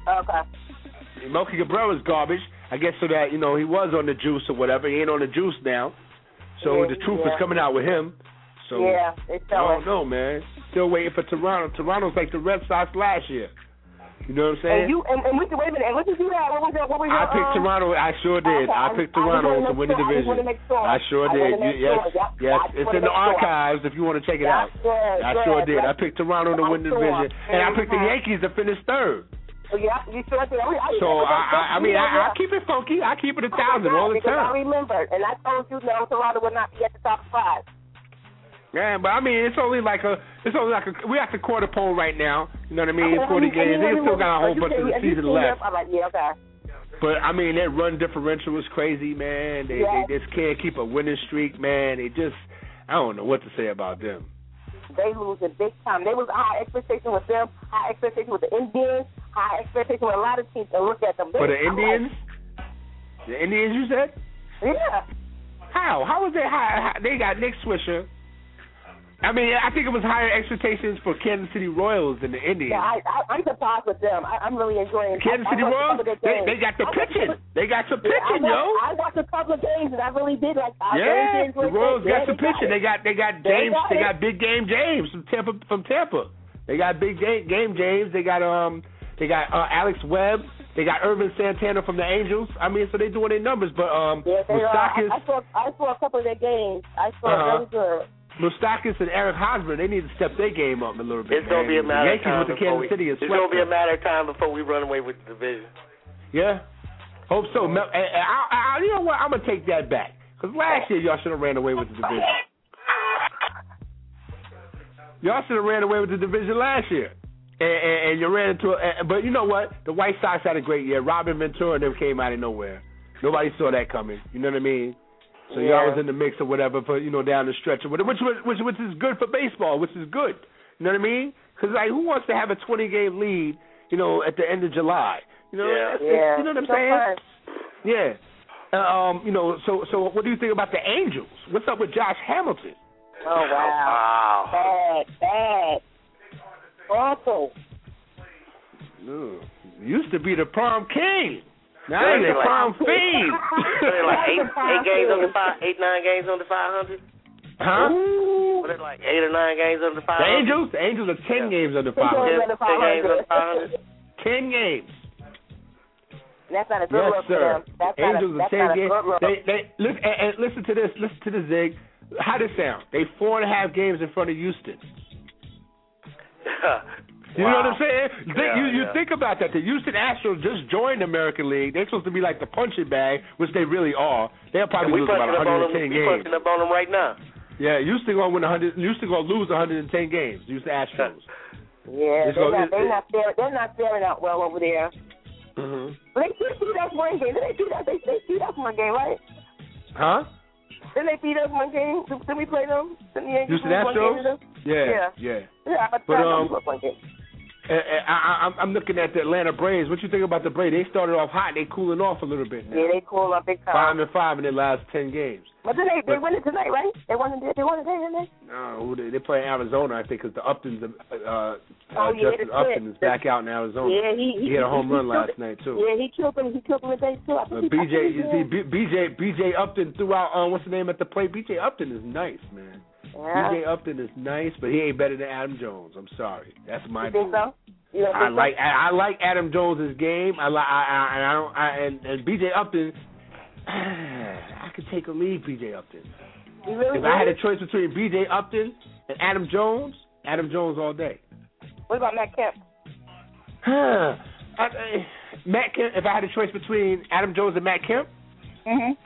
Okay. Melky Cabrera is garbage. I guess so that, you know, he was on the juice or whatever. He ain't on the juice now. So yeah, the truth yeah. is coming out with him. So yeah, it's I don't know, man. still waiting for Toronto. Toronto's like the Red Sox last year. You know what I'm saying? And you and, and we, wait a minute. And what did you have? What was that? What was I your, picked um, Toronto. I sure did. Okay, I picked Toronto to win the division. I, sure. I sure I did. You, yes, sure. Yep. yes. It's in the archives sure. if you want to check it That's out. Good, I good. sure did. That's I picked Toronto to win the sure. division, and I picked the Yankees to finish third. Oh, yeah, you sure did. I, I, so I, I, I mean, I, I keep it funky. I keep it a thousand all the time. I remember, and I told you no, Toronto would not be at the top five. Yeah, but I mean, it's only like a, it's only like a, we're at the quarter pole right now. You know what I mean? forty games. They still got a whole bunch of the season left. I'm like, yeah, okay. But I mean, that run differential is crazy, man. They yeah. they just can't keep a winning streak, man. They just, I don't know what to say about them. They losing big time. There was high expectation with them, high expectation with the Indians, high expectation with a lot of teams. And look at them. For the Indians, the Indians, you said? Yeah. How? How was they high? They got Nick Swisher. I mean, I think it was higher expectations for Kansas City Royals than the Indians. Yeah, I, I, I'm surprised with them. I, I'm really enjoying Kansas City Royals. They, they got the pitching. They got some pitching, yeah, I yo. watched, I watched a couple of games and I really did like. I yeah, really the Royals got some pitching. They got they got James. They got, they got big game James from Tampa. From Tampa, they got big game, game James. They got um they got uh, Alex Webb. They got Irvin Santana from the Angels. I mean, so they doing their numbers. But um, yeah, they Moustakis, are. I, I saw I saw a couple of their games. I saw uh-huh. really good. Moustakis and Eric Hosmer, they need to step their game up a little bit. It's gonna be a matter of time. With the Kansas we, City it's gonna be a matter of time before we run away with the division. Yeah, hope so. I, I, I, you know what? I'm gonna take that back because last year y'all should have ran away with the division. Y'all should have ran away with the division last year, and, and, and you ran into. A, but you know what? The White Sox had a great year. Robin Ventura and them came out of nowhere. Nobody saw that coming. You know what I mean? So yeah. y'all was in the mix or whatever for, you know, down the stretch or whatever, which, which, which is good for baseball, which is good. You know what I mean? Because, like, who wants to have a twenty-game lead, you know, at the end of July? You know, yeah. yeah. you know what I'm saying? Yeah. Uh, um, you know, so so what do you think about the Angels? What's up with Josh Hamilton? Oh, wow. wow. Bad, bad. Awful. Ugh. Used to be the prom king. Now he's a prom fiend. like eight, eight games under five, eight nine games under five hundred. Huh? What is like eight or nine games under five hundred? The hundred. Angels, the Angels are ten yeah. games under five hundred. Ten, ten games under five hundred. Ten games. That's not a good yes, look sir. for them. That's Angels not a, are ten games. They, they listen and, and listen to this. Listen to this, Zig. How does it sound? They four and a half games in front of Houston. You wow. know what I'm saying? Yeah, you you yeah. think about that. The Houston Astros just joined the American League. They're supposed to be like the punching bag, which they really are. They'll probably lose about one hundred ten them, games. We're punching up on them right now. Yeah, Houston gonna win one hundred. Houston gonna lose one hundred ten games. Houston Astros. Yeah, they're, gonna, not, they're, not fair, they're not faring out well over there. Mm-hmm. But they did beat us one game. Didn't they beat us? They, they beat us one game, right? Huh? Didn't they beat us one game? Did, did we play them? Didn't the Houston Astros? Yeah, yeah, yeah. Yeah, but, but um. one game. I, I, I'm looking at the Atlanta Braves. What you think about the Braves? They started off hot. They cooling off a little bit now. Yeah, they cool off big time. Five and five in their last ten games. But then they they won it tonight, right? They won it. They won it today, didn't they? No, they they play Arizona, I think, because the Upton's uh, uh, oh, yeah, Justin Upton is back out in Arizona. Yeah, he, he, he had a home he, run he last it. night too. Yeah, he killed him. He killed him today too. I think uh, he, B J, I think you see, B, BJ, B J Upton threw out. Um, what's the name at the plate? B J Upton is nice, man. Yeah. B J Upton is nice, but he ain't better than Adam Jones. I'm sorry, that's my. You think so? You don't I think like so? I, I like Adam Jones' game. I like I, I, and I don't I, and, and B J Upton. I could take a lead, B J Upton. You really if really? I had a choice between B J Upton and Adam Jones, Adam Jones all day. What about Matt Kemp? Huh. I, I, Matt Kemp. If I had a choice between Adam Jones and Matt Kemp. Mhm.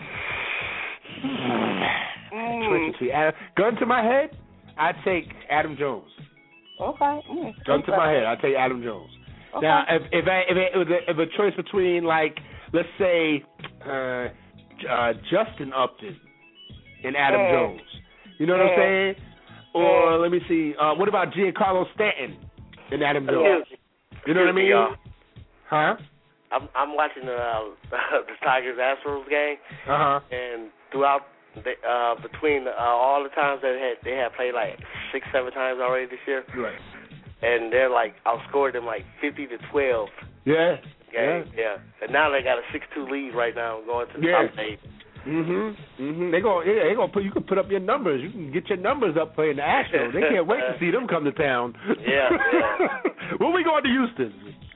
Mm. Choice between Adam, gun to my head, I'd take Adam Jones. Okay. Mm. Gun to my head, I'd take Adam Jones. Okay. Now, if if I, if, it was a, if a choice between, like, let's say, uh, uh, Justin Upton and Adam yeah. Jones, you know what yeah. I'm saying? Or yeah. let me see, uh, what about Giancarlo Stanton and Adam Jones? Excuse, you know what I mean? Y'all. Huh? I'm I'm watching the uh, the Tigers Astros game, uh huh, and throughout the, uh, between uh, all the times that they had they had played like six seven times already this year, right? And they're like outscored them like fifty to twelve. Yeah. Game. Yeah. yeah. And now they got a six two lead right now going to the yeah. top eight. Mhm. Mhm. They go. Yeah, they gonna put. You can put up your numbers. You can get your numbers up playing the Astros. They can't wait to see them come to town. Yeah. yeah. When we going to Houston?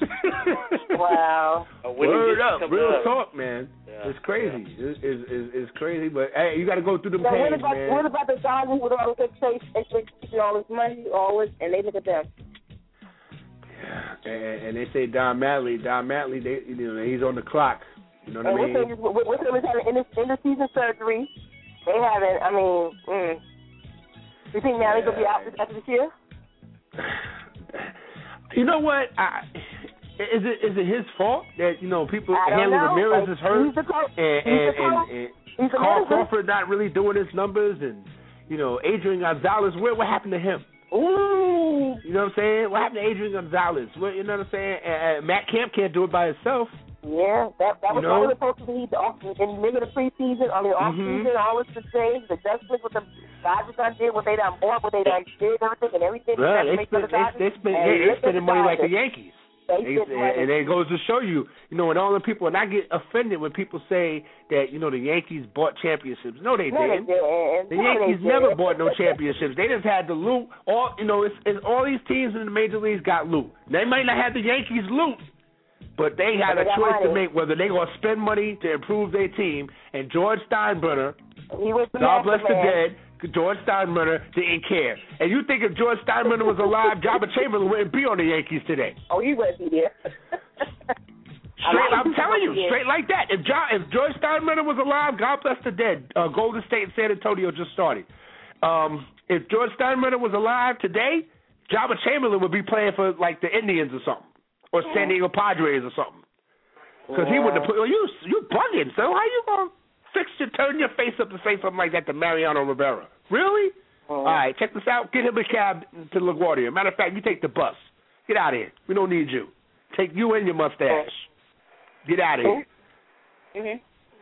Wow. Word up, real up. talk, man. Yeah. It's crazy. Yeah. It's, it's, it's, it's crazy, but hey, you got to go through the now, pains, what about, man. What about the Dodgers with all this expectation, all this money, all this, and they look at them? Yeah. And, and they say Don Mattingly, Don Mattingly, they, you know, he's on the clock. You know what and I mean? What's him having end of, end of season surgery? They haven't. I mean, mm. you think now they're gonna be out after this year? You know what? I, is it is it his fault that you know people Hanley know. Ramirez like, is hurt he's co- and he's and, and, and Carl Crawford not really doing his numbers and you know Adrian Gonzalez? Where what happened to him? Ooh. You know what I'm saying? What happened to Adrian Gonzalez? What, you know what I'm saying? And, and Matt Kemp can't do it by himself. Yeah, that that was you know? one of the supposed to be the off in the middle of the preseason, I mean off mm-hmm. season, all this to say the adjustments with the Dodgers done did, what they done bought, what they done did, everything and everything. Well, they spend, they, they spend, they, they spending money like the Yankees. They they, and, and it goes to show you, you know, and all the people, and I get offended when people say that, you know, the Yankees bought championships. No, they no, didn't. They did. The no, Yankees they never did. bought no championships. They just had the loot. All you know, it's, it's all these teams in the major leagues got loot. They might not have the Yankees loot, but they had they a choice money. to make whether they gonna spend money to improve their team. And George Steinbrenner, he was the God bless the man. dead, George Steinbrenner didn't care. And you think if George Steinbrenner was alive, Jabba Chamberlain wouldn't be on the Yankees today? Oh, he wouldn't be there. Straight, I'm telling you, straight like that. If John, if George Steinbrenner was alive, God bless the dead. Uh, Golden State and San Antonio just started. Um, if George Steinbrenner was alive today, Jabba Chamberlain would be playing for like the Indians or something, or San Diego Padres or something. Because he wouldn't have put. Well, you you bugging. So how you gonna fix your turn your face up to say something like that to Mariano Rivera? Really? Uh-huh. All right, check this out. Get him a cab to LaGuardia. Matter of fact, you take the bus. Get out of here. We don't need you. Take you and your mustache. Get out of here. Mhm.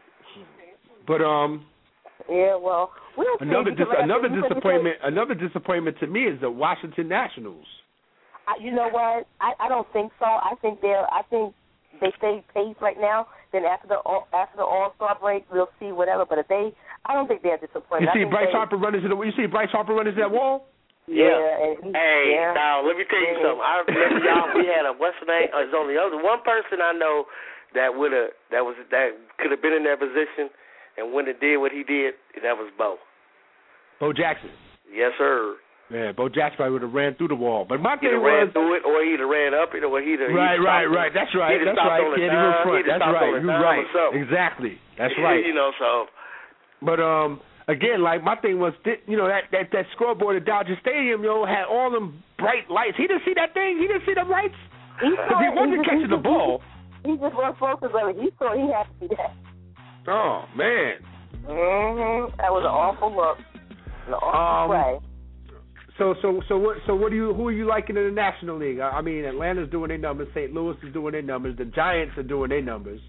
But um. Yeah, well, we don't another dis- like another you disappointment. Another disappointment to me is the Washington Nationals. I, you know what? I, I don't think so. I think they're. I think they stay pace right now. Then after the after the All Star break, we'll see whatever. But if they, I don't think they're disappointed. You see Bryce they, Harper run into the. You see Bryce Harper run into that wall. Yeah. yeah and he, hey, yeah. now let me tell you yeah. something. I remember y'all. We had a what's the name? Uh, there's only other one person I know that would have that was that could have been in that position, and when it did what he did, that was Bo. Bo Jackson. Yes, sir. Yeah, Bo Jackson probably would have ran through the wall. But my thing He'd was, ran through it, or he'd have ran up it, or he'd have. Right, right, right. That's right. That's right. Can't even front. That's right. You're right. Exactly. That's right. You know, so. But um, again, like my thing was, you know, that that that scoreboard at Dodger Stadium, yo, had all them bright lights. He didn't see that thing. He didn't see them lights. Because he wasn't catching the ball. He just was focused on it. He thought he had to see that. Oh man. Mhm. That was an awful look. An awful um, play. So so so what so what do you who are you liking in the National League? I mean, Atlanta's doing their numbers, Saint Louis is doing their numbers, the Giants are doing their numbers.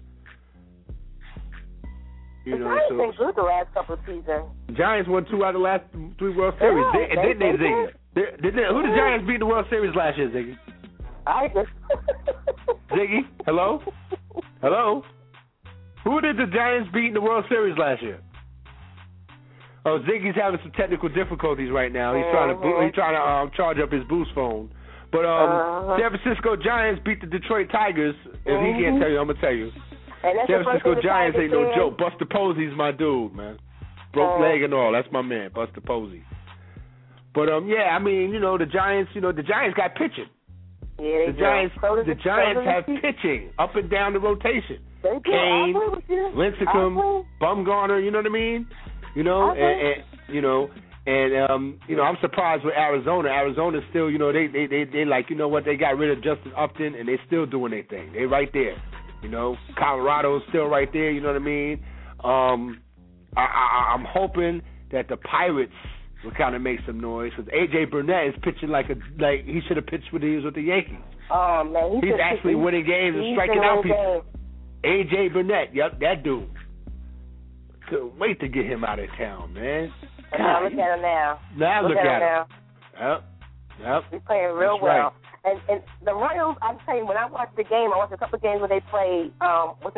You the know, Giants so been good the last couple of seasons. The Giants won two out of the last three World Series. Yeah, they, and didn't they, they Ziggy? They, did they, who the Giants beat in the World Series last year, Ziggy? I just Ziggy, hello, hello. Who did the Giants beat in the World Series last year? Oh, Ziggy's having some technical difficulties right now. He's trying to bo- he's trying to um, charge up his boost phone. But um, uh-huh. San Francisco Giants beat the Detroit Tigers. If mm-hmm. he can't tell you, I'm gonna tell you. San Francisco Giants ain't no joke. Buster Posey's my dude, man. Broke uh-huh. leg and all. That's my man, Buster Posey. But um, yeah, I mean, you know, the Giants. You know, the Giants got pitching. Yeah, the Giants. So the, the Giants have pitching up and down the rotation. Kane, Lincecum, Bumgarner. You know what I mean? You know, and, and you know, and um, you know, I'm surprised with Arizona. Arizona's still, you know, they they they they like, you know what, they got rid of Justin Upton and they still doing their thing. They right there. You know, Colorado's still right there. You know what I mean? Um, I, I, I'm hoping that the Pirates will kind of make some noise because A J Burnett is pitching like a like he should have pitched when he was with the Yankees. Oh man, he's, he's actually he's, winning games and striking out people. A J Burnett, yep, that dude. Couldn't wait to get him out of town, man. God, now look at him now. Now look, look at, at him. him. Now. Yep. Yep. He's playing real That's well. Right. And and the Royals, I'm telling you, when I watched the game, I watched a couple of games where they played. Um, was it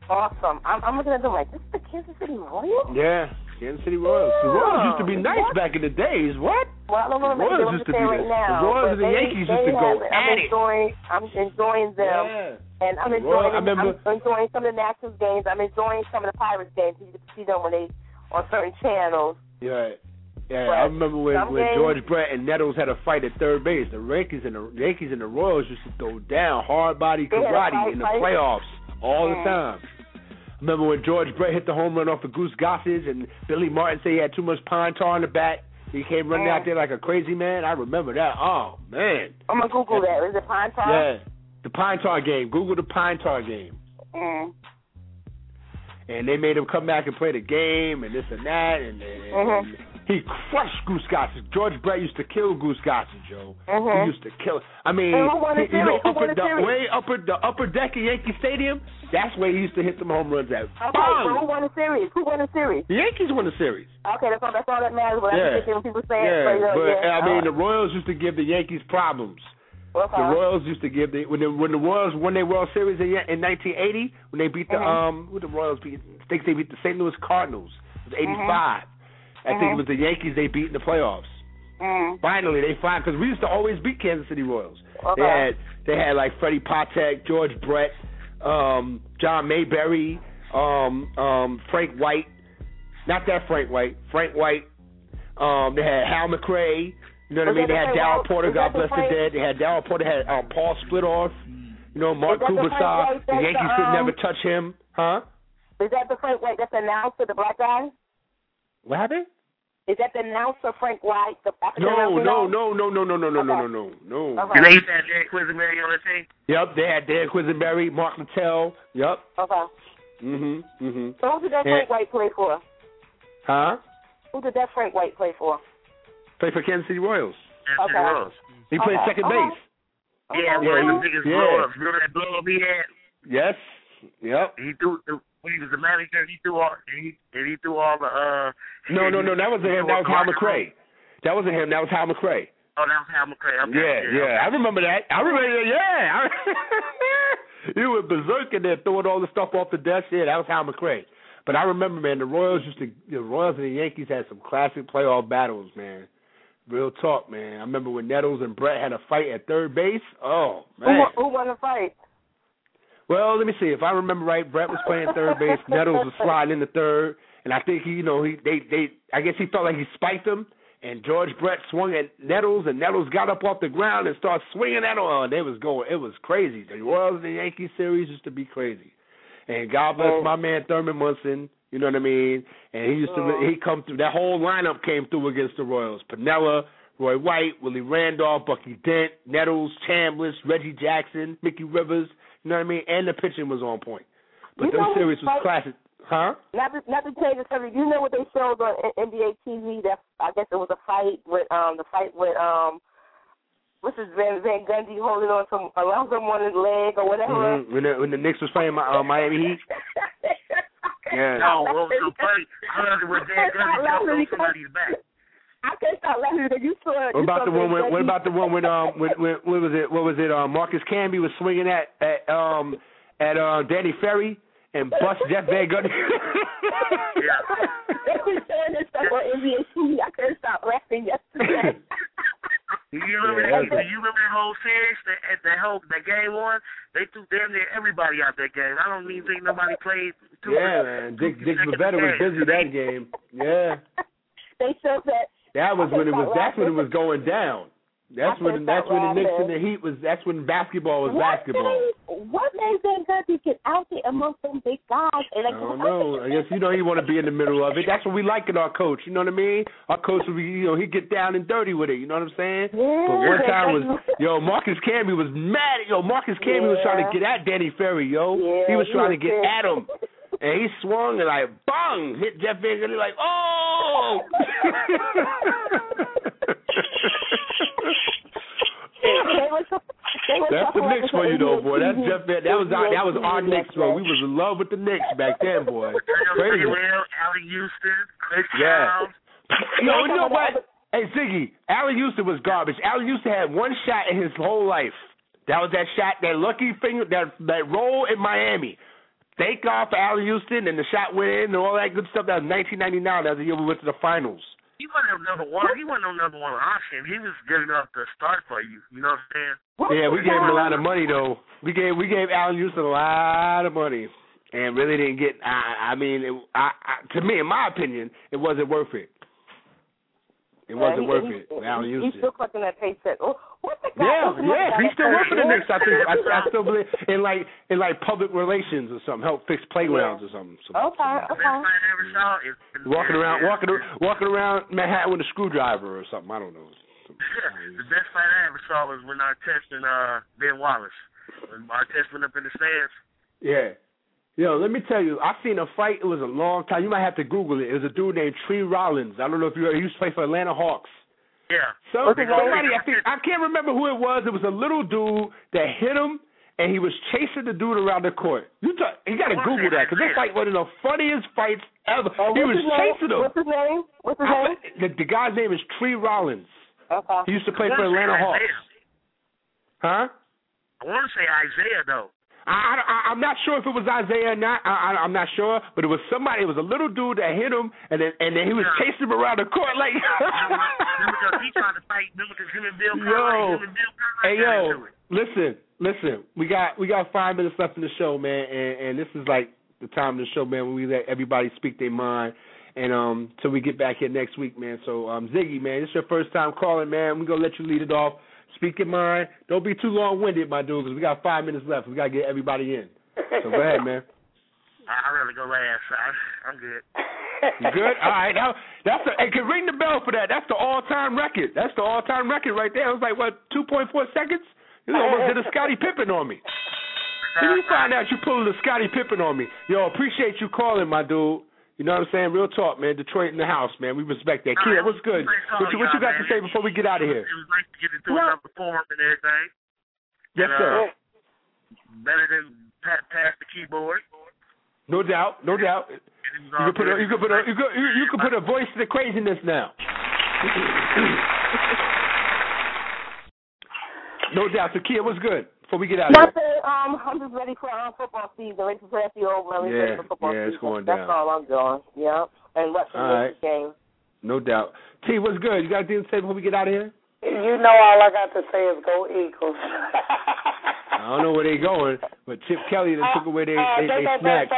Awesome. I'm, I'm looking at them like, this is the Kansas City Royals? Yeah, Kansas City Royals. The Royals used to be nice what? back in the days. What? Well, I don't know the Royals what used to be right the, now, the Royals and the they, Yankees they used to go have, at I'm it. enjoying, I'm enjoying them. Yeah. And I'm The enjoying, Royals, I remember, I'm enjoying some of the Nationals games. I'm enjoying some of the Pirates games. You get to see them when they on certain channels. Yeah. Yeah, but I remember when, when games, George Brett and Nettles had a fight at third base. The Yankees and the Yankees and the Royals used to throw down hard body karate fight, in the fight. playoffs all mm. the time. Remember when George Brett hit the home run off of Goose Gossage and Billy Martin said he had too much pine tar in the bat? He came running mm. out there like a crazy man. I remember that. Oh, man. I'm going to Google that. Is it pine tar? Yeah, the pine tar game. Google the pine tar game. Mm. And they made him come back and play the game and this and that. And, and, mm-hmm. and he crushed Goose Gossage. George Brett used to kill Goose Gossage, Joe. Mm-hmm. He used to kill. I mean, he, you know, upper, the way upper the upper deck of Yankee Stadium. That's where he used to hit some home runs at. Okay, so who won the series? Who won the series? The Yankees won the series. Okay, that's all. That's all that matters. But yeah. I'm when people say yeah, it. but yeah. I mean, the Royals used to give the Yankees problems. Okay. The Royals used to give the when the when the Royals won their World Series in, in nineteen eighty when they beat the mm-hmm. um who the Royals beat I think they beat the Saint Louis Cardinals. It was eighty-five. Mm-hmm. I think it was the Yankees they beat in the playoffs. Mm-hmm. Finally, they find because we used to always beat Kansas City Royals. Okay. They had they had like Freddie Patek, George Brett, um, John Mayberry, um, um, Frank White. Not that Frank White. Frank White. Um, they had Hal McRae. You know what I mean? They had Darryl Porter, God bless the dead. They had Darryl Porter, had um, Paul Splitoff. You know, Mark Kubasar. The Yankees the, um, could never touch him. Huh? Is that the Frank White that's the announcer, the black guy? What happened? Is that the announcer, Frank White? The no, no, no, no, no, no, no, no, no, no, no, no. Okay. And they used to have Dan Quisenberry on the team? Yep, they had Dan Quisenberry, Mark Littell. Yep. Okay. Mm-hmm, mm-hmm. So who did that Frank White play for? Huh? Who did that Frank White play for? Play for Kansas City Royals. Kansas City okay. Royals. He played okay. second okay. base. Okay. Yeah, one of the biggest yeah. blow-ups. Remember that blow-up he had? Yes. Yep. He threw when he was the manager. He threw all. And he and he threw all the. Uh, no, no, no. That wasn't him. That was Hal McRae. That wasn't him. That was Hal McRae. Oh, that was Hal McRae. Okay. Yeah, yeah, yeah. okay. I remember that. I remember that. Yeah. He was berserk in there, throwing all the stuff off the desk. Yeah, that was Hal McRae. But I remember, man, the Royals used to. The Royals and the Yankees had some classic playoff battles, man. Real talk, man. I remember when Nettles and Brett had a fight at third base. Oh, man. Who, who won the fight? Well, let me see. If I remember right, Brett was playing third base. Nettles was sliding in the third, and I think he, you know, he they they. I guess he felt like he spiked him, and George Brett swung at Nettles, and Nettles got up off the ground and started swinging at him. Oh, and they was going. It was crazy. The Royals and the Yankees series used to be crazy, and God bless oh. my man Thurman Munson. You know what I mean? And he used to oh. he come through. That whole lineup came through against the Royals. Pinella, Roy White, Willie Randolph, Bucky Dent, Nettles, Chambliss, Reggie Jackson, Mickey Rivers. You know what I mean? And the pitching was on point. But you those series was classic. Huh? Not to, not to change the subject. You know what they showed on N B A T V? That I guess it was a fight with um the fight with um what's his Van Van Gundy holding on some around someone's leg or whatever. Mm-hmm. When the when the Knicks was playing my, uh, Miami Heat. Yeah. No, what was so funny? I heard when Van Gundy jumped on somebody's back. I can't stop laughing because you saw. What about the one? When, what about the one when um when, when what was it? What was it? Um, Marcus Camby was swinging at at um at uh, Danny Ferry and bust Jeff Van Gundy. Yeah. They were showing this stuff on N B A T V. I couldn't stop laughing yesterday. You remember yeah, that? Do you remember that whole series? That that whole that game one? They threw damn near everybody out that game. I don't even think nobody played. Two yeah, man. Dick Dick Bavetta was busy that game. Yeah. They showed that. That was when it was. That's when it was going down. That's when. That's when the Knicks and the Heat was. That's when basketball was what basketball. Made, what made Van Gundy get out there amongst them big guys? And like, I don't know. I guess you know he want to be in the middle of it. That's what we like in our coach. You know what I mean? Our coach would be, you know, he get down and dirty with it. You know what I'm saying? Yeah, but one time was, yo, Marcus Camby was mad. Yo, Marcus Camby yeah. was trying to get at Danny Ferry. Yo, yeah, he was trying he was to get sick. at him. And he swung and like, bang, hit Jeff Van Gundy like, oh! That's the Knicks for you, though, boy. That's Jeff Van. That was our, that was our Knicks, bro. We was in love with the Knicks back then, boy. Crazy. Allen Houston, Chris yeah. Childs. Yo, you know what? Hey, Ziggy, Allen Houston was garbage. Allen Houston had one shot in his whole life. That was that shot, that lucky finger, that that roll in Miami. thank God for Allen Houston and the shot went in and all that good stuff. That was nineteen ninety-nine. That was the year we went to the finals. He wasn't number one. He wasn't no number one option. He was good enough to start for you. You know what I'm saying? Yeah, we gave him a lot of money though. We gave we gave Allen Houston a lot of money, and really didn't get. I, I mean, it, I, I, to me, in my opinion, it wasn't worth it. It wasn't yeah, he, worth he, it. He, Allen Houston. He's still collecting that paycheck. Oh, what the guy? Yeah, what's yeah, he's still working the Knicks. I think I, I still believe in like in like public relations or something, help fix playgrounds yeah. or something. Some, okay, some, okay. Best fight I ever saw is walking around, walking walking around Manhattan with a screwdriver or something. I don't know. The best fight I ever saw was when Artest and uh, Ben Wallace. When Artest went up in the stands. Yeah. Yo, let me tell you, I seen a fight. It was a long time. You might have to Google it. It was a dude named Tree Rollins. I don't know if you heard. He used to play for Atlanta Hawks. Yeah. So, somebody, I think I can't remember who it was. It was a little dude that hit him, and he was chasing the dude around the court. You talk, you got to Google that because this fight one of the funniest fights ever. Oh, he was chasing him. What's his name? What's his name? I, the, the guy's name is Tree Rollins. Okay. He used to play for Atlanta Hawks. Huh? I want to say Isaiah though. I, I, I'm not sure if it was Isaiah or not. I, I, I'm not sure, but it was somebody. It was a little dude that hit him, and then and then he was yeah. chasing him around the court like. Remember, he tried to fight. Remember, because him and Bill Cosby. Yo, him and Bill Cosby hey yo, listen, listen. We got we got five minutes left in the show, man, and, and this is like the time of the show, man, when we let everybody speak their mind, and um, till we get back here next week, man. So um, Ziggy, man, this is your first time calling, man. We gonna let you lead it off. Speak your mind. Don't be too long-winded, my dude, because we got five minutes left. We got to get everybody in. So go ahead, man. I'd rather go last. I, I'm good. You good? All right. Now, that's a, hey, can ring the bell for that. That's the all-time record. That's the all-time record right there. It was like, what, two point four seconds? You almost did a Scottie Pippen on me. Did you find out you pulled a Scottie Pippen on me? Yo, appreciate you calling, my dude. You know what I'm saying? Real talk, man. Detroit in the house, man. We respect that. Kia, what's good? What you, what you got to say before we get out of here? It was nice to get into yeah. another forum and everything. Yes, and, sir. Uh, better than pat, pass the keyboard. No doubt, no doubt. You can put a, you can put a, you can, you, you can put a voice to the craziness now. No doubt. So, Kia, what's good? Before we get out of here. Nothing. Um, I'm just ready for um, football season. Ready to press you over. I'm yeah, ready for football yeah, it's season. going That's down. all I'm doing. Yeah. And watching the right. game. No doubt. T, what's good? You got anything to say before we get out of here? You know, all I got to say is go Eagles. I don't know where they going, but Chip Kelly done took away their uh, they, they, they snacks.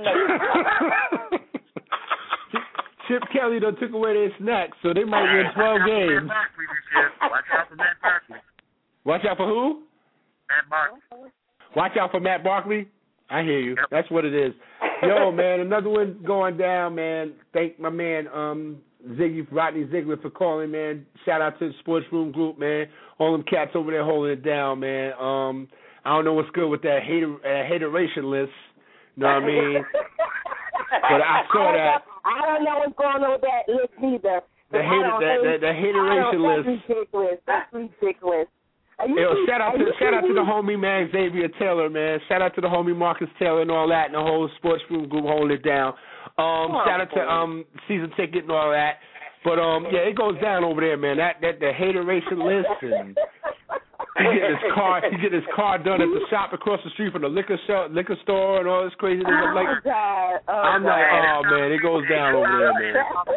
Chip, Chip Kelly done took away their snacks, so they might win twelve games. Watch out for Matt Barkley. Watch out for who? Matt Barkley. Watch out for Matt Barkley. I hear you. That's what it is. Yo, man, another one going down, man. Thank my man, um, Ziggy, Rodney Ziegler for calling, man. Shout out to the Sports Room Group, man. All them cats over there holding it down, man. Um, I don't know what's good with that hater, uh, hateration list. You know what I mean? But I saw I that. Know, I don't know what's going on with that list either. The hater, the, the, the hateration list. That's ridiculous. That's ridiculous. Yo, shout out to shout out to the homie man Xavier Taylor, man. Shout out to the homie Marcus Taylor and all that, and the whole Sports Room Group holding it down. Um, oh, shout out to um season ticket and all that. But um, yeah, it goes down over there, man. That that the hateration list, and he get his car he get his car done at the shop across the street from the liquor shop, liquor store, and all this craziness. I'm like, oh, God. Oh, I'm God. like, oh man, it goes down over there, man.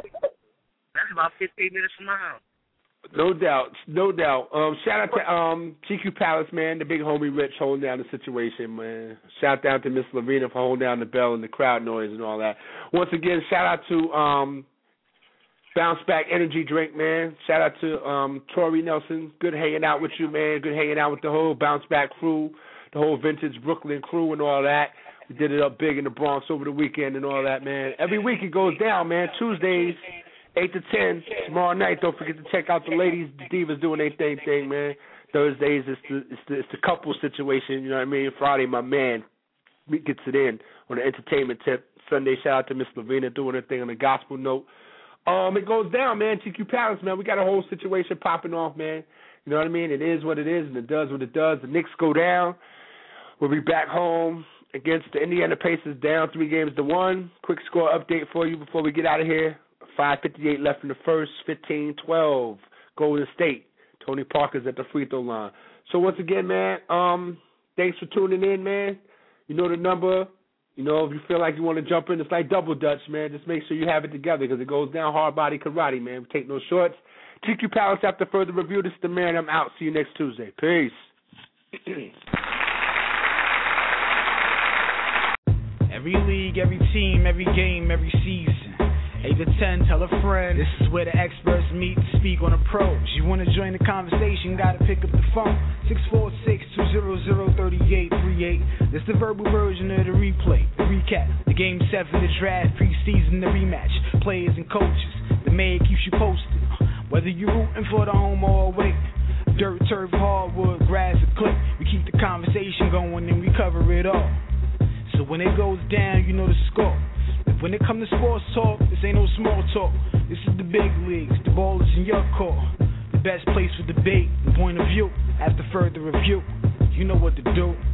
That's about fifteen minutes from my house. No doubt, no doubt. Um, shout out to um, G Q Palace, man, the big homie Rich holding down the situation, man. Shout out to Miss Lavina for holding down the bell and the crowd noise and all that. Once again, shout out to um, Bounce Back Energy Drink, man. Shout out to um, Tori Nelson. Good hanging out with you, man. Good hanging out with the whole Bounce Back crew, the whole Vintage Brooklyn crew and all that. We did it up big in the Bronx over the weekend and all that, man. Every week it goes down, man. Tuesdays, eight to ten. Tomorrow night, don't forget to check out the ladies, the divas doing their thing, thing, man. Thursdays, it's the, it's the, it's the couple situation, you know what I mean? Friday, my man gets it in on the entertainment tip. Sunday, shout out to Miss Lavina doing her thing on the gospel note. Um, it goes down, man. G Q Palace, man. We got a whole situation popping off, man. You know what I mean? It is what it is, and it does what it does. The Knicks go down. We'll be back home against the Indiana Pacers, down three games to one. Quick score update for you before we get out of here. five fifty-eight left in the first, fifteen twelve. Golden State. Tony Parker's at the free throw line. So once again, man, um, thanks for tuning in, man. You know the number. You know, if you feel like you want to jump in, it's like double dutch, man. Just make sure you have it together because it goes down hard body karate, man. We take no shorts. G Q Palace after further review. This is the man. I'm out. See you next Tuesday. Peace. Every league, every team, every game, every season. eight to ten, tell a friend. This is where the experts meet to speak on a pros. You want to join the conversation, gotta pick up the phone. six four six, two zero zero, three eight three eight. This the verbal version of the replay, the recap. The game seven, the draft, preseason, the rematch. Players and coaches, the mayor keeps you posted. Whether you're rooting for the home or away. Dirt, turf, hardwood, grass, or clip. We keep the conversation going and we cover it all. So when it goes down, you know the score. When it comes to sports talk, this ain't no small talk. This is the big leagues, the ball is in your court. The best place for debate and point of view. After further review, you know what to do.